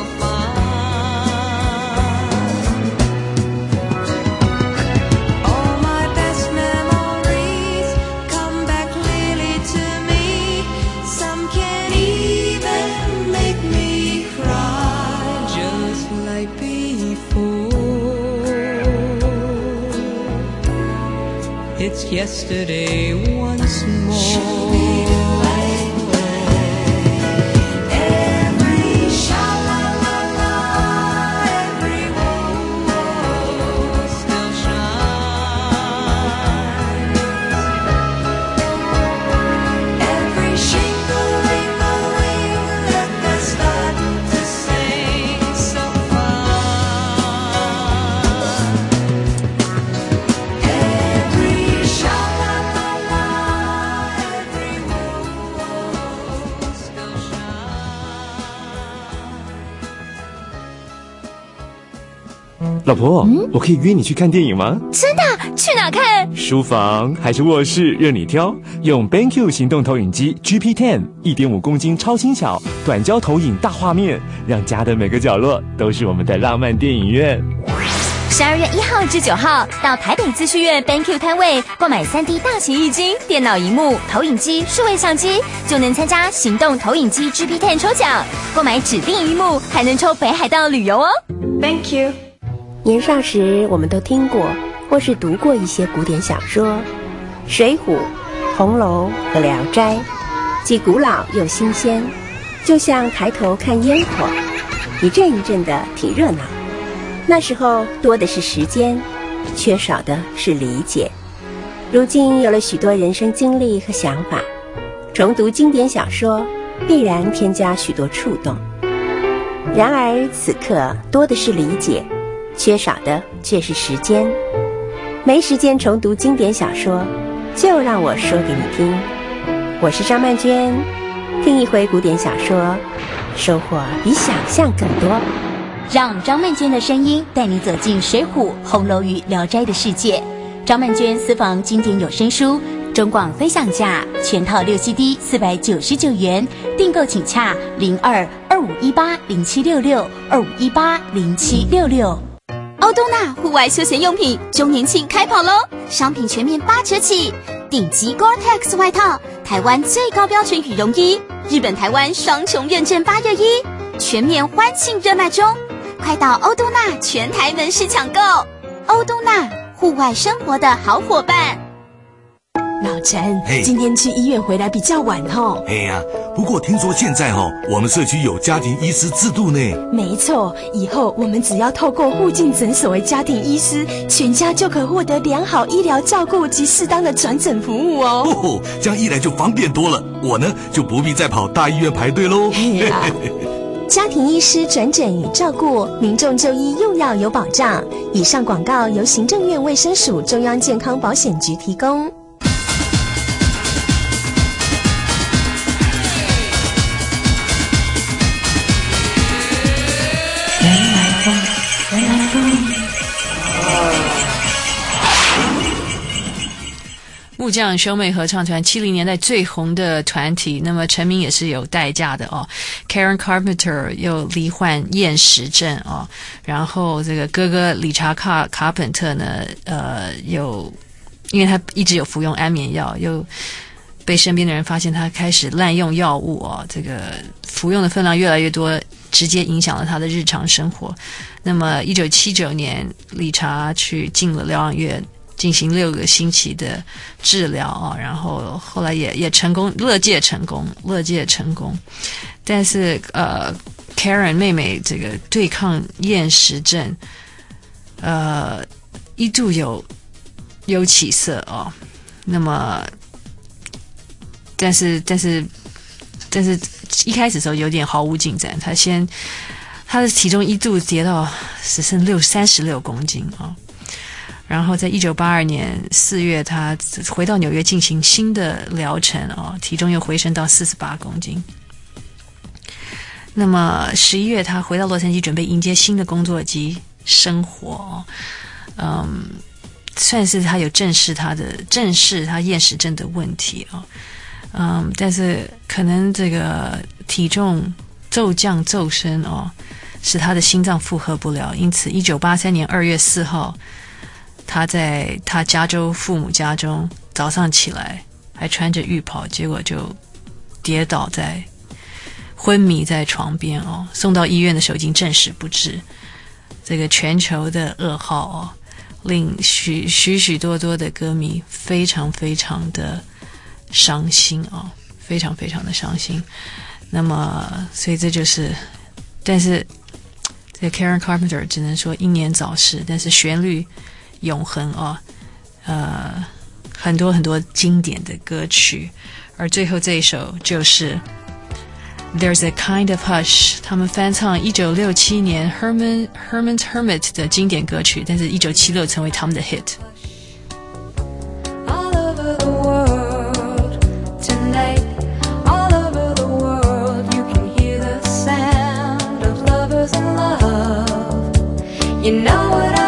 fine. All my best memories come back clearly to me. Some can even make me cry, just like before. It's yesterday once more. Every sha-la-la-la, 老婆，嗯，我可以约你去看电影吗？ 真的？去哪看？ 书房还是卧室任你挑。用 BenQ 行动投影机 G P 十 一点五公斤超轻巧短焦投影大画面，让家的每个角落都是我们的浪漫电影院。 十二月一号至九号，到台北资讯院 BenQ 摊位购买 三 D 大型液晶、电脑萤幕、投影机、数位相机，就能参加行动投影机 G P 十 抽奖。购买指定萤幕，还能抽北海道旅游哦。BenQ。 年少时，我们都听过或是读过一些古典小说，《水浒》、《红楼》和《聊斋》，既古老又新鲜，就像抬头看烟火，一阵一阵的挺热闹。那时候多的是时间，缺少的是理解。如今有了许多人生经历和想法，重读经典小说必然添加许多触动。然而此刻多的是理解，缺少的却是时间。没时间重读经典小说，就让我说给你听。我是张曼娟，听一回古典小说，收获比想象更多。 让张曼娟的声音带你走进《水浒》《红楼》与《聊斋》的世界。张曼娟私房经典有声书，中广分享价全套六 C D 四百九十九元，订购请洽零二二五一八零七六六二五一八零七六六。欧东娜户外休闲用品周年庆开跑喽！商品全面八折起，顶级 Gore-Tex 外套，台湾最高标准羽绒衣，日本台湾双重认证八月一，全面欢庆热卖中。快到欧东娜全台门市抢购，欧东娜户外生活的好伙伴。 老陈，今天去医院回来比较晚吼。 哎呀，不过听说现在吼，我们社区有家庭医师制度呢。 没错，以后我们只要透过附近诊所的家庭医师，全家就可获得良好医疗照顾及适当的转诊服务哦。 哦，这样一来就方便多了，我呢就不必再跑大医院排队喽。 家庭医师转诊与照顾，民众就医用药有保障。以上广告由行政院卫生署中央健康保险局提供。 木匠兄妹合唱团七零年代最红的团体，那么成名也是有代价的哦。Karen Carpenter 又罹患厌食症哦，然后这个哥哥理查卡卡本特呢，呃，有因为他一直有服用安眠药，又被身边的人发现他开始滥用药物哦，这个服用的分量越来越多，直接影响了他的日常生活。那么一九七九年，理查去进了疗养院。进行六个星期的治疗啊，然后后来也也成功，乐界成功，乐界成功。但是呃 ，Karen 妹妹这个对抗厌食症，呃，一度有有起色哦。那么，但是但是但是一开始的时候有点毫无进展，她先她的体重一度跌到只剩六三十六公斤啊。哦，然后在一九八二年四月，他回到纽约进行新的疗程哦，体重又回升到四十八公斤。那么十一月，他回到洛杉矶，准备迎接新的工作及生活哦。嗯，算是他有正视他的正视他厌食症的问题哦。嗯，但是可能这个体重骤降骤升哦，使他的心脏负荷不了，因此一九八三年二月四号。他在他加州父母家中，早上起来还穿着浴袍，结果就跌倒在昏迷在床边哦，送到医院的时候已经证实不治。这个全球的噩耗哦，令许许许多多的歌迷非常非常的伤心哦，非常非常的伤心。那么，所以这就是，但是这个 Karen Carpenter 只能说英年早逝，但是旋律永恒哦，呃，很多很多经典的歌曲，而最后这一首就是 There's a Kind of Hush， 他们翻唱一九六七年 Herman Herman's Hermit 的经典歌曲，但是一九七六成为他们的 hit。 You know what I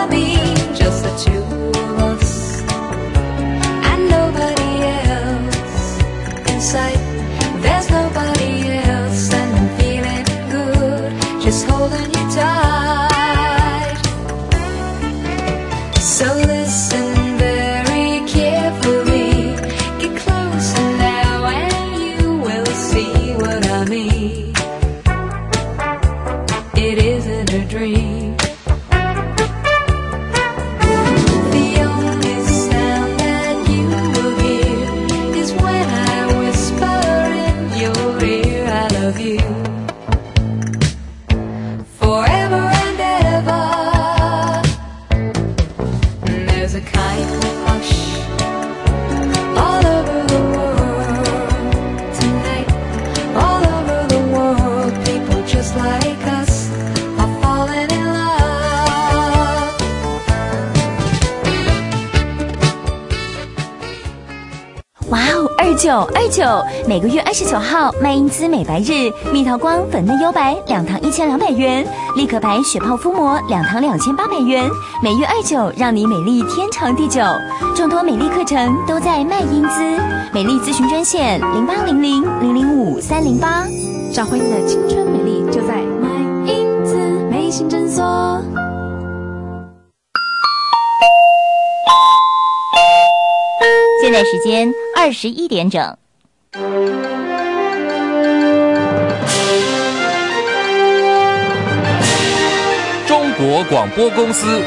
哇哦，二九二九，每个月二十九号卖因姿美白日，蜜桃光粉嫩优白两堂一千两百元，立可白血泡敷膜两堂两千八百元，每月二九，让你美丽天长地久。众多美丽课程都在卖因姿，美丽咨询专线零八零零零零五三零八， 找回你的青春美丽，就在卖因姿美心诊所。 现在时间二十一点整。 中国广播公司。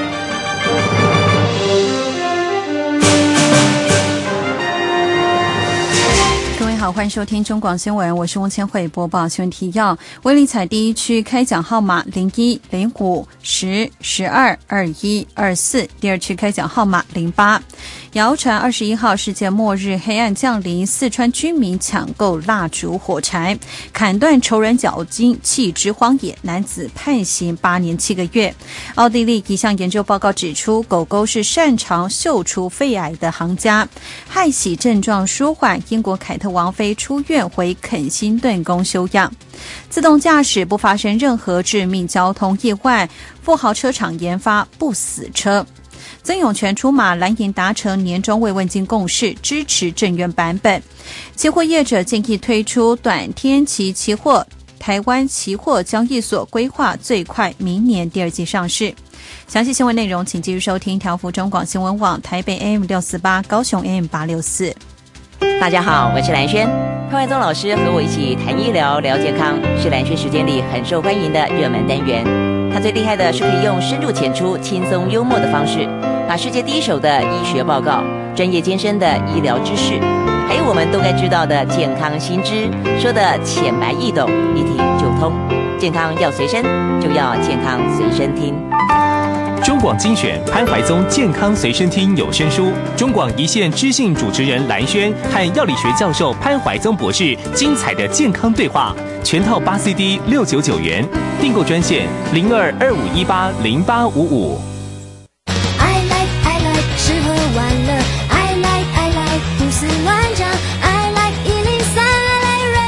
好，欢迎收听中广新闻，我是翁千惠，播报新闻提要。威力彩第一区开奖号码零一、零五、十、十二、二一、二四，第二区开奖号码零八。谣传二十一号世界末日黑暗降临，四川居民抢购蜡烛火柴，砍断仇人脚筋，弃之荒野，男子判刑八年七个月。奥地利一项研究报告指出，狗狗是擅长嗅出肺癌的行家，害喜症状舒缓。英国凯特王妃出院回肯辛顿宫休养。自动驾驶不发生任何致命交通意外，富豪车厂研发不死车。曾永权出马，蓝营达成年终慰问金共识，支持政院版本。期货业者建议推出短天期期货，台湾期货交易所规划最快明年第二季上市。详细新闻内容请继续收听调幅中广新闻网台北 A M 六四八，高雄 A M 八六四。 大家好，我是蓝轩。潘怀宗老师和我一起谈医疗、聊健康，是蓝轩时间里很受欢迎的热门单元。他最厉害的是可以用深入浅出、轻松幽默的方式，把世界第一手的医学报告、专业艰深的医疗知识，还有我们都该知道的健康新知，说的浅白易懂，一听就通。健康要随身，就要健康随身听。 中广精选潘怀宗健康随身听有声书，中广一线知性主持人蓝轩和药理学教授潘怀宗博士精彩的健康对话，全套八 C D 六九九元，订购专线零二二五一八零八五五。 I like I like 吃喝玩乐 I like I like 胡思乱想 I like 一零三 I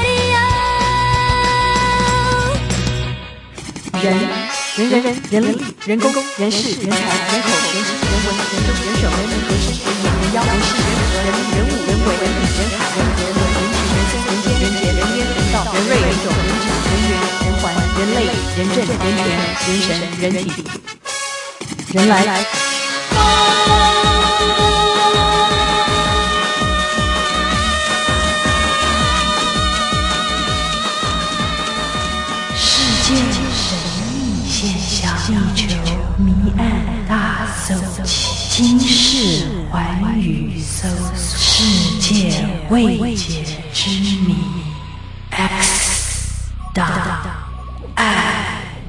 like radio 人人人人人力人工人事人才人口人情人文人政人手人民人事人民人妖人事人和人人物人为人理人海人人文人情人生人间人杰人烟人道人瑞人种人质人缘人环人类人政人权人神人体人来。 世界现象，地球谜案大搜集，今世寰宇搜索，世界未解之谜 X 档案。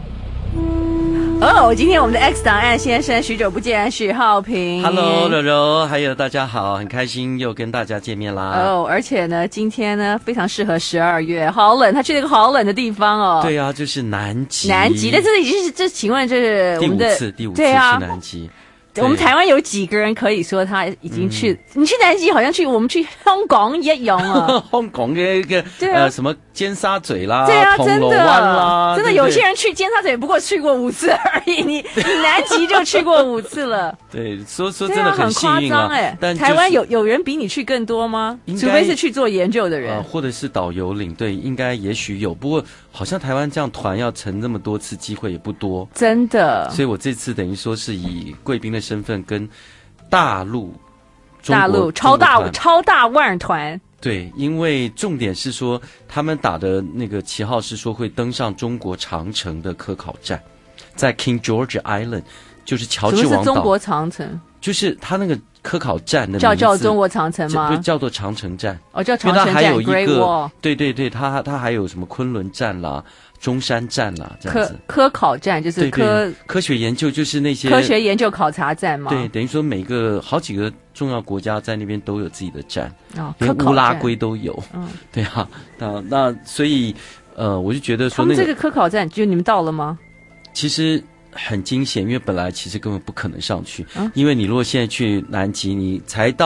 哦，今天我们的 X 档案先生许久不见，许浩平 ，Hello 柔柔，还有大家好，很开心又跟大家见面啦。 哦，而且呢，今天呢非常适合十二月，好冷，他去了一个好冷的地方哦。 对啊，就是南极。 南极，但这已经是这，请问这是我们的第五次，第五次去南极。 我们台湾有几个人可以说他已经去？嗯、你去南极好像去我们去香港一样啊！ 香港的一个、啊、呃什么尖沙咀啦， 对啊， 铜锣湾啦， 真的有些人去尖沙咀不过去过五次而已，你你南极就去过五次了。 对，说说真的很幸运啊！ 哎、欸， 但、就是、 台湾有有人比你去更多吗？除非是去做研究的人， 呃、或者是导游领队，应该也许有。不过好像台湾这样团要成那么多次机会也不多， 真的。 所以我这次等于说是以贵宾的身份跟大陆大陆超大超大万团。 对，因为重点是说他们打的那个旗号是说会登上中国长城的科考站，在 King George Island， 就是乔治王岛。 什么是中国长城？ 就是他那个科考站的名字叫叫中国长城吗？ 就叫做长城站。 哦，叫长城站。 因为它还有一个 Great Wall。 对对对，它它还有什么昆仑站啦、中山站啦，这样子。 科科考站就是科对对科学研究，就是那些科学研究考察站嘛。 对，等于说每个好几个重要国家在那边都有自己的站， 哦， 连乌拉圭都有。 嗯， 对啊，那那所以呃，我就觉得说、那个， 他们这个科考站就你们到了吗？ 其实很惊险，因为本来其实根本不可能上去， 嗯、 因为你如果现在去南极，你才到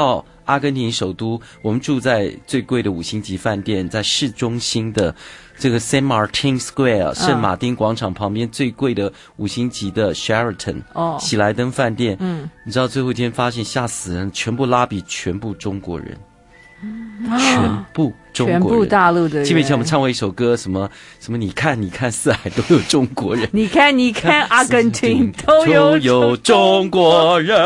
阿根廷首都，我们住在最贵的五星级饭店，在市中心的这个 Saint Martin Square 圣马丁广场旁边最贵的五星级的 Sheraton 哦， 喜来登饭店。 嗯， 你知道最后一天发现吓死人，全部拉比全部中国人。全部中国人， 全部大陆的人。 记不记得我们唱过一首歌，什么什么？你看，你看，四海都有中国人。 你看，你看，阿根廷都有有中国人。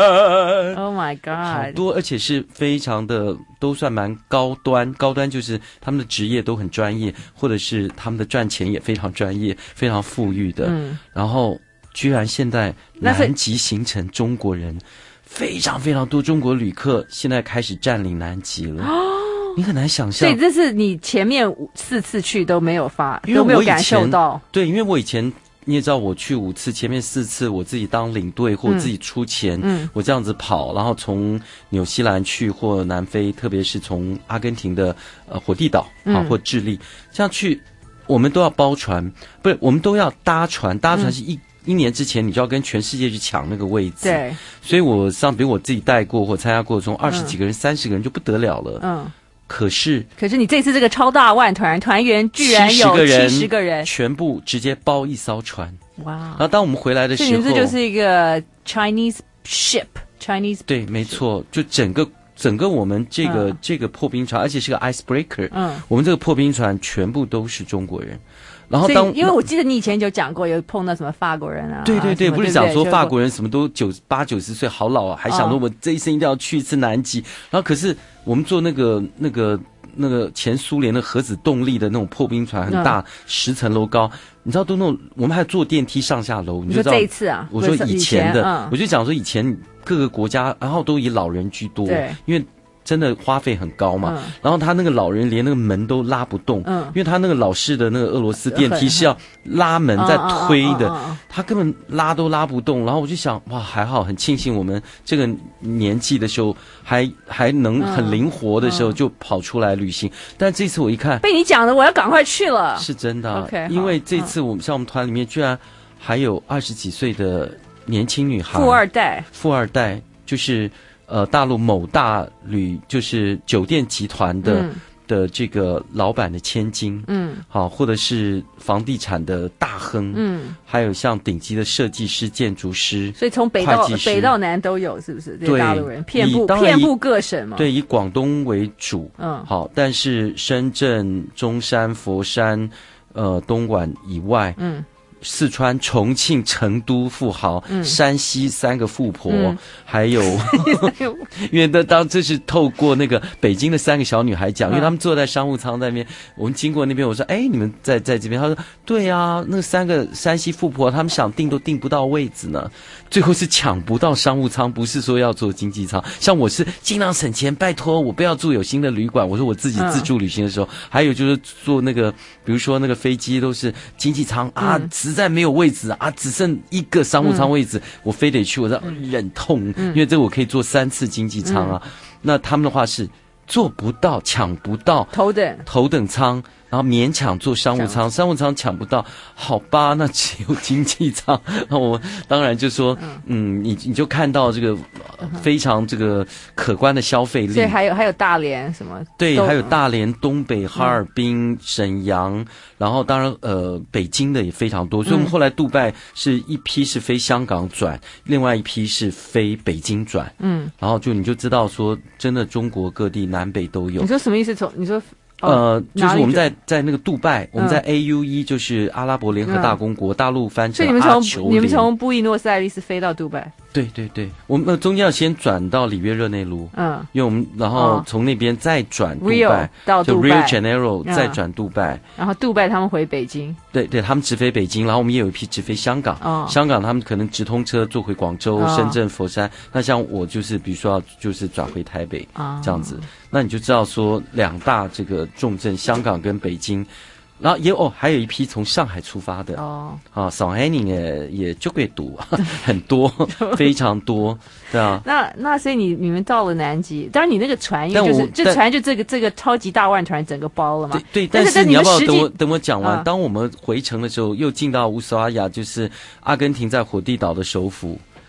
Oh my god！ 好多，而且是非常的，都算蛮高端。高端就是他们的职业都很专业，或者是他们的赚钱也非常专业，非常富裕的。嗯，然后居然现在南极形成中国人。非常非常多中国旅客现在开始占领南极了，哦、你很难想象。 所以这是你前面四次去都没有发，都没有感受到。 对，因为我以前你也知道，我去五次，前面四次我自己当领队或自己出钱，嗯，我这样子跑，然后从纽西兰去或南非，特别是从阿根廷的呃火地岛啊、嗯、或智利这样去，我们都要包船，不是我们都要搭船，搭船是一。嗯一年之前，你就要跟全世界去抢那个位置。 对， 所以我上比如我自己带过或参加过，从二十几个人、三十、嗯、个人就不得了了。嗯，可是可是你这次这个超大万团团员居然有七十个人， 全部直接包一艘船。 哇！ 然后当我们回来的时候， 这就是一个 Chinese ship，Chinese 对，没错，就整个。整个我们这个、嗯、这个破冰船，而且是个 icebreaker， 嗯，我们这个破冰船全部都是中国人。然后当因为我记得你以前就讲过，有碰到什么法国人啊， 对对对，不是讲说法国人什么都九八九十岁好老啊，还想说我这一生一定要去一次南极。然后可是我们坐那个那个那个前苏联的核子动力的那种破冰船，很大，十、嗯、层楼高，你知道都那种，我们还坐电梯上下楼。你就知道这一次啊？ 我说以前的， 嗯、 我就讲说以前各个国家，然后都以老人居多，对，因为。真的花费很高嘛、嗯，然后他那个老人连那个门都拉不动，嗯，因为他那个老式的那个俄罗斯电梯是要拉门在推的，嗯嗯嗯嗯、他根本拉都拉不动。然后我就想，哇，还好，很庆幸我们这个年纪的时候还还能很灵活的时候就跑出来旅行。嗯嗯、但这次我一看， 被你讲的，我要赶快去了， 是真的。 OK， 因为这次我们像我们团里面居然还有二十几岁的年轻女孩， 富二代， 富二代就是。呃，大陆某大旅就是酒店集团的、嗯、的这个老板的千金，嗯，好，或者是房地产的大亨，嗯，还有像顶级的设计师、建筑师， 所以从北到北到南都有，是不是？对，大陆人遍布遍布各省嘛。 对，以广东为主，嗯，好，但是深圳、中山、佛山、呃东莞以外，嗯。四川、重庆、成都富豪、嗯、山西三个富婆，嗯、还有，因为当当这是透过那个北京的三个小女孩讲，嗯、因为他们坐在商务舱那边，我们经过那边，我说：“哎，你们在在这边？”他说：“对啊，那三个山西富婆，他们想订都订不到位置呢，最后是抢不到商务舱，不是说要坐经济舱。像我是尽量省钱，拜托我不要住有新的旅馆。我说我自己自助旅行的时候，嗯、还有就是坐那个，比如说那个飞机都是经济舱啊。嗯”实在没有位置啊，只剩一个商务舱位置，嗯、我非得去，我说忍痛，嗯、因为这我可以坐三次经济舱啊。嗯、那他们的话是做不到，抢不到头等头等舱，然后勉强坐商务舱，商务舱抢不到，好吧，那只有经济舱。那我当然就说，嗯，嗯你你就看到这个、呃、非常这个可观的消费力。 所以还有还有大连什么？ 对，还有大连、东北、哈尔滨、嗯、沈阳，然后当然呃北京的也非常多。所以我们后来杜拜是一批是飞香港转，嗯、另外一批是飞北京转。嗯，然后就你就知道说，真的中国各地南北都有。 你说什么意思？从你说。 呃，就是我们在在那个杜拜，我们在 A U E， 就是阿拉伯联合大公国，嗯、大陆翻成阿酋联。 你们从布宜诺斯艾利斯飞到杜拜？ 对对对，我们中间要先转到里约热内卢，嗯，因为我们然后从那边再转杜拜到杜拜 ，Rio Janeiro 再转杜拜， 然后杜拜他们回北京。 对对，他们直飞北京，然后我们也有一批直飞香港。哦，香港他们可能直通车坐回广州、哦、深圳、佛山。那像我就是比如说要就是转回台北、哦、这样子，那你就知道说两大这个重镇香港跟北京。然后也哦，还有一批从上海出发的哦，啊，上海人也也就会读很多，非常多，对啊。 那那所以你你们到了南极，当然你那个船就是这船就这个这个超级大万团整个包了嘛？ 对，对但是你要不要等我等我讲完？嗯、当我们回程的时候，又进到乌苏阿亚，就是阿根廷在火地岛的首府。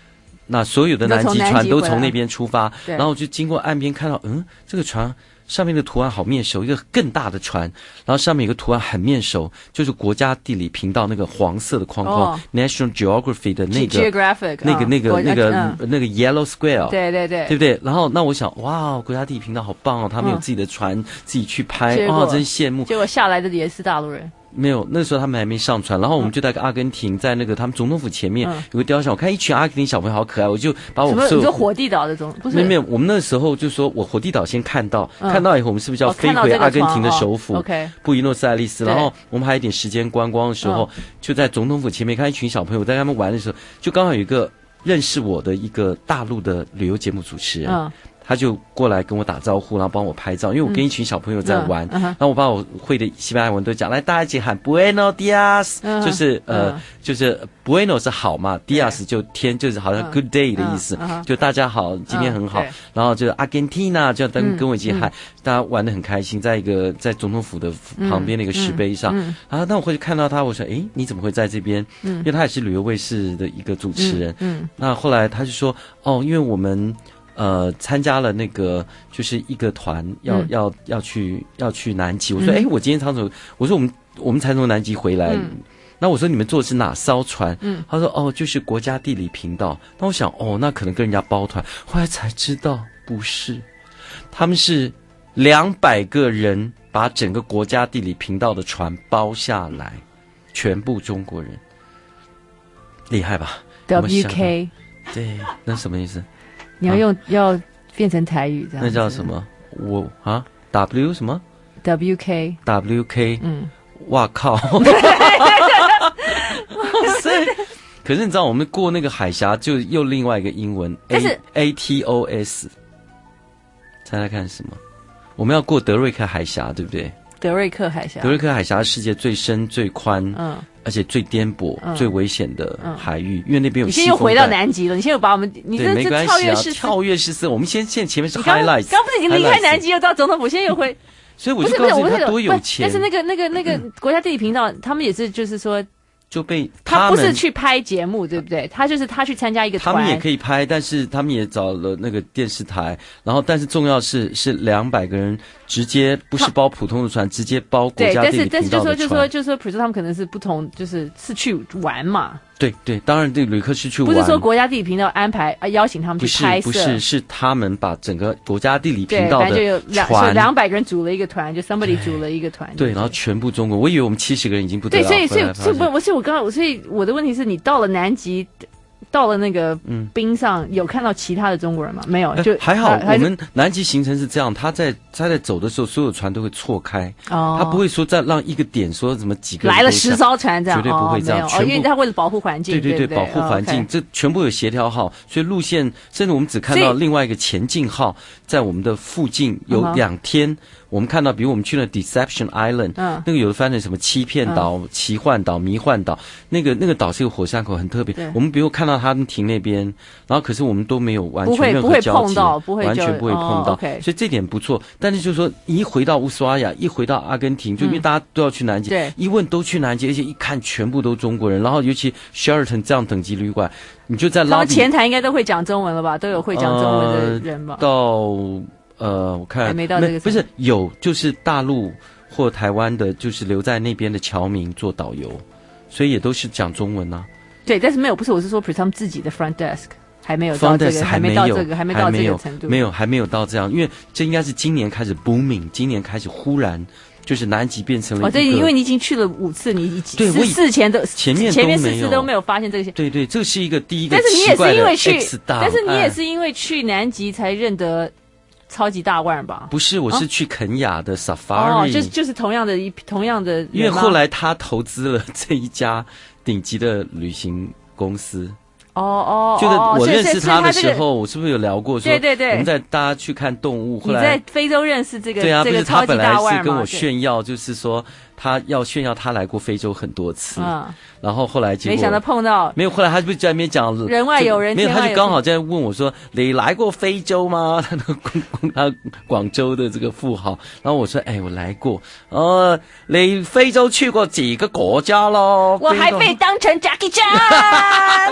那所有的南极船都从那边出发， 然后就经过岸边看到，嗯，这个船上面的图案好面熟，一个更大的船，然后上面有个图案很面熟，就是国家地理频道那个黄色的框框、哦、National Geography 的那个 Geographic 那个、哦、那个那个、 嗯、 那个 Yellow Square， 对对对， 对不对？然后那我想，哇，国家地理频道好棒哦，他们有自己的船、嗯、自己去拍，哦，真羡慕。 结果下来的也是大陆人。 没有，那时候他们还没上船，然后我们就在阿根廷，在那个他们总统府前面、嗯、有个雕像，我看一群阿根廷小朋友好可爱，我就把我什么你说火地岛的总不是？ 没有没有，我们那时候就说我火地岛先看到、嗯，看到以后我们是不是要飞回阿根廷的首府、 哦、OK 布宜诺斯艾利斯？然后我们还有一点时间观光的时候、嗯，就在总统府前面看一群小朋友在他们玩的时候，就刚好有一个认识我的一个大陆的旅游节目主持人。嗯，他就过来跟我打招呼，然后帮我拍照，因为我跟一群小朋友在玩，嗯嗯、然后我把我会的西班牙文都讲，来大家一起喊 Buenos Dias，、嗯、就是呃、嗯、就是 Bueno 是好嘛 ，Dias 就天就是好像 Good Day 的意思，嗯、就大家好，今天很好，嗯、然后就是 Argentina 就跟跟我一起喊、嗯，大家玩得很开心，在一个在总统府的旁边那个石碑上，嗯嗯、然后那我会看到他，我说，诶，你怎么会在这边？嗯、因为他也是旅游卫视的一个主持人，嗯，嗯那后来他就说，哦，因为我们。呃，参加了那个就是一个团要、嗯、要要去要去南极，我说，哎、嗯，我今天常从，我说我们我们才从南极回来，嗯、那我说你们坐的是哪艘船？嗯，他说哦，就是国家地理频道。那我想哦，那可能跟人家包团，后来才知道不是，他们是两百个人把整个国家地理频道的船包下来，全部中国人，厉害吧 ？W K， 对，那什么意思？ 你要用、啊、要变成台语这样， 那叫什么？我啊 ，W 什么 ？W K W K， 嗯，哇靠！可是你知道，我们过那个海峡就又另外一个英文 ，A A T O S， 猜猜看什么？我们要过德瑞克海峡，对不对？ 德瑞克海峡， 德瑞克海峡是世界最深、最宽，嗯，而且最颠簸、嗯、最危险的海域，嗯、因为那边有。 你现在又回到南极了，你现在又把我们，你这这跳跃式、 啊、跳跃式，我们先现在前面是 highlights， 刚不是已经离开南极又到总统府，现在又回， 所以我就告诉你他多有钱。 但是那个那个那个国家地理频道，他们也是就是说。 就被他, 他不是去拍节目，对不对？他就是他去参加一个团， 他们也可以拍，但是他们也找了那个电视台，然后但是重要是是两百个人直接不是包普通的船，直接包国家地理频道的船。对，但是但是就说就说就说，比如说他们可能是不同，就是是去玩嘛。 对对，当然这旅客是去玩， 不是说国家地理频道安排啊邀请他们去拍摄， 不是不是是他们把整个国家地理频道的就有两两百个人组了一个团，就 somebody 组了一个团， 对，然后全部中国，我以为我们七十个人已经不得了， 对，所以所以所以不，所以我刚刚，所以我的问题是你到了南极。到了那个冰上、嗯，有看到其他的中国人吗？没有，就、 呃、还好。我们南极行程是这样，他在他在走的时候，所有船都会错开，哦，他不会说再让一个点说怎么几个人来了十艘船这样， 绝对不会这样， 哦、全部、哦、因为他为了保护环境， 对对对, 对，保护环境，哦 okay、这全部有协调好，所以路线甚至我们只看到另外一个前进号在我们的附近有两天。我们看到，比如我们去了 Deception Island，嗯，那个有的翻成什么欺骗岛、嗯、奇幻岛、迷幻岛，那个那个岛是个火山口，很特别。我们比如看到他们停那边，然后可是我们都没有完全任何交集， 不会完全不会碰到， 哦 okay、 所以这点不错。但是就是说，一回到乌斯瓦亚，一回到阿根廷，就因为大家都要去南极，嗯、一问都去南极，而且一看全部都中国人，然后尤其 Sheraton 这样等级旅馆，你就在 lobby， 他们前台应该都会讲中文了吧？都有会讲中文的人吧？ 呃、到。呃，我看还没到这个， 不是有，就是大陆或台湾的，就是留在那边的侨民做导游，所以也都是讲中文啊。 对，但是没有，不是，我是说，比如他们自己的 front desk 还没有到这个，还没到这个，还没到这个程度， 没有，还没有到这样，因为这应该是今年开始 booming， 今年开始忽然就是南极变成了一个。 哦，这因为你已经去了五次，你对十四前的前面前面四次都没有发现这些。 对对，这是一个第一个但是你也是因为去， 但是你也是因为去南极才认得。超级大腕吧？ 不是，我是去肯雅的 Safari，、 哦、就是就是同样的一同样的。 因为后来他投资了这一家顶级的旅行公司。 哦哦， 就是我认识他的时候，我是不是有聊过说， 对对对， 我们在大家去看动物，后来你在非洲认识这个， 对啊， 这个超级大腕嘛， 不是他本来是跟我炫耀，就是说他要炫耀他来过非洲很多次，嗯，然后后来结果没想到碰到没有，后来他就在那边讲人外有人， 没有，他就刚好在问我说：“你来过非洲吗？”他他广州的这个富豪，然后我说：“哎，我来过。呃，你非洲去过几个国家咯？” 我还被当成 Jackie Chan， 结果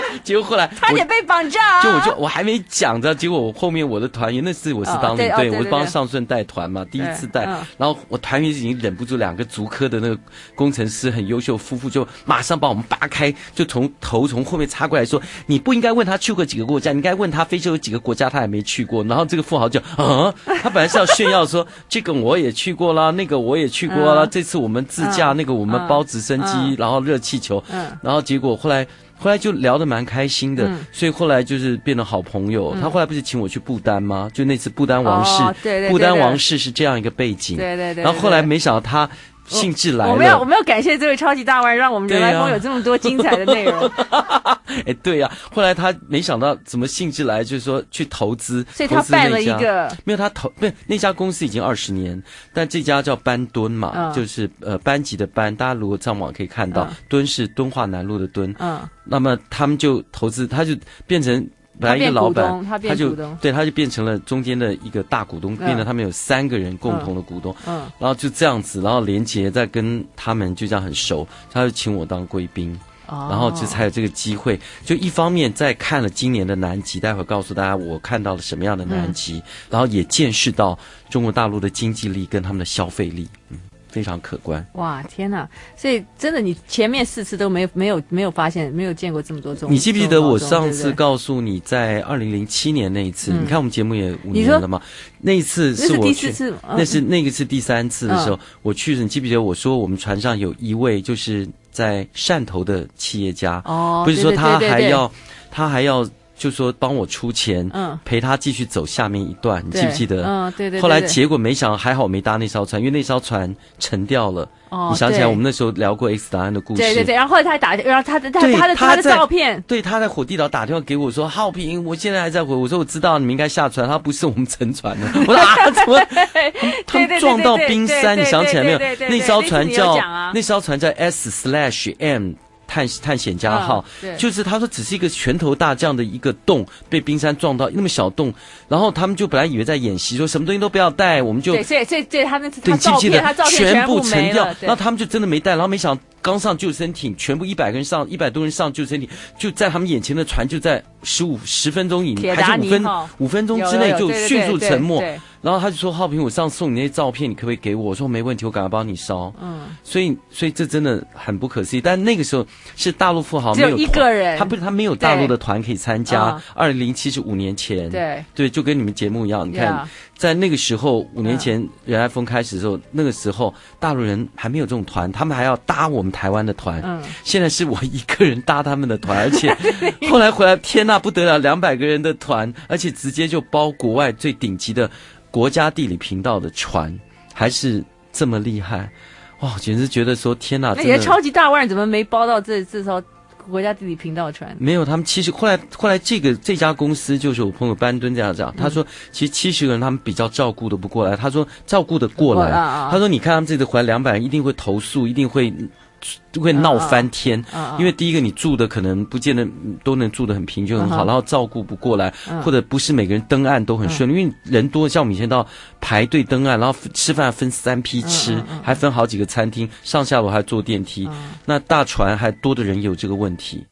后来差点被绑架、啊， 就我就我还没讲的，结果我后面我的团员那次我是当领队，我帮上顺带团嘛，第一次带，然后我团员已经忍不住，两个竹科的那个工程师很优秀夫妇就马上把我们扒开，就从头从后面插过来说，你不应该问他去过几个国家，你应该问他非洲有几个国家他还没去过。然后这个富豪就啊，他本来是要炫耀说这个我也去过啦，那个我也去过啦，这次我们自驾，那个我们包直升机，然后热气球，然后结果后来。后来就聊得蛮开心的、嗯，所以后来就是变得好朋友、嗯。他后来不是请我去不丹吗？就那次不丹王室，哦、对对对对不丹王室是这样一个背景。对对 对, 对。然后后来没想到他兴致来了， 我们要我们要感谢这位超级大腕，让我们人来疯有这么多精彩的内容。 哎，对呀、啊，后来他没想到怎么兴致来，就是说去投资， 所以他办了一个没有他投不是那家公司已经二十年，但这家叫班敦嘛，嗯、就是呃班级的班，大家如果上网可以看到，嗯、敦是敦化南路的敦，嗯，那么他们就投资，他就变成。本来一个老板，他, 他就对，他就变成了中间的一个大股东，嗯、变成他们有三个人共同的股东，嗯，然后就这样子，然后连杰在跟他们就这样很熟，他就请我当贵宾。哦、然后就才有这个机会，就一方面在看了今年的南极，待会儿告诉大家我看到了什么样的南极，嗯、然后也见识到中国大陆的经济力跟他们的消费力，嗯。非常可观。 哇，天哪！所以真的，你前面四次都没有没有没有发现，没有见过这么多种。 你记不记得我上次告诉你，在二零零七年那一次、嗯？你看我们节目也五年了嘛？那一次是我去， 那是第四次，嗯、 那是那个是第三次的时候，嗯、我去，你记不记得我说我们船上有一位就是在汕头的企业家，哦，不是说他还要，对对对对他还要。就说帮我出钱，嗯，陪他继续走下面一段，你记不记得？ 嗯，对 对, 对, 对。 后来结果没想到，还好我没搭那艘船，因为那艘船沉掉了。哦，你想起来我们那时候聊过 X 档案的故事。 对对对，然后后来他还打，然后他的他他的他的照片， 对，他在火地岛打电话给我说：“浩平，我现在还在回。”我说：“我知道，你们应该下船。”他不是我们沉船的。我说：“啊，怎么？他们撞到冰山？你想起来没有？那艘船叫那艘船叫 S slash M。探探险家号、嗯，就是他说只是一个拳头大这样的一个洞，被冰山撞到那么小洞，然后他们就本来以为在演习，说什么东西都不要带，我们就对，所以所以所以他那次他照片他照片全部沉掉， 然后他们就真的没带，然后没想到刚上救生艇，全部一百个人上，一百多人上救生艇，就在他们眼前的船就在十五十分钟以内，还是五分五分钟之内就迅速沉没。然后他就说：“浩平，我上次送你那些照片，你可不可以给我？”我说：“没问题，我赶快帮你烧。”嗯，所以所以这真的很不可思议。但那个时候是大陆富豪没有只有一个人， 他不他没有大陆的团可以参加。二零零七是五年前， 对对，就跟你们节目一样。你看， yeah. 在那个时候五年前人来疯开始的时候，那个时候大陆人还没有这种团，他们还要搭我们台湾的团。嗯，现在是我一个人搭他们的团，而且后来回来，天哪，不得了，两百个人的团，而且直接就包国外最顶级的。国家地理频道的船还是这么厉害，哇！简直觉得说天哪！ 那你的超级大腕怎么没包到这这艘国家地理频道的船？ 没有，他们其实后来后来这个这家公司就是我朋友班敦这样讲，他说其实七十个人他们比较照顾的不过来，他说照顾的过来，他说你看他们这次回来两百人一定会投诉，一定会。会闹翻天、uh, uh, uh, 因为第一个你住的可能不见得都能住得很平就很好、uh-huh. 然后照顾不过来、uh, 或者不是每个人登岸都很顺利、uh, 因为人多，像我们以前到排队登岸，然后吃饭分三批吃、uh, uh, uh, 还分好几个餐厅，上下楼还坐电梯、uh, 那大船还多的人有这个问题。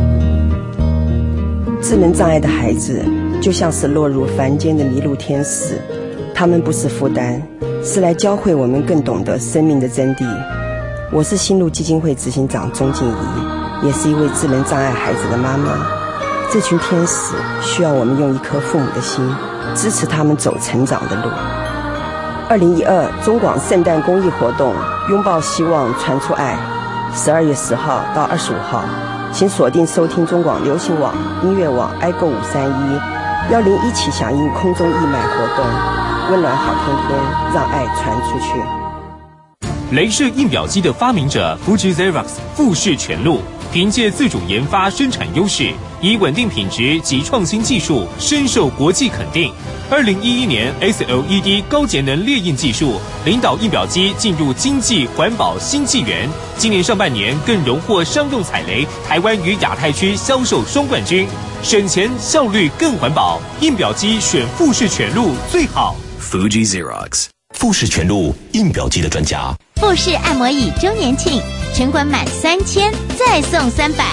智能障碍的孩子就像是落入凡间的迷路天使，他们不是负担，是来教会我们更懂得生命的真谛。我是新路基金会执行长钟静怡，也是一位智能障碍孩子的妈妈。这群天使需要我们用一颗父母的心，支持他们走成长的路。二零一二中广圣诞公益活动，拥抱希望，传出爱。十二月十号到二十五号，请锁定收听中广流行网、音乐网、爱购五三一，邀您一起响应空中义卖活动，温暖好天天，让爱传出去。 雷射印表机的发明者 Fuji Xerox 富士全录，凭借自主研发生产优势，以稳定品质及创新技术，深受国际肯定。二零一一年 S L E D 高节能列印技术领导印表机进入经济环保新纪元。今年上半年更荣获商用踩雷台湾与亚太区销售双冠军，省钱效率更环保，印表机选富士全录最好。 Fuji Xerox， 富士全录印表机的专家。 富士按摩椅周年庆，全馆满三千再送三百，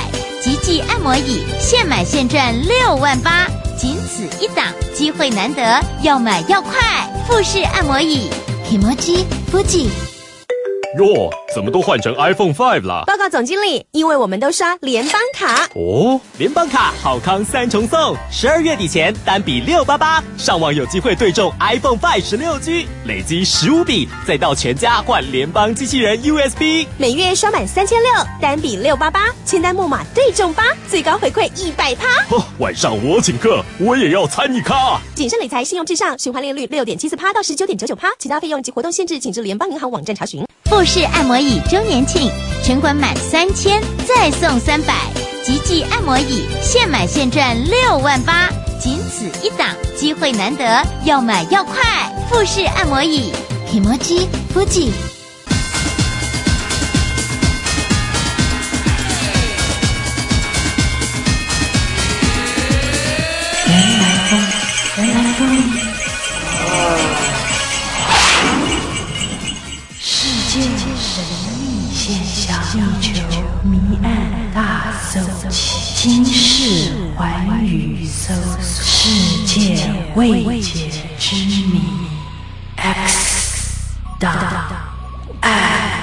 极致按摩椅，现买现赚六万八，仅此一档，机会难得，要买要快。富士按摩椅 ，Kimoji Fuji。 哟，怎么都换成 iPhone 五了？ 报告总经理，因为我们都刷联邦卡。 哦， 联邦卡好康三重送，十二月底前单笔六八八，上网有机会对中 iPhone 五十六 G， 累积十五笔，再到全家换联邦机器人 U S B， 每月刷满三千六，单笔六八八，签单木马对中八，最高回馈一百趴。 哦，晚上我请客，我也要参与卡。 谨慎理财，信用至上，循环利率六点七四趴到十九点九九趴，其他费用及活动限制，请至联邦银行网站查询。 富士按摩椅周年庆，全馆满三千再送三百，极致按摩椅现买现赚六万八，仅此一档，机会难得，要买要快。富士按摩椅 ，Kimoji Fuji。 原来风，原来风。世界神秘现象，地球谜案大搜集，今世寰宇搜索，世界未解之谜 X 档案。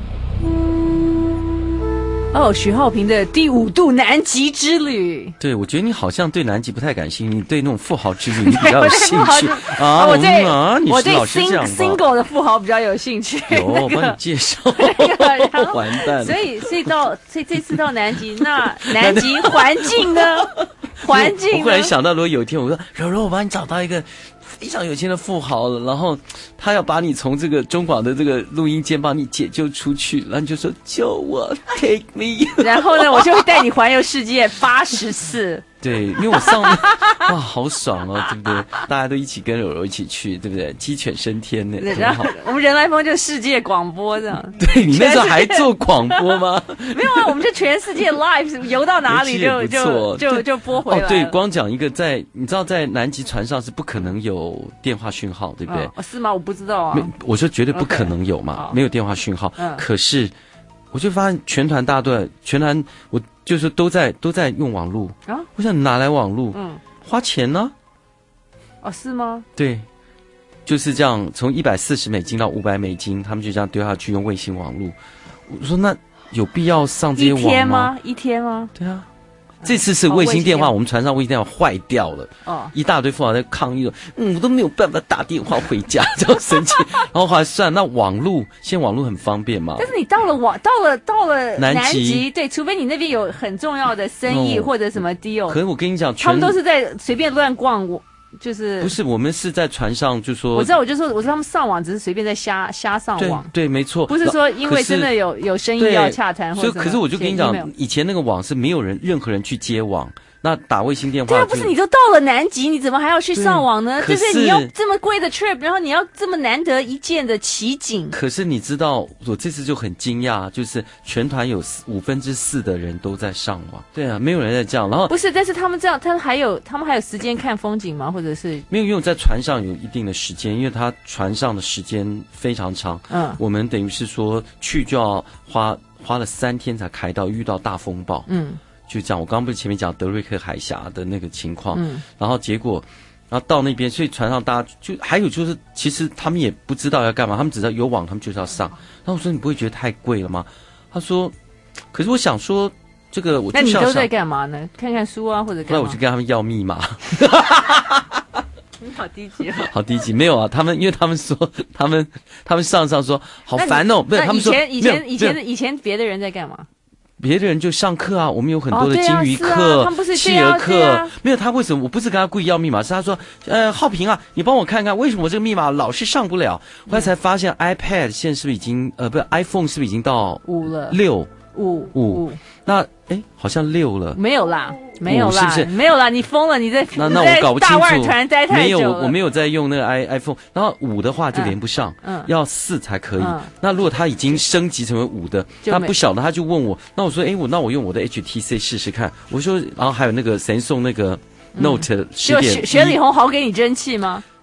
哦，许浩平的第五度南极之旅。 对，我觉得你好像对南极不太感兴趣，你对那种富豪之旅你比较有兴趣啊。我对、 嗯啊、你我对 sing, single 的富豪比较有兴趣。 有，我帮你介绍。那个、完蛋了。 所以，所以到所以这次到南极，那南极环境呢？环境呢？ 我忽然想到，如果有一天我说柔柔，我帮你找到一个非常有钱的富豪了，然后他要把你从这个中广的这个录音间把你解救出去，然后你就说救我 ，take me。 然后呢，我就会带你环游世界八十次。 对，因为我上面哇，好爽哦，对不对？大家都一起跟柔柔一起去，对不对？鸡犬升天呢， 然后我们人来疯就世界广播这样。 对，你那时候还做广播吗？ 没有啊，我们就全世界 live 游到哪里就就就就播回来。 哦，对，光讲一个在，你知道在南极船上是不可能有电话讯号，对不对？ 哦，是吗？我不知道啊。 我说绝对不可能有嘛， okay. 没有电话讯号。嗯，可是我就发现全团大家都在，全团我就是都在都在用网路啊。我想哪来网路？嗯，花钱呢？ 哦，是吗？ 对，就是这样，从一百四十美金到五百美金，他们就这样丢下去用卫星网路。我说那有必要上这些网吗？ 一天吗？一天吗？ 对啊。这次是卫星电话，哦、我们船上卫星电话坏掉了，哦，一大堆富豪在抗议说，嗯，我都没有办法打电话回家，这样生气。然后后来算那网路，现在网路很方便嘛。 但是你到了网，到了到了南极， 南极对，除非你那边有很重要的生意、哦、或者什么 deal。 可是我跟你讲， 他们都是在随便乱逛。就是不是我们是在船上就说， 我知道，我就说我说他们上网只是随便在瞎瞎上网， 对对，没错， 不是说因为真的有有生意要洽谈或者什么。 可是我就跟你讲，以前那个网是没有人任何人去接网。那打卫星电话， 对啊，不是你都到了南极，你怎么还要去上网呢？ 就是你要这么贵的 trip， 然后你要这么难得一见的奇景。 可是你知道，我这次就很惊讶，就是全团有五分之四的人都在上网。对啊，没有人在这样。然后不是，但是他们这样，他还有他们还有时间看风景吗？或者是没有？因为在船上有一定的时间，因为他船上的时间非常长。嗯，我们等于是说去就要花花了三天才开到，遇到大风暴。嗯。就这样，我刚刚不是前面讲德瑞克海峡的那个情况，嗯，然后结果，然后到那边，所以船上大家就还有就是，其实他们也不知道要干嘛，他们只知道有网，他们就是要上。然后我说你不会觉得太贵了吗？他说，可是我想说这个我就那你都在干嘛呢？看看书啊，或者干嘛？ 那我就跟他们要密码。 你好低级哦！ 好低级，没有啊，他们因为他们说他们他们上上说好烦哦，不是他们说以前以前以前以前别的人在干嘛？ 别的人就上课啊，我们有很多的金鱼课、企鹅课，没有他为什么？我不是跟他故意要密码，是他说，呃，浩平啊，你帮我看看为什么我这个密码老是上不了。后来才发现 iPad 现在是不是已经呃，不是 iPhone 是不是已经到五了？ 六五五，那哎好像六了， 没有啦。没有啦， 是不是没有啦？你疯了！你在那那我搞不清楚。 大腕团待太久了。 没有，我没有在用那个 i iPhone。然后五的话就连不上，嗯，要四才可以。嗯、那如果他已经升级成为五的，他不晓得，他就问我。那我说，哎，我那我用我的 H T C 试试看。我说，然后还有那个神送那个 Note 十点一。 就雪里红好给你争气吗？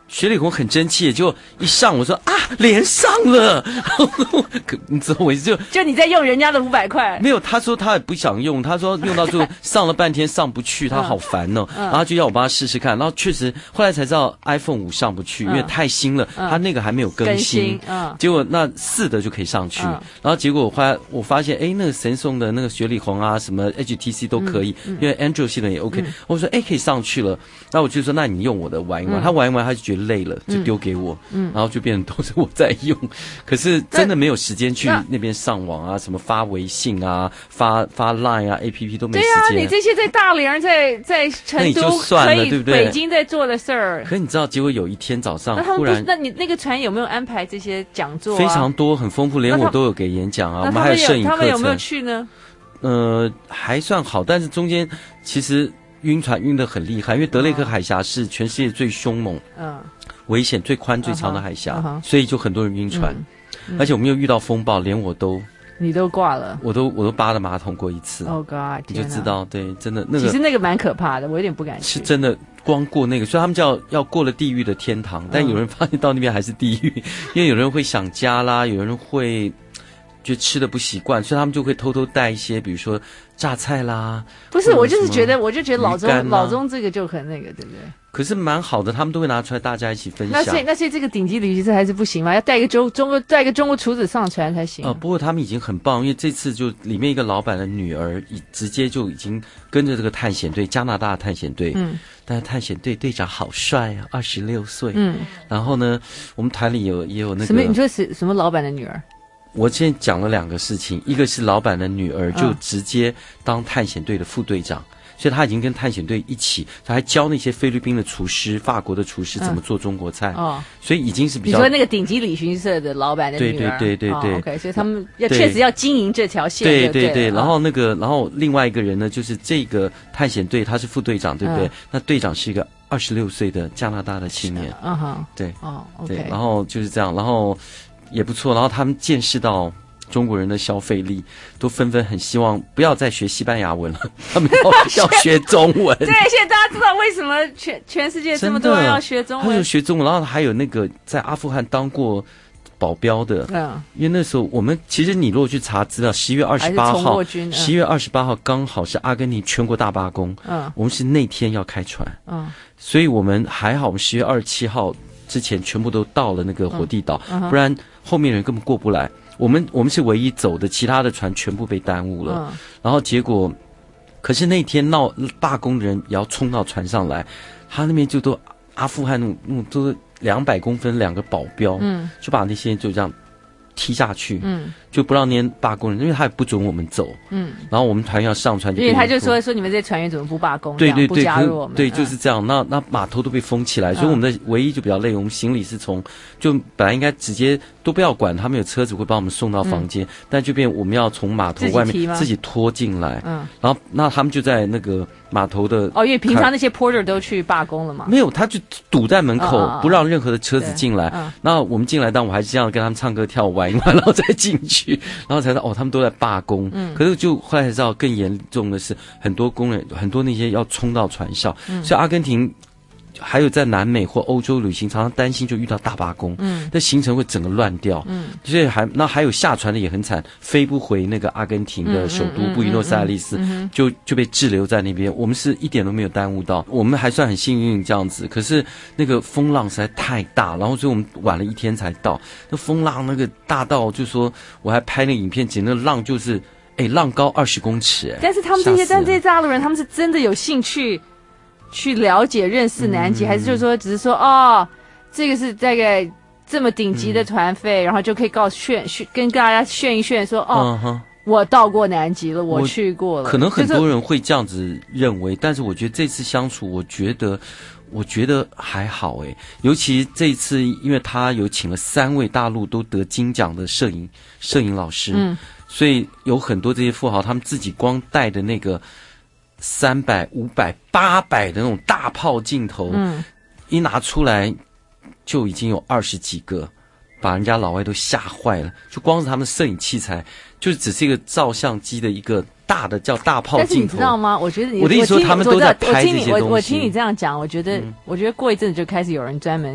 雪里红很争气，就一上我说啊连上了，可你知道我就就你在用人家的五百块， 没有，他说他也不想用，他说用到最后上了半天上不去，他好烦哦， 嗯、 然后就要我帮他试试看，然后确实后来才知道 iPhone 五上不去，因为太新了，嗯、他那个还没有更新， 更新嗯、 结果那四的就可以上去，嗯、然后结果后来我发现，哎，那个神送的那个雪里红啊，什么 H T C 都可以，嗯嗯、因为 Android 系统也 OK，、嗯、我说哎可以上去了，那我就说那你用我的玩一玩，嗯、他玩一玩他就觉得累了，就丢给我，嗯、然后就变成都是我在用，可是真的没有时间去那边上网啊，什么发微信啊，发发 Line 啊 ，A P P 都没时间。 对啊，你这些在大连、在在成都可以，对不对？ 北京在做的事儿。 可是你知道，结果有一天早上那他们忽然， 那你那个船有没有安排这些讲座、啊？ 非常多，很丰富，连我都有给演讲啊。我们还有摄影课程。 他们有没有去呢？ 呃，还算好，但是中间其实晕船晕得很厉害，因为德雷克海峡是全世界最凶猛、嗯、危险、最宽、最长的海峡， uh-huh, uh-huh. 所以就很多人晕船。嗯、而且我们又遇到风暴，连我都。 你都挂了， 我都我都扒了马桶过一次。 Oh God！ 你就知道，对，真的那个。 其实那个蛮可怕的，我有点不敢去。 是真的，光过那个，所以他们叫要过了地狱的天堂，但有人发现到那边还是地狱，嗯、因为有人会想家啦，有人会觉得吃的不习惯，所以他们就会偷偷带一些，比如说榨菜啦。 不是，我就是觉得，我就觉得老中老中这个就很那个，对不对？ 可是蛮好的，他们都会拿出来大家一起分享。 那所以那所以这个顶级旅行社还是不行吗？要带一个中中国带一个中国厨子上船才行。 呃，不过他们已经很棒，因为这次就里面一个老板的女儿，直接就已经跟着这个探险队，加拿大的探险队。嗯。但是探险队队长好帅啊，二十六岁。嗯。然后呢，我们团里有也有那个什么？你说是什么老板的女儿？ 我现在讲了两个事情，一个是老板的女儿就直接当探险队的副队长。嗯，所以他已经跟探险队一起，他还教那些菲律宾的厨师、法国的厨师怎么做中国菜。嗯、哦，所以已经是比较。 你说那个顶级旅行社的老板的女儿。 对对对对对。 哦、OK， 所以他们要确实要经营这条线对。对对对， 哦、 然后那个，然后另外一个人呢，就是这个探险队，他是副队长，对不对？嗯、那队长是一个二十六岁的加拿大的青年。嗯哼。对。哦 ，OK。对，然后就是这样，然后也不错，然后他们见识到。中国人的消费力都纷纷很希望不要再学西班牙文了，他们要要学中文。 对，现在大家知道为什么全全世界这么多人要学中文。 还有学中文，然后还有那个在阿富汗当过保镖的，嗯，因为那时候我们其实你如果去查资料，十一月二十八号，十一、嗯、月二十八号刚好是阿根廷全国大罢工，嗯，我们是那天要开船，嗯，所以我们还好，我们十月二十七号之前全部都到了那个火地岛，嗯嗯、不然后面人根本过不来。我们我们是唯一走的，其他的船全部被耽误了。嗯、然后结果，可是那天闹罢工的人也要冲到船上来，他那边就都阿富汗那种那种都是两百公分两个保镖，嗯，就把那些人就这样踢下去，嗯，就不让那些罢工人，因为他也不准我们走，嗯，然后我们团要上船就， 因为他就说说你们这些船员怎么不罢工， 对对对， 不加入我们， 对，就是这样。那那码头都被封起来，所以我们的唯一就比较累，我们行李是从就本来应该直接都不要管，他们有车子会帮我们送到房间，嗯、但就变我们要从码头外面自己拖进来，嗯，然后那他们就在那个码头的哦，因为平常那些 porter 都去罢工了嘛， 没有，他就堵在门口，哦、不让任何的车子进来。嗯、那我们进来，但我还是这样跟他们唱歌跳舞玩一玩，然后再进去，然后才知道哦，他们都在罢工。嗯，可是就后来才知道更严重的是，很多工人，很多那些要冲到船上，嗯、所以阿根廷。还有在南美或欧洲旅行，常常担心就遇到大罢工，嗯，那行程会整个乱掉，嗯，所以还那还有下船的也很惨，飞不回那个阿根廷的首都布宜诺斯艾利斯，嗯嗯、就就被滞留在那边。我们是一点都没有耽误到，我们还算很幸运这样子。可是那个风浪实在太大，然后所以我们晚了一天才到。那风浪那个大到，就说我还拍那影片，简直那浪就是，哎，浪高二十公尺，哎。 但是他们这些，但这些大陆人，他们是真的有兴趣。去了解认识南极，嗯、还是就是说只是说哦，这个是大概这么顶级的团费，嗯、然后就可以告炫炫跟大家炫一炫说哦，嗯、我到过南极了，我去过了。 可能很多人会这样子认为，就是、但是我觉得这次相处，我觉得我觉得还好诶，尤其这一次，因为他有请了三位大陆都得金奖的摄影摄影老师，嗯，所以有很多这些富豪，他们自己光带的那个。三百、五百、八百的那种大炮镜头，嗯，一拿出来就已经有二十几个，把人家老外都吓坏了。就光是他们的摄影器材，就是只是一个照相机的一个大的叫大炮镜头。但是你知道吗？我觉得你我的意思说，他们都在拍这些东西。 我听你我我听你这样讲，我觉得、嗯、我觉得过一阵子就开始有人专门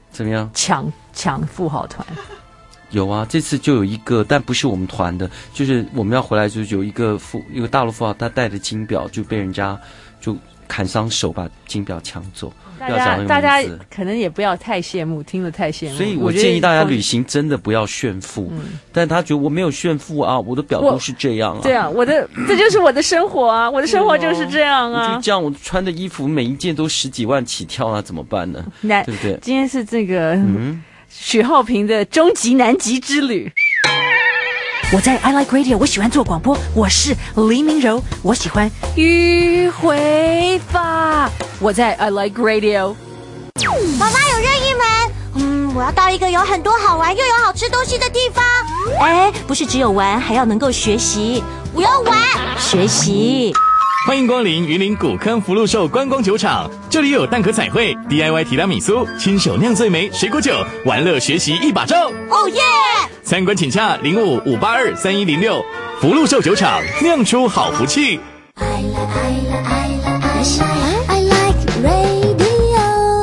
怎么样？ 抢抢富豪团。 有啊，这次就有一个，但不是我们团的，就是我们要回来就是有一个富一个大陆富豪，他带着金表就被人家就砍伤手，把金表抢走。 大家大家可能也不要太羡慕，听得太羡慕。 所以我建议大家旅行真的不要炫富。嗯，但他觉得我没有炫富啊，我的表都是这样啊。 这样，我的这就是我的生活啊，我的生活就是这样啊。 我就这样，我穿的衣服每一件都十几万起跳啊，怎么办呢？对不对？ 今天是这个嗯。许浩平的终极南极之旅。 我在 I Like Radio， 我喜欢做广播，我是黎明柔，我喜欢迂回法。我在 I Like Radio。 妈妈有任意门，嗯，我要到一个有很多好玩又有好吃东西的地方。 哎，不是只有玩，还要能够学习。 我要玩， 学习。 欢迎光临云林古坑福禄寿观光酒厂，这里有蛋壳彩绘、D I Y 提拉米苏、亲手酿最美水果酒，玩乐学习一把照。 哦耶！ 参观请洽零五五八二三一零六，福禄寿酒厂酿出好福气。 I like, I like, I like, I like radio。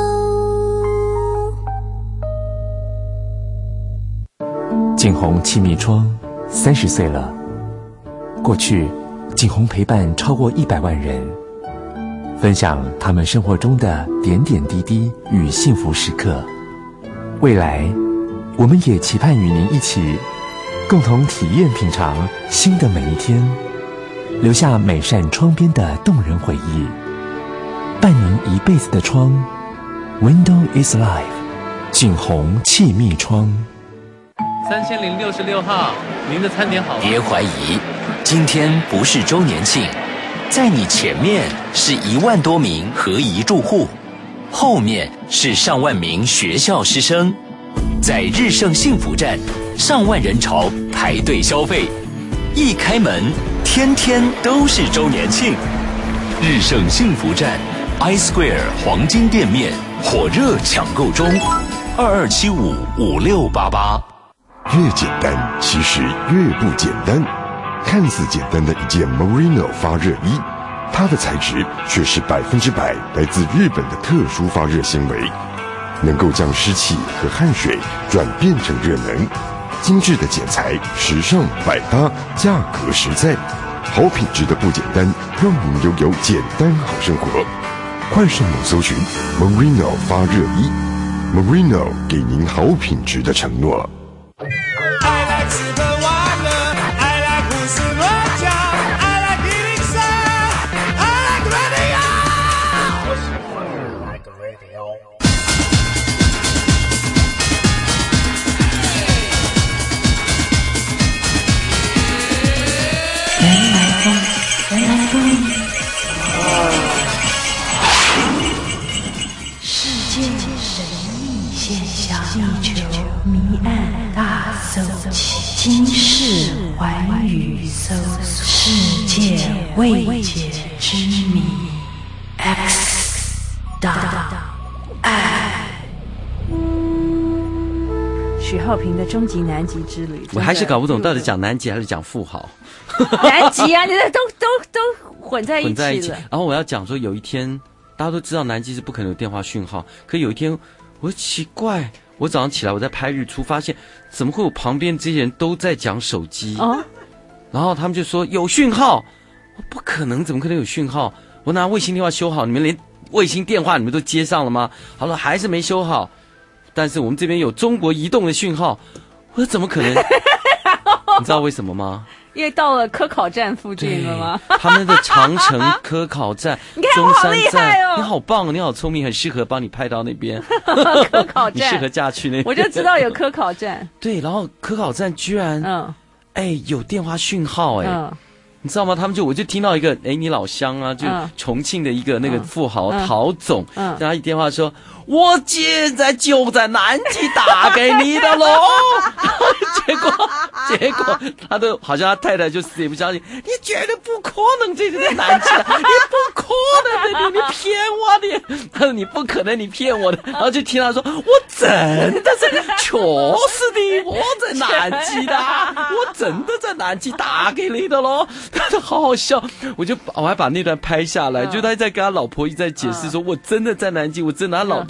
景洪气密窗三十岁了，过去。景洪陪伴超过一百万人，分享他们生活中的点点滴滴与幸福时刻。未来，我们也期盼与您一起，共同体验品尝新的每一天，留下每扇窗边的动人回忆，伴您一辈子的窗。Window is life， 景洪气密窗。 三千零六十六号，您的餐点好吗？ 别怀疑。今天不是周年庆，在你前面是一万多名合宜住户，后面是上万名学校师生。在日盛幸福站，上万人潮排队消费，一开门，天天都是周年庆。日盛幸福站 I Square 黄金店面火热抢购中，二二七五五六八八。 越简单，其实越不简单。看似简单的一件 Merino 发热衣，它的材质却是百分之百来自日本的特殊发热纤维，能够将湿气和汗水转变成热能。精致的剪裁，时尚百搭，价格实在，好品质的不简单，让您拥有简单好生活。快上网搜寻 Merino 发热衣 ，Merino 给您好品质的承诺。 世界神秘现象，地球谜案大搜集，今世寰宇搜索，世界未解之谜 X 档案。 许浩平的终极南极之旅， 我还是搞不懂到底讲南极还是讲富豪。 南极啊，你这都都都混在一起了。 混在一起。然后我要讲说，有一天大家都知道南极是不可能有电话讯号，可有一天我奇怪，我早上起来我在拍日出，发现怎么会有旁边这些人都在讲手机哦，然后他们就说有讯号，我不可能，怎么可能有讯号？我拿卫星电话修好，你们连卫星电话你们都接上了吗？好了，还是没修好。但是我们这边有中国移动的讯号，我说怎么可能？你知道为什么吗？ 因为到了科考站附近了吗？ 他们的长城科考站、 你看中山站， 哦、你好棒，你好聪明，很适合帮你派到那边。 科考站， 你适合嫁去那边。 我就知道有科考站。 对，然后科考站居然，嗯，哎，有电话讯号、哎。嗯，你知道吗？他们就我就听到一个，哎，你老乡啊，就重庆的一个那个富豪、嗯、陶总，嗯，他一电话说，我现在就在南极打给你的喽。结果结果他的好像他太太就死也不相信，你绝对不可能这是在南极的，你不可能的，你你骗我的，他说你不可能，你骗我的，然后就听他说，我真的是，确实的，我在南极的，我真的在南极打给你的喽。他说好好笑，我就我还把那段拍下来，嗯、就他在跟他老婆一直在解释说，我真的在南极，我真的，他老就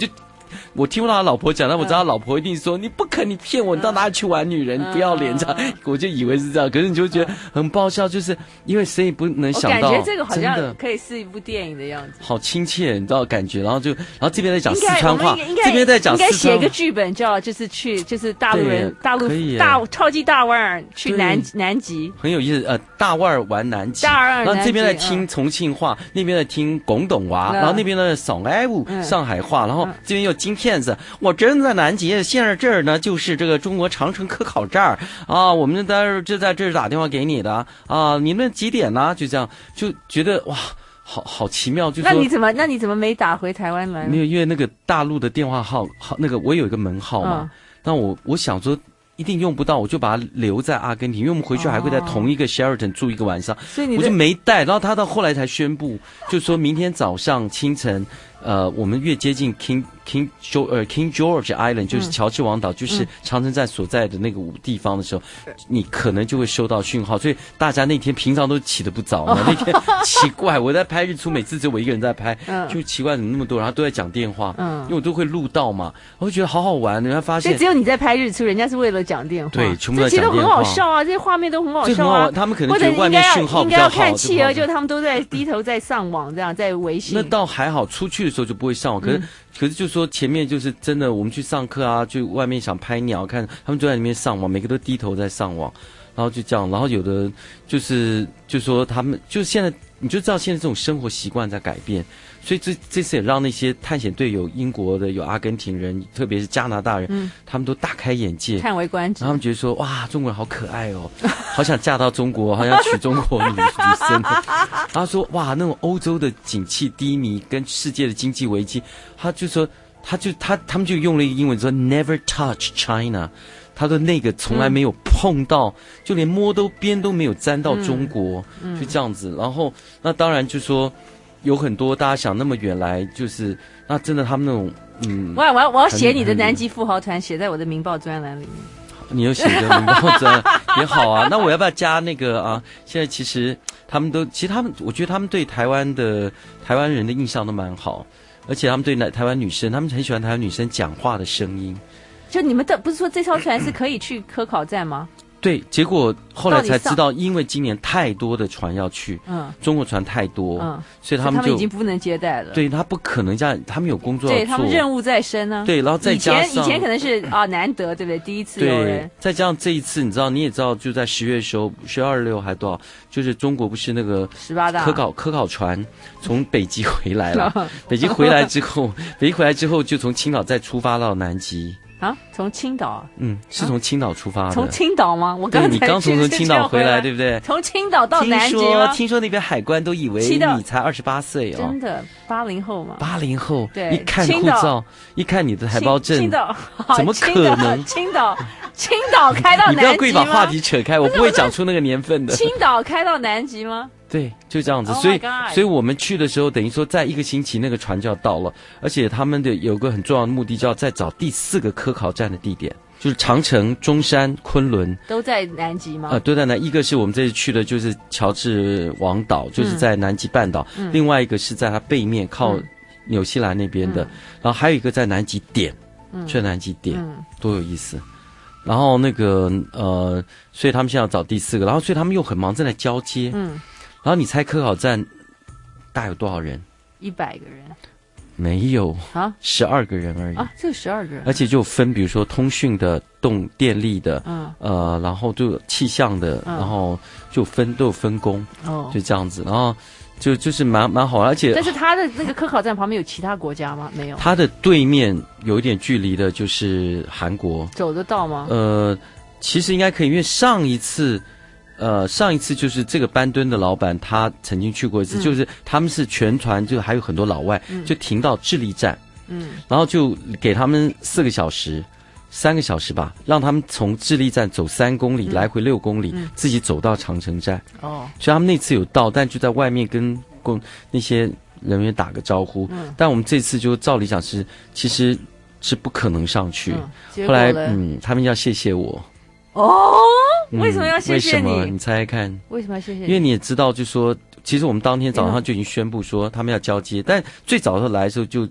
我听不到他老婆讲，但我知道他老婆一定说、嗯、你不肯，你骗我，你到哪里去玩女人，嗯、你不要脸这样、嗯。我就以为是这样，可是你就觉得很爆笑，就是因为谁也不能想到， 我感觉这个好像可以是一部电影的样子， 好亲切，你知道感觉，然后就然后这边在讲四川话，这边在讲四川话， 应该写一个剧本叫就是去就是大陆人大陆大超级大腕儿去南南极， 很有意思，呃，大腕儿玩南极， 大腕儿， 然后这边在听重庆话，嗯、那边在听广东话，嗯、然后那边的上海舞、嗯、上海话，然后这边又金片子，我真在南极，现在这儿呢就是这个中国长城科考站啊，我们在就在这儿打电话给你的啊，你们几点呢？就这样就觉得哇。好好奇妙，就是那你怎么那你怎么没打回台湾来？ 没有，因为那个大陆的电话号号那个我有一个门号嘛，那、嗯、我我想说一定用不到，我就把它留在阿根廷，因为我们回去还会在同一个 Sheraton 住一个晚上， 所以你我就没带。然后他到后来才宣布，就说明天早上清晨，呃，我们越接近 King King George 呃 King George Island 就是乔治王岛，嗯、就是长城站所在的那个地方的时候，嗯、你可能就会收到讯号。所以大家那天平常都起得不早嘛，哦、那天奇怪，我在拍日出，每次只有我一个人在拍，嗯、就奇怪怎么那么多人，然后都在讲电话，嗯、因为我都会录到嘛，我就觉得好好玩。人家发现， 所以只有你在拍日出，人家是为了讲电话， 对，全部在讲电话， 这其实很好笑啊，这些画面都很好笑啊。 他们可能觉得外面讯号比较好， 应该要看企鹅，就他们都在低头在上网，这样在微信。 那倒还好，出去的时候就不会上网，可是。嗯可是就说前面就是真的，我们去上课啊，就外面想拍鸟，看他们就在里面上网，每个都低头在上网，然后就这样，然后有的就是就说他们就现在你就知道现在这种生活习惯在改变，所以这这次也让那些探险队有英国的，有阿根廷人，特别是加拿大人，嗯、他们都大开眼界， 叹为观止。 然后他们觉得说哇，中国人好可爱哦，好想嫁到中国，好想娶中国女女生。然后说哇，那种欧洲的景气低迷跟世界的经济危机，他就说他就他他们就用了一个英文说 never touch China。他的那个从来没有碰到，嗯、就连摸都边都没有沾到中国，嗯、就这样子。然后那当然就说有很多大家想那么远来，就是那真的他们那种嗯， 我要我要我要写你的南极富豪团，写在我的民报专栏里面。 你有写的民报专也好啊。那我要不要加那个啊？现在其实他们都，其实他们，我觉得他们对台湾的台湾人的印象都蛮好，而且他们对台湾女生，他们很喜欢台湾女生讲话的声音。 就你们的不是说这艘船是可以去科考站吗？ 对，结果后来才知道，因为今年太多的船要去，嗯，中国船太多，嗯，所以他们就他们已经不能接待了。 对，他不可能这样，他们有工作要做， 对他们任务在身呢。 对，然后再加上以前以前可能是啊难得，对不对？第一次有人， 对，再加上这一次，你知道，你也知道，就在十月的时候，十月二十六还多少，就是中国不是那个十八大科考科考船从北极回来了，北极回来之后，北极回来之后就从青岛再出发到南极。 啊，从青岛， 嗯，是从青岛出发的。 从青岛吗？我刚才你刚从从青岛回来，对不对？ 从青岛到南极吗？ 听说听说那边海关都以为你才二十八岁哦， 真的，八零后嘛。 八零后， 对， 一看护照，一看你的台胞证， 青岛怎么可能？ 青岛，青岛开到南极吗？ 你不要故意把话题扯开，我不会讲出那个年份的。 青岛开到南极吗？ 对，就这样子， oh、所以所以我们去的时候，等于说在一个星期那个船就要到了，而且他们的有个很重要的目的，就要再找第四个科考站的地点，就是长城、中山、昆仑都在南极吗？ 呃，都在南。一个是我们这次去的，就是乔治王岛，就是在南极半岛；嗯、另外一个是在它背面靠纽西兰那边的，嗯、然后还有一个在南极点，嗯、去南极点，嗯、多有意思。然后那个呃，所以他们现在要找第四个，然后所以他们又很忙，正在交接。嗯。然后你猜科考站大有多少人？ 一百个人？ 没有啊， 十二个人而已啊，就十二个人， 而且就分，比如说通讯的、动电力的，嗯，呃，然后就气象的，嗯、然后就分都有分工，哦，就这样子，然后就就是蛮蛮好，而且但是他的那个科考站旁边有其他国家吗？没有， 他的对面有一点距离的就是韩国， 走得到吗？ 呃，其实应该可以，因为上一次。呃，上一次就是这个班敦的老板，他曾经去过一次，嗯、就是他们是全团，就还有很多老外，嗯、就停到智利站，嗯，然后就给他们四个小时，三个小时吧，让他们从智利站走三公里，嗯、来回六公里，嗯、自己走到长城站。哦，所以他们那次有到，但就在外面跟公那些人员打个招呼。嗯，但我们这次就照理讲是，其实是不可能上去。嗯、后来，嗯，他们要谢谢我。 哦。为什么要谢谢你？ 为什么？你猜猜看。 为什么要谢谢你？ 因为你也知道，就说其实我们当天早上就已经宣布说他们要交接，但最早的时候来的时候就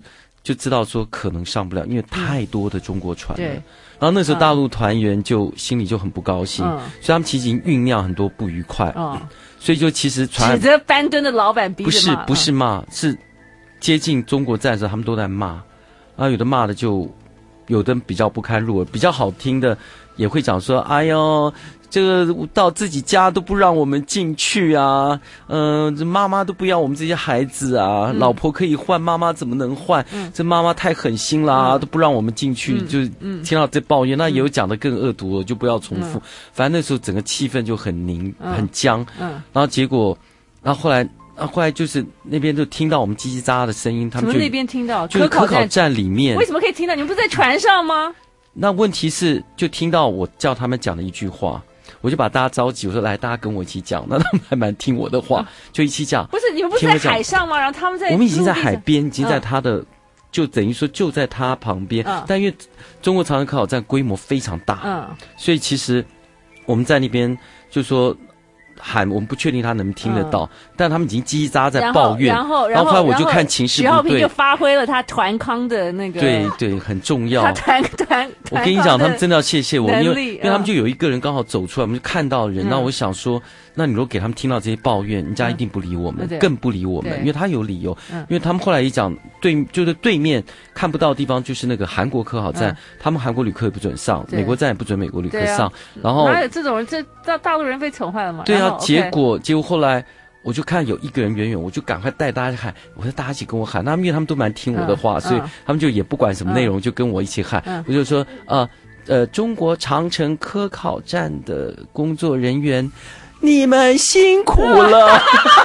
就知道说可能上不了，因为太多的中国船了。 对。 然后那时候大陆团员就心里就很不高兴， 嗯、 所以他们其实已经酝酿很多不愉快。嗯、所以就其实船指责班吨的老板逼着骂， 不是不是骂，嗯、是接近中国站的时候他们都在骂，然后有的骂的就有的比较不堪入耳，比较好听的也会讲说，哎呦。这个到自己家都不让我们进去啊，嗯、呃，这妈妈都不要我们这些孩子啊，嗯、老婆可以换，妈妈怎么能换？嗯、这妈妈太狠心啦，嗯、都不让我们进去，嗯、就听到这抱怨，嗯、那也有讲得更恶毒了，就不要重复。嗯、反正那时候整个气氛就很凝、嗯、很僵，嗯，然后结果，然后后来。啊，后来就是那边就听到我们叽叽喳喳的声音，他们就怎么那边听到？ 就是科考站里面， 为什么可以听到？你们不是在船上吗？ 那问题是，就听到我叫他们讲的一句话，我就把大家召集，我说来，大家跟我一起讲。那他们还蛮听我的话，嗯、就一起讲。 不是你们不是在海上吗？然后他们在我们已经在海边，已经在他的，嗯、就等于说就在他旁边。嗯、但因为中国长城科考站规模非常大，嗯，所以其实我们在那边就说。喊我们不确定他能不能听得到，嗯、但他们已经叽叽喳喳在抱怨， 然后然后后来我就看情势不对， 许浩平就发挥了他团康的那个， 对对，很重要。 他团团， 我跟你讲，他们真的要谢谢我，因为因为他们就有一个人刚好走出来，我们就看到人，那、嗯、我想说，那你如果给他们听到这些抱怨，人家一定不理我们，嗯、更不理我们，因为他有理由，嗯、因为他们后来一讲，对，就是对面看不到的地方就是那个韩国科考站，嗯、他们韩国旅客也不准上，美国站也不准美国旅客上，啊、然后哪有这种人？这大大陆人被宠坏了嘛？ 对啊，结果。结果后来，我就看有一个人远远，我就赶快带大家喊，我说大家一起跟我喊。那因为他们都蛮听我的话，嗯、所以他们就也不管什么内容，嗯、就跟我一起喊。嗯、我就说，呃呃，中国长城科考站的工作人员，你们辛苦了，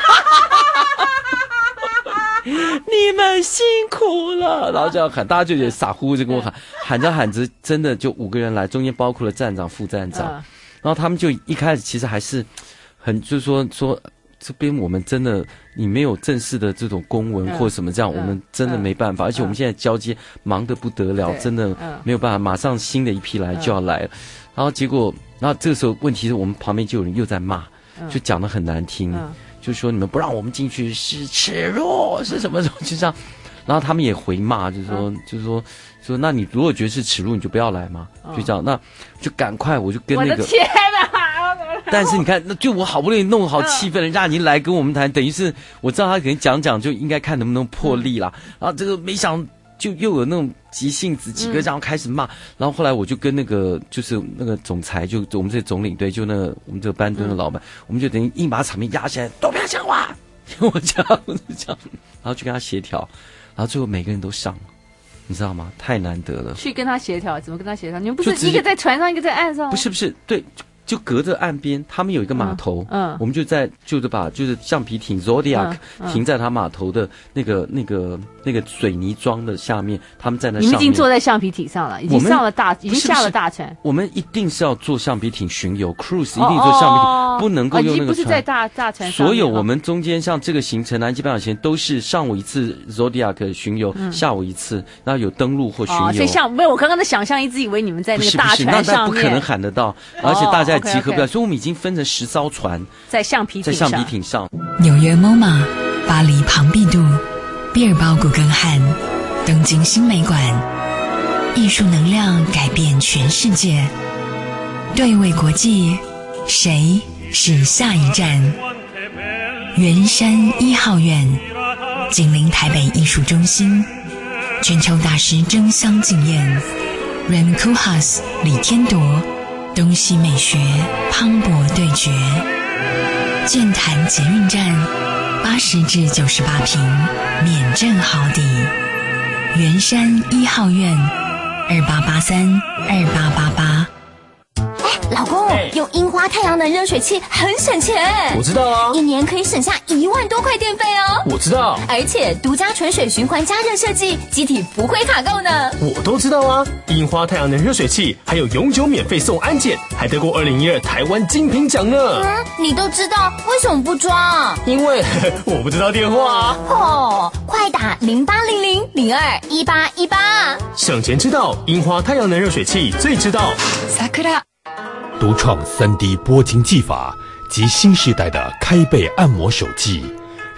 你们辛苦了。然后这样喊，大家就也傻乎乎就跟我喊，喊着喊着，真的就五个人来，中间包括了站长、副站长，嗯、然后他们就一开始其实还是。很就是说说这边我们真的你没有正式的这种公文或什么这样，嗯、我们真的没办法，嗯、而且我们现在交接忙得不得了，真的没有办法，马上新的一批来就要来了，嗯、然后结果，然后这个时候问题是我们旁边就有人又在骂，嗯、就讲得很难听，嗯、就说你们不让我们进去是耻辱是什么什么就这样，然后他们也回骂，就是说、嗯、就是说说那你如果觉得是耻辱，你就不要来嘛，嗯、就这样，那就赶快我就跟那个。 我的天哪！ 但是你看，那就我好不容易弄好气氛，人家已经来跟我们谈，等于是我知道他可能讲讲，就应该看能不能破例啦。嗯、然后这个没想就又有那种急性子，几个然后开始骂。嗯、然后后来我就跟那个就是那个总裁，就我们这总领队，就那个我们这个班吨的老板，嗯、我们就等于硬把场面压下来，都不要讲话，我这样这样，然后去跟他协调，然后最后每个人都上了。你知道吗？太难得了。 去跟他协调，怎么跟他协调？你们不是一个在船上，一个在岸上吗？ 不是不是，对。就隔着岸边，他们有一个码头，嗯，嗯我们就在就是把就是橡皮艇 Zodiac、嗯嗯、停在他码头的那个那个那个水泥桩的下面，他们在那上面。 你们已经坐在橡皮艇上了，已经上了大，已经下了大船。 我们一定是要坐橡皮艇巡游 ，cruise 一定坐橡皮艇，哦、不能够用那个船。哦、 不是在大大船上。 所有我们中间像这个行程，南极半岛行都是上午一次 Zodiac 巡游，嗯、下午一次，然后有登陆或巡游。哦、 所以像没有我刚刚的想象，一直以为你们在那个大船上面， 不是不是那不可能喊得到，而且大家也集合不了，所以我们已经分成十艘船， 在橡皮在橡皮艇上。 纽约 M O M A、巴黎庞毕度、毕尔包古根汉、东京新美馆，艺术能量改变全世界。对位国际，谁是下一站？圆山一号院，紧邻台北艺术中心，全球大师争相竞艳 ，Rem Koolhaas 李天铎。东西美学磅礴对决，剑潭捷运站八十至九十八坪免震好抵，圆山一号院二八八三二八八八。 老公，用樱花太阳能热水器很省钱。 我知道啊， 一年可以省下一万多块电费哦。 我知道， 而且独家纯水循环加热设计，机体不会卡垢呢。 我都知道啊，樱花太阳能热水器还有永久免费送安检，还得过二零一二台湾精品奖呢。 嗯，你都知道，为什么不装？ 因为我不知道电话啊。 哦，快打零八零零零二一八一八。 省钱之道，樱花太阳能热水器最知道。 Sakura。 独创 三 D 拨筋技法及新时代的开背按摩手技，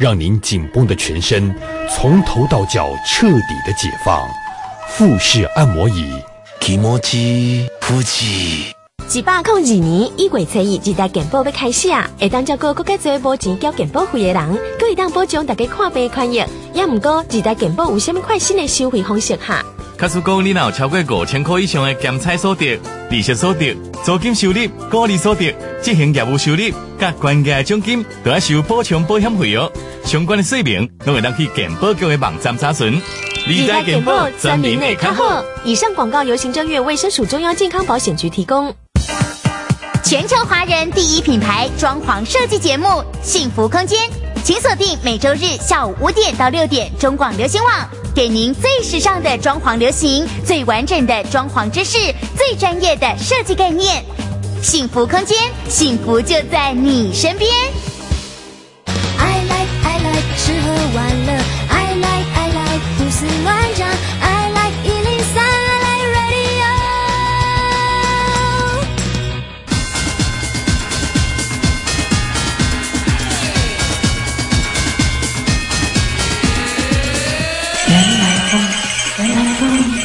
让您紧绷的全身从头到脚彻底的解放。腹式按摩椅， 気持ち腹肌。 一百零二年一月初一，一代健保要开始啊！会当照顾更加多无钱交健保费的人，佮会当保障大家看病看药。也毋过，一代健保有啥物款新的收费方式哈？ 假使讲你若有超过五千块以上的检测所得、利息所得、租金收入、股利所得、执行业务收入，甲关键的奖金，都要收补充保险费哦。相关的说明，拢会当去健保局的网站查询。 二代健保全民会较好。以上广告由行政院卫生署中央健康保险局提供。 全球华人第一品牌装潢设计节目《幸福空间》，请锁定每周日下午五点到六点中广流行网，给您最时尚的装潢流行、最完整的装潢知识、最专业的设计概念。幸福空间，幸福就在你身边。 I like I like 吃喝玩乐 I like I like 胡思乱想 I like 一零三 I like radio。 原来风，原来风。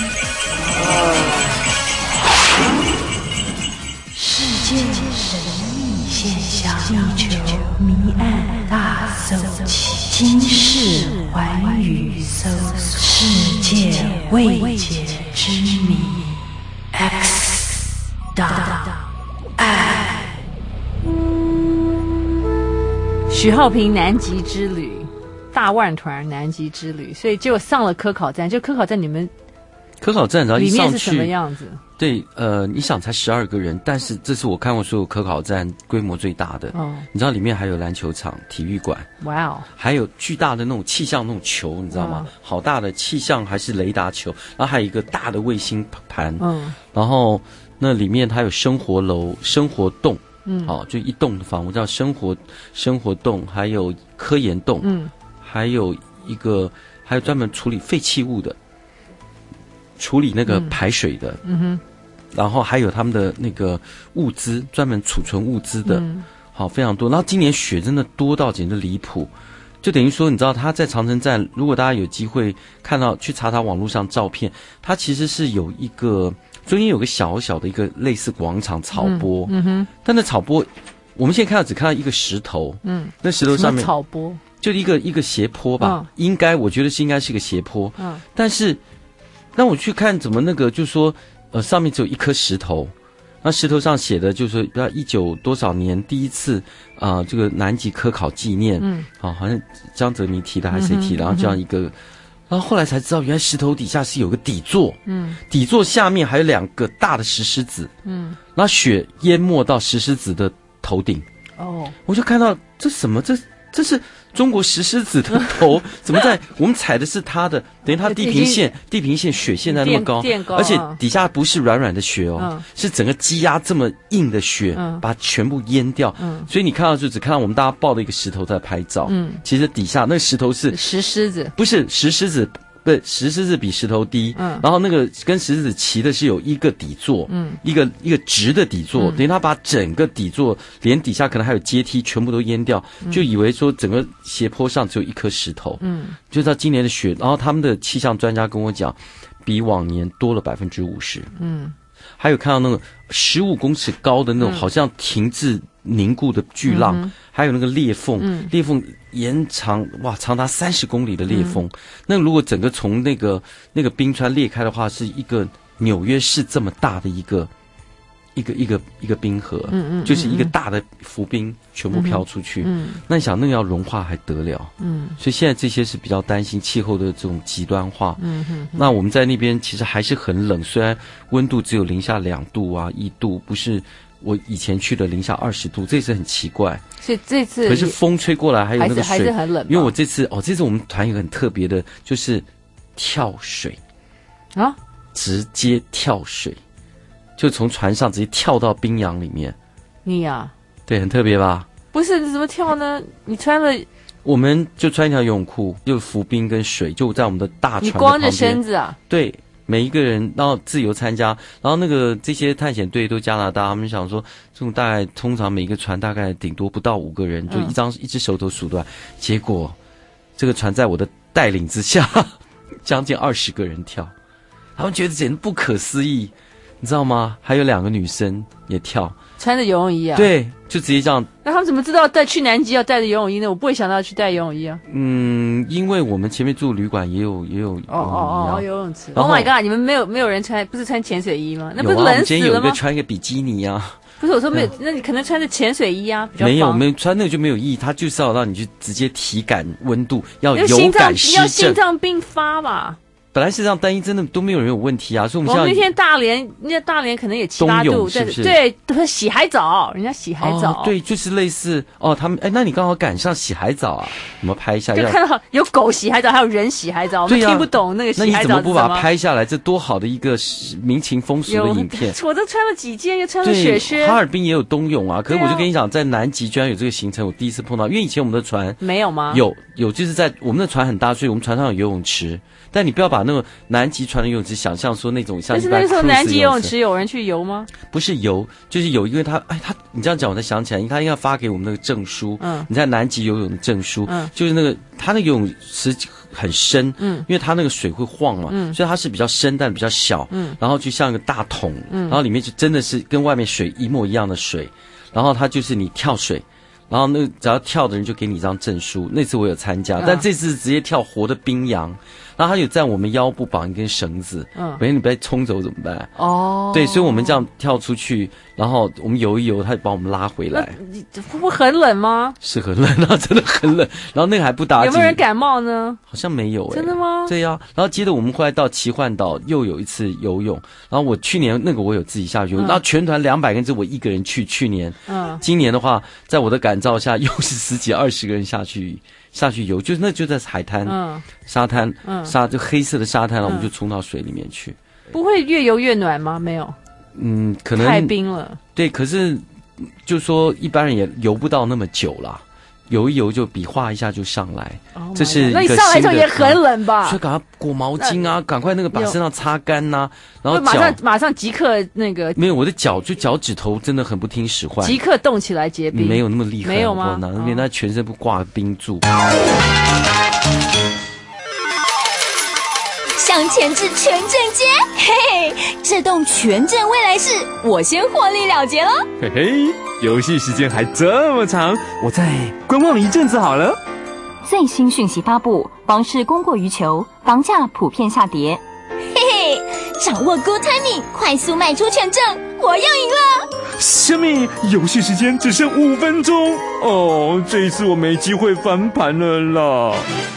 世界神秘现象，地球谜案大搜集，今世寰宇搜索，世界未解之谜 X 档案。 许浩平南极之旅，大万团南极之旅，所以就上了科考站。就科考站，你们科考站然后一上去里面是什么样子？ 对，呃，你想才十二个人，但是这是我看过所有科考站规模最大的。哦，你知道里面还有篮球场、体育馆， 哇哦， 还有巨大的那种气象那种球，你知道吗？嗯、好大的气象还是雷达球，然后还有一个大的卫星盘。嗯，然后那里面还有生活楼、生活栋。嗯，好、哦，就一栋的房屋叫生活生活栋，还有科研栋。嗯，还有一个还有专门处理废弃物的。处理那个排水的，嗯哼，然后还有他们的那个物资，专门储存物资的，嗯、好非常多。然后今年雪真的多到简直离谱，就等于说，你知道他在长城站，如果大家有机会看到去查查网络上照片，它其实是有一个中间有个小小的一个类似广场草坡，嗯, 嗯哼，但那草坡我们现在看到只看到一个石头，嗯，那石头上面草坡就一个一个斜坡吧，嗯、应该我觉得是应该是一个斜坡，嗯，但是。那我去看怎么那个，就说，呃，上面只有一颗石头，那石头上写的就是说，不知道一九多少年第一次啊、呃，这个南极科考纪念，嗯，啊，好像张泽民提的还是谁提的，嗯、然后这样一个，然后后来才知道，原来石头底下是有个底座，嗯，底座下面还有两个大的石狮子，嗯，然后雪淹没到石狮子的头顶，哦，我就看到这什么这。这是中国石狮子的头，怎么在我们踩的是它的，等于它地平线，地平线雪现在那么高，而且底下不是软软的雪哦，嗯、是整个积压这么硬的雪，嗯、把它全部淹掉。嗯、所以你看到就只看到我们大家抱着一个石头在拍照，嗯，其实底下那个石头是石狮子， 不是石狮子。不是石狮子比石头低，嗯，然后那个跟石狮子齐的是有一个底座，嗯，一个一个直的底座，嗯、等于他把整个底座连底下可能还有阶梯全部都淹掉，嗯、就以为说整个斜坡上只有一颗石头，嗯，就到今年的雪，然后他们的气象专家跟我讲，比往年多了百分之五十，嗯，还有看到那个十五公尺高的那种，嗯、好像停滞凝固的巨浪，嗯、还有那个裂缝，嗯、裂缝延长哇，长达三十公里的裂缝。嗯、那如果整个从那个那个冰川裂开的话，是一个纽约市这么大的一个一个一个一个冰河，嗯嗯，就是一个大的浮冰全部飘出去。嗯，那你想那个要融化还得了？嗯，所以现在这些是比较担心气候的这种极端化。嗯哼，那我们在那边其实还是很冷，虽然温度只有零下两度啊一度，不是。我以前去的零下二十度，这次很奇怪。 所以这次可是风吹过来，还有那个水， 还是还是很冷。 因为我这次哦，这次我们团有个很特别的，就是跳水啊，直接跳水，就从船上直接跳到冰洋里面。 你呀、啊， 对，很特别吧？ 不是，你怎么跳呢？你穿了， 我们就穿一条游泳裤，就浮冰跟水，就在我们的大船的旁边。 你光着身子啊？ 对。每一个人然后自由参加，然后那个这些探险队都加拿大，他们想说这种大概通常每个船大概顶多不到五个人，就一张、嗯、一只手头数得来。结果这个船在我的带领之下，将近二十个人跳，他们觉得简直不可思议，你知道吗？还有两个女生也跳， 穿着游泳衣啊？ 对，就直接这样。 那他们怎么知道带去南极要带着游泳衣呢？我不会想到去带游泳衣啊。 嗯，因为我们前面住旅馆也有也有游泳衣、啊、 哦哦哦，游泳池。Oh my god！ 你们没有没有人穿，不是穿潜水衣吗？那不是冷死了吗？ 有啊，我们今天有一个穿一个比基尼啊。 不是我说没有，那你可能穿着潜水衣啊，比较没有没有穿那个就没有意义，它就是要让你去直接体感温度，要有感湿症，要心脏病发吧。 本来是这样，单一真的都没有人有问题啊，所以我们我们那天大连，那大连可能也七八度， 是不是？ 对，对，洗海澡，人家洗海澡， 哦、对，就是类似哦，他们哎，那你刚好赶上洗海澡啊，我们拍一下， 就看到有狗洗海澡，还有人洗海澡，我们听不懂那个洗海澡是什么。 那你怎么不把它拍下来？这多好的一个民情风俗的影片！ 我都穿了几件，又穿了雪靴。 哈尔滨也有冬泳啊，可是我就跟你讲，在南极居然有这个行程，我第一次碰到，因为以前我们的船没有吗？ 有有，就是在我们的船很大，所以我们船上有游泳池。但你不要把那个南极船的游泳池想象说那种像一般。 但是那个时候南极游泳池有人去游吗？ 不是游，就是有，因为他哎他你这样讲我才想起来，他应该发给我们那个证书，嗯，你在南极游泳的证书，嗯，就是那个他那个游泳池很深，嗯，因为它那个水会晃嘛，嗯，所以它是比较深但比较小，嗯，然后就像一个大桶，嗯，然后里面就真的是跟外面水一模一样的水，然后它就是你跳水。然后那只要跳的人就给你一张证书，那次我有参加，嗯、但这次直接跳活的冰羊，然后他有在我们腰部绑一根绳子，嗯，万一你被冲走怎么办？哦，对，所以我们这样跳出去，然后我们游一游，他就把我们拉回来。 会不会很冷吗？ 是很冷啊，真的很冷。然后那个还不打紧， 有没有人感冒呢？ 好像没有哎、欸， 真的吗？ 对呀、啊。然后接着我们后来到奇幻岛又有一次游泳，然后我去年那个我有自己下去游，嗯、然后全团两百个人只我一个人去，去年，嗯，今年的话，在我的感召下又是十几二十个人下去下去游，就是那就在海滩、嗯、沙滩、嗯、沙就黑色的沙滩，然后我们就冲到水里面去。 不会越游越暖吗？没有， 嗯，可能太冰了。 对，可是就说一般人也游不到那么久啦。游一游就比划一下就上来， oh、这是一个新的。 那你上来的时候也很冷吧？ 所以赶快裹毛巾啊，赶快那个把身上擦干呐、啊，然后马上马上即刻那个。 没有，我的脚就脚趾头真的很不听使唤， 即刻动起来结冰。 没有那么厉害， 没有吗？ 那边他全身不挂冰柱。 向前至全镇街，嘿嘿，这栋全镇未来市，我先获利了结了。 嘿嘿，游戏时间还这么长，我再观望一阵子好了。 最新讯息发布，房市供过于求，房价普遍下跌。嘿嘿，掌握 good timing， 快速卖出全镇，我要赢了！ 小米，游戏时间只剩五分钟哦，这一次我没机会翻盘了啦。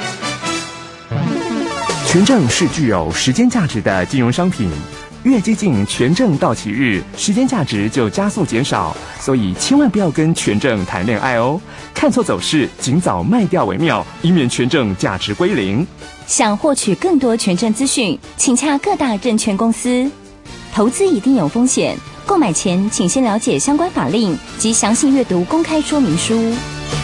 权证是具有时间价值的金融商品，越接近权证到期日，时间价值就加速减少，所以千万不要跟权证谈恋爱哦。看错走势，尽早卖掉为妙，以免权证价值归零。 想获取更多权证资讯，请洽各大证券公司。投资一定有风险，购买前请先了解相关法令及详细阅读公开说明书。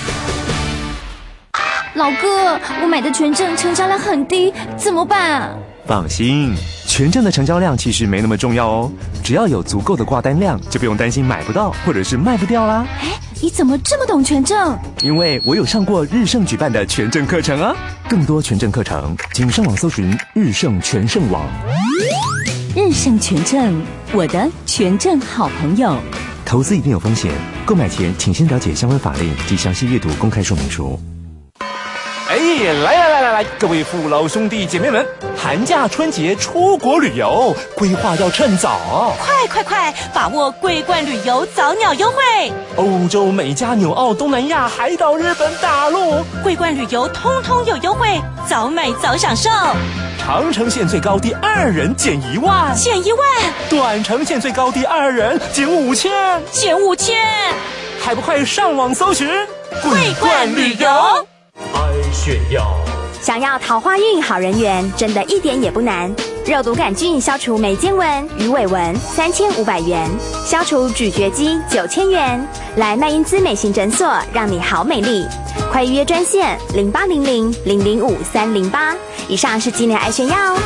老哥，我买的权证成交量很低，怎么办？ 放心，权证的成交量其实没那么重要哦，只要有足够的挂单量，就不用担心买不到或者是卖不掉啦。 哎，你怎么这么懂权证？ 因为我有上过日盛举办的权证课程啊。更多权证课程，请上网搜寻日盛全盛网。 日盛权证，我的权证好朋友。 投资一定有风险，购买前请先了解相关法令及详细阅读公开说明书。哎，来来来来来，各位父老兄弟姐妹们，寒假春节出国旅游，规划要趁早， 快快快，把握桂冠旅游早鸟优惠！ 欧洲、美加、纽澳、东南亚、海岛、日本、大陆， 桂冠旅游通通有优惠，早买早享受。 长程线最高第二人减一万， 减一万； 短程线最高第二人减五千， 减五千。 还不快上网搜寻桂冠旅游！ 爱炫耀， 想要桃花运好人缘，真的一点也不难。肉毒杆菌消除眉间纹、鱼尾纹，三千五百元；消除咀嚼肌，九千元。来麦因兹美型诊所，让你好美丽。快预约专线零八零零零零五三零八。以上是今年爱炫耀哦。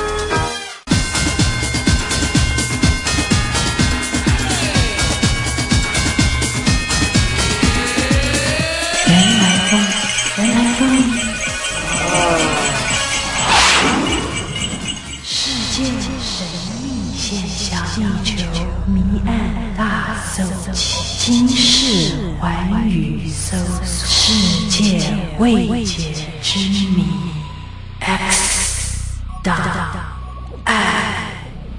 原来风，原来风。 今世寰宇搜世界未解之谜 X 档案。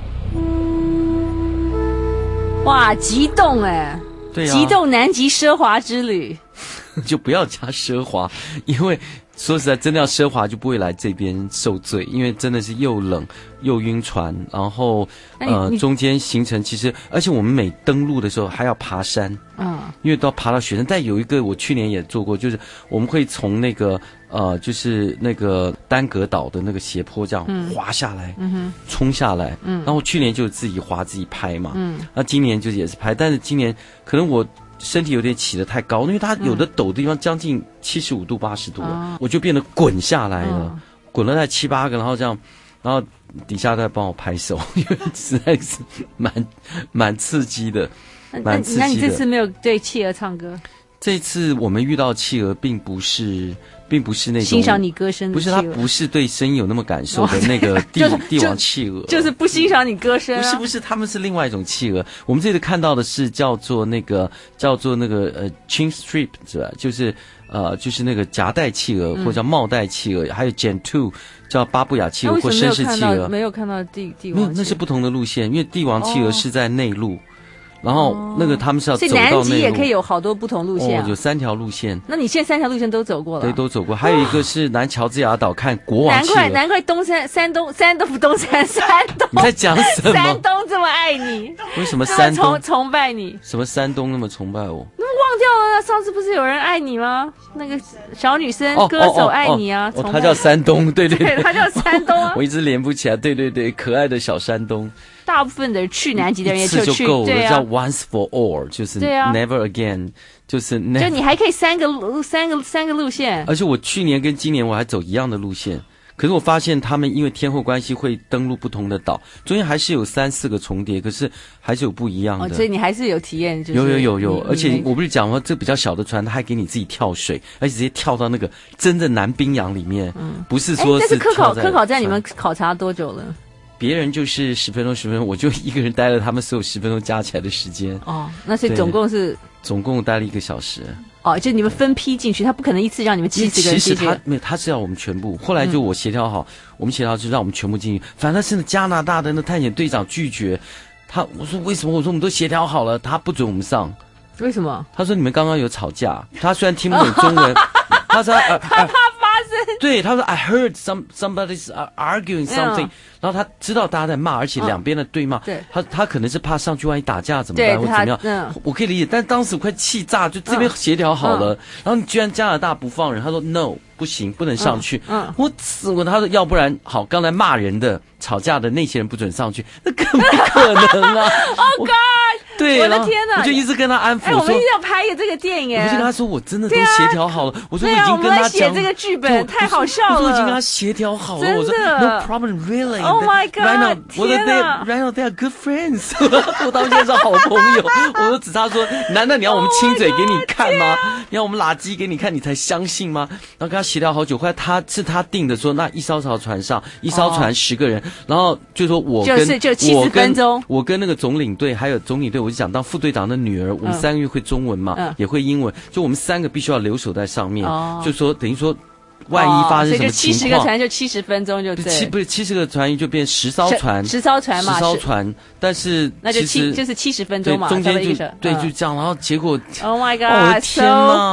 哇，激动哎！ 对啊， 激动南极奢华之旅。 就不要加奢华，因为说实在，真的要奢华就不会来这边受罪，因为真的是又冷又晕船，然后呃中间行程其实，而且我们每登陆的时候还要爬山，嗯，因为都要爬到雪山。但有一个我去年也做过，就是我们会从那个呃就是那个丹格岛的那个斜坡这样滑下来，嗯哼，冲下来，嗯，然后去年就自己滑自己拍嘛，嗯，那今年就是也是拍，但是今年可能我身体有点起得太高，因为它有的陡的地方将近七十五度、八十度了，嗯，我就变得滚下来了，嗯，滚了在七八个，然后这样，然后底下在帮我拍手，因为实在是蛮蛮刺激的，蛮刺激的。 那你这次没有对企鹅唱歌？ 这次我们遇到企鹅，并不是，并不是那种欣赏你歌声的企鹅， 不是，它不是对声音有那么感受的那个帝帝王企鹅， 就是不欣赏你歌声，啊。 不是不是，他们是另外一种企鹅。我们这次看到的是叫做那个叫做那个呃 chin strip 是吧？就是呃就是那个夹带企鹅，嗯，或者叫帽带企鹅，还有 Gentoo 叫巴布亚企鹅或绅士企鹅。 没有看到帝帝王， 没有，那是不同的路线，因为帝王企鹅是在内陆。哦，然后那个他们是要走到内陆， 所以南极也可以有好多不同路线，啊哦， 有三条路线。 那你现在三条路线都走过了？ 对，都走过。还有一个是南乔治亚岛看国王企鹅。 难怪难怪东山山东山东不东山山东。 你在讲什么？ 山东这么爱你？ 为什么山东崇崇拜你？ 什么山东那么崇拜我？ 那么忘掉了？上次不是有人爱你吗？那个小女生，哦，歌手爱你啊！ 哦，哦哦他叫山东，对对对， 对他叫山东啊！ 我一直连不起来，对对对，可爱的小山东。 大部分的去南极的人也就去， 就够了， 对啊， 叫 once for all， 就是 never again， 就是 never， 就你还可以三个路三个三个路线。 而且我去年跟今年我还走一样的路线，可是我发现他们因为天候关系会登陆不同的岛，中间还是有三四个重叠，可是还是有不一样的。 哦，所以你还是有体验，就是有有有有，而且我不是讲说这比较小的船，它还给你自己跳水，而且直接跳到那个真的南冰洋里面，嗯，不是说是。但是科考科考站你们考察多久了？ 别人就是十分钟十分钟，我就一个人待了他们所有十分钟加起来的时间。 哦，那所以总共是总共待了一个小时。 哦，就你们分批进去，他不可能一次让你们七十个人进去。 其实他没有，他是要我们全部。后来就我协调好，嗯，我们协调就让我们全部进去。反正是加拿大的那探险队长拒绝他，我说为什么？我说我们都协调好了，他不准我们上。 为什么？ 他说你们刚刚有吵架。他虽然听不懂中文，他说、呃、 他怕发生。 对，他说 I heard some somebody's arguing something，嗯，然后他知道大家在骂，而且两边的对骂， 对， 他他可能是怕上去万一打架怎么办或怎么样，嗯，我可以理解，但当时快气炸，就这边协调好了，嗯，然后你居然加拿大不放人，他说 no 不行，不能上去，嗯，嗯我死我他说要不然好，刚才骂人的吵架的那些人不准上去，那更不可能啊 ！Oh God！ 对， 我的天哪！ 我就一直跟他安抚， 哎，我们一定要拍一个这个电影， 我就跟他说我真的都协调好了，我说我已经跟他写这个剧本太好笑了， 我已经跟他协调好了，我说 no problem really。 Oh my God！ Right now， 我的 right now they are good friends， 我当现在是好朋友。我说只差说，难道你要我们亲嘴给你看吗？你要我们拉鸡给你看，你才相信吗？然后跟他协调好久，后来他是他定的说，那一艘艘船上，一艘船十个人，然后就说我跟就是就七十分钟， 我跟那个总领队还有总领队，我就讲当副队长的女儿，我们三个月会中文嘛，嗯，也会英文，就我们三个必须要留守在上面，哦，就说等于说。万一发生什么情况，哦，所以就七十个船就七十分钟就对， 七不是七十个船就变十艘船， 十艘船嘛， 十艘船，但是那就七就是七十分钟嘛， 中间就对就这样，然后结果 ，Oh my God，so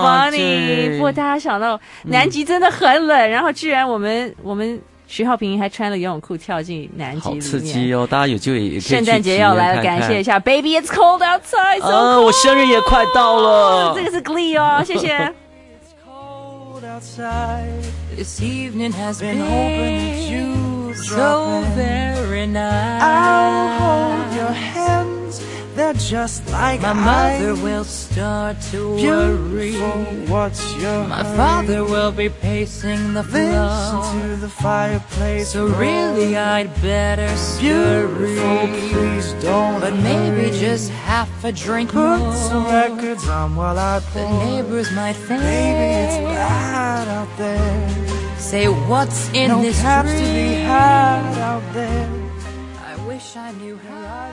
funny！ 不过大家想到南极真的很冷，然后居然我们我们徐浩平还穿了游泳裤跳进南极里面， 好刺激哦！大家有机会也可以去圣诞节要来了，感谢一下 ，Baby it's cold outside， so cold， 我生日也快到了， 这个是 Glee 哦，谢谢。 This evening has been, been hoping that you so very nice. I'll hold your hands, they're just like my mother will start to worry. What's your My hurry? Father will be pacing the floor. Listen to the fireplace. So roll. Really I'd better scurry. Please don't But maybe hurry. Just half a drink Put more. Some records on while I pour. The neighbors might think Baby it's bad out there. Say what's in no this dream? To be had out there. I wish I knew her.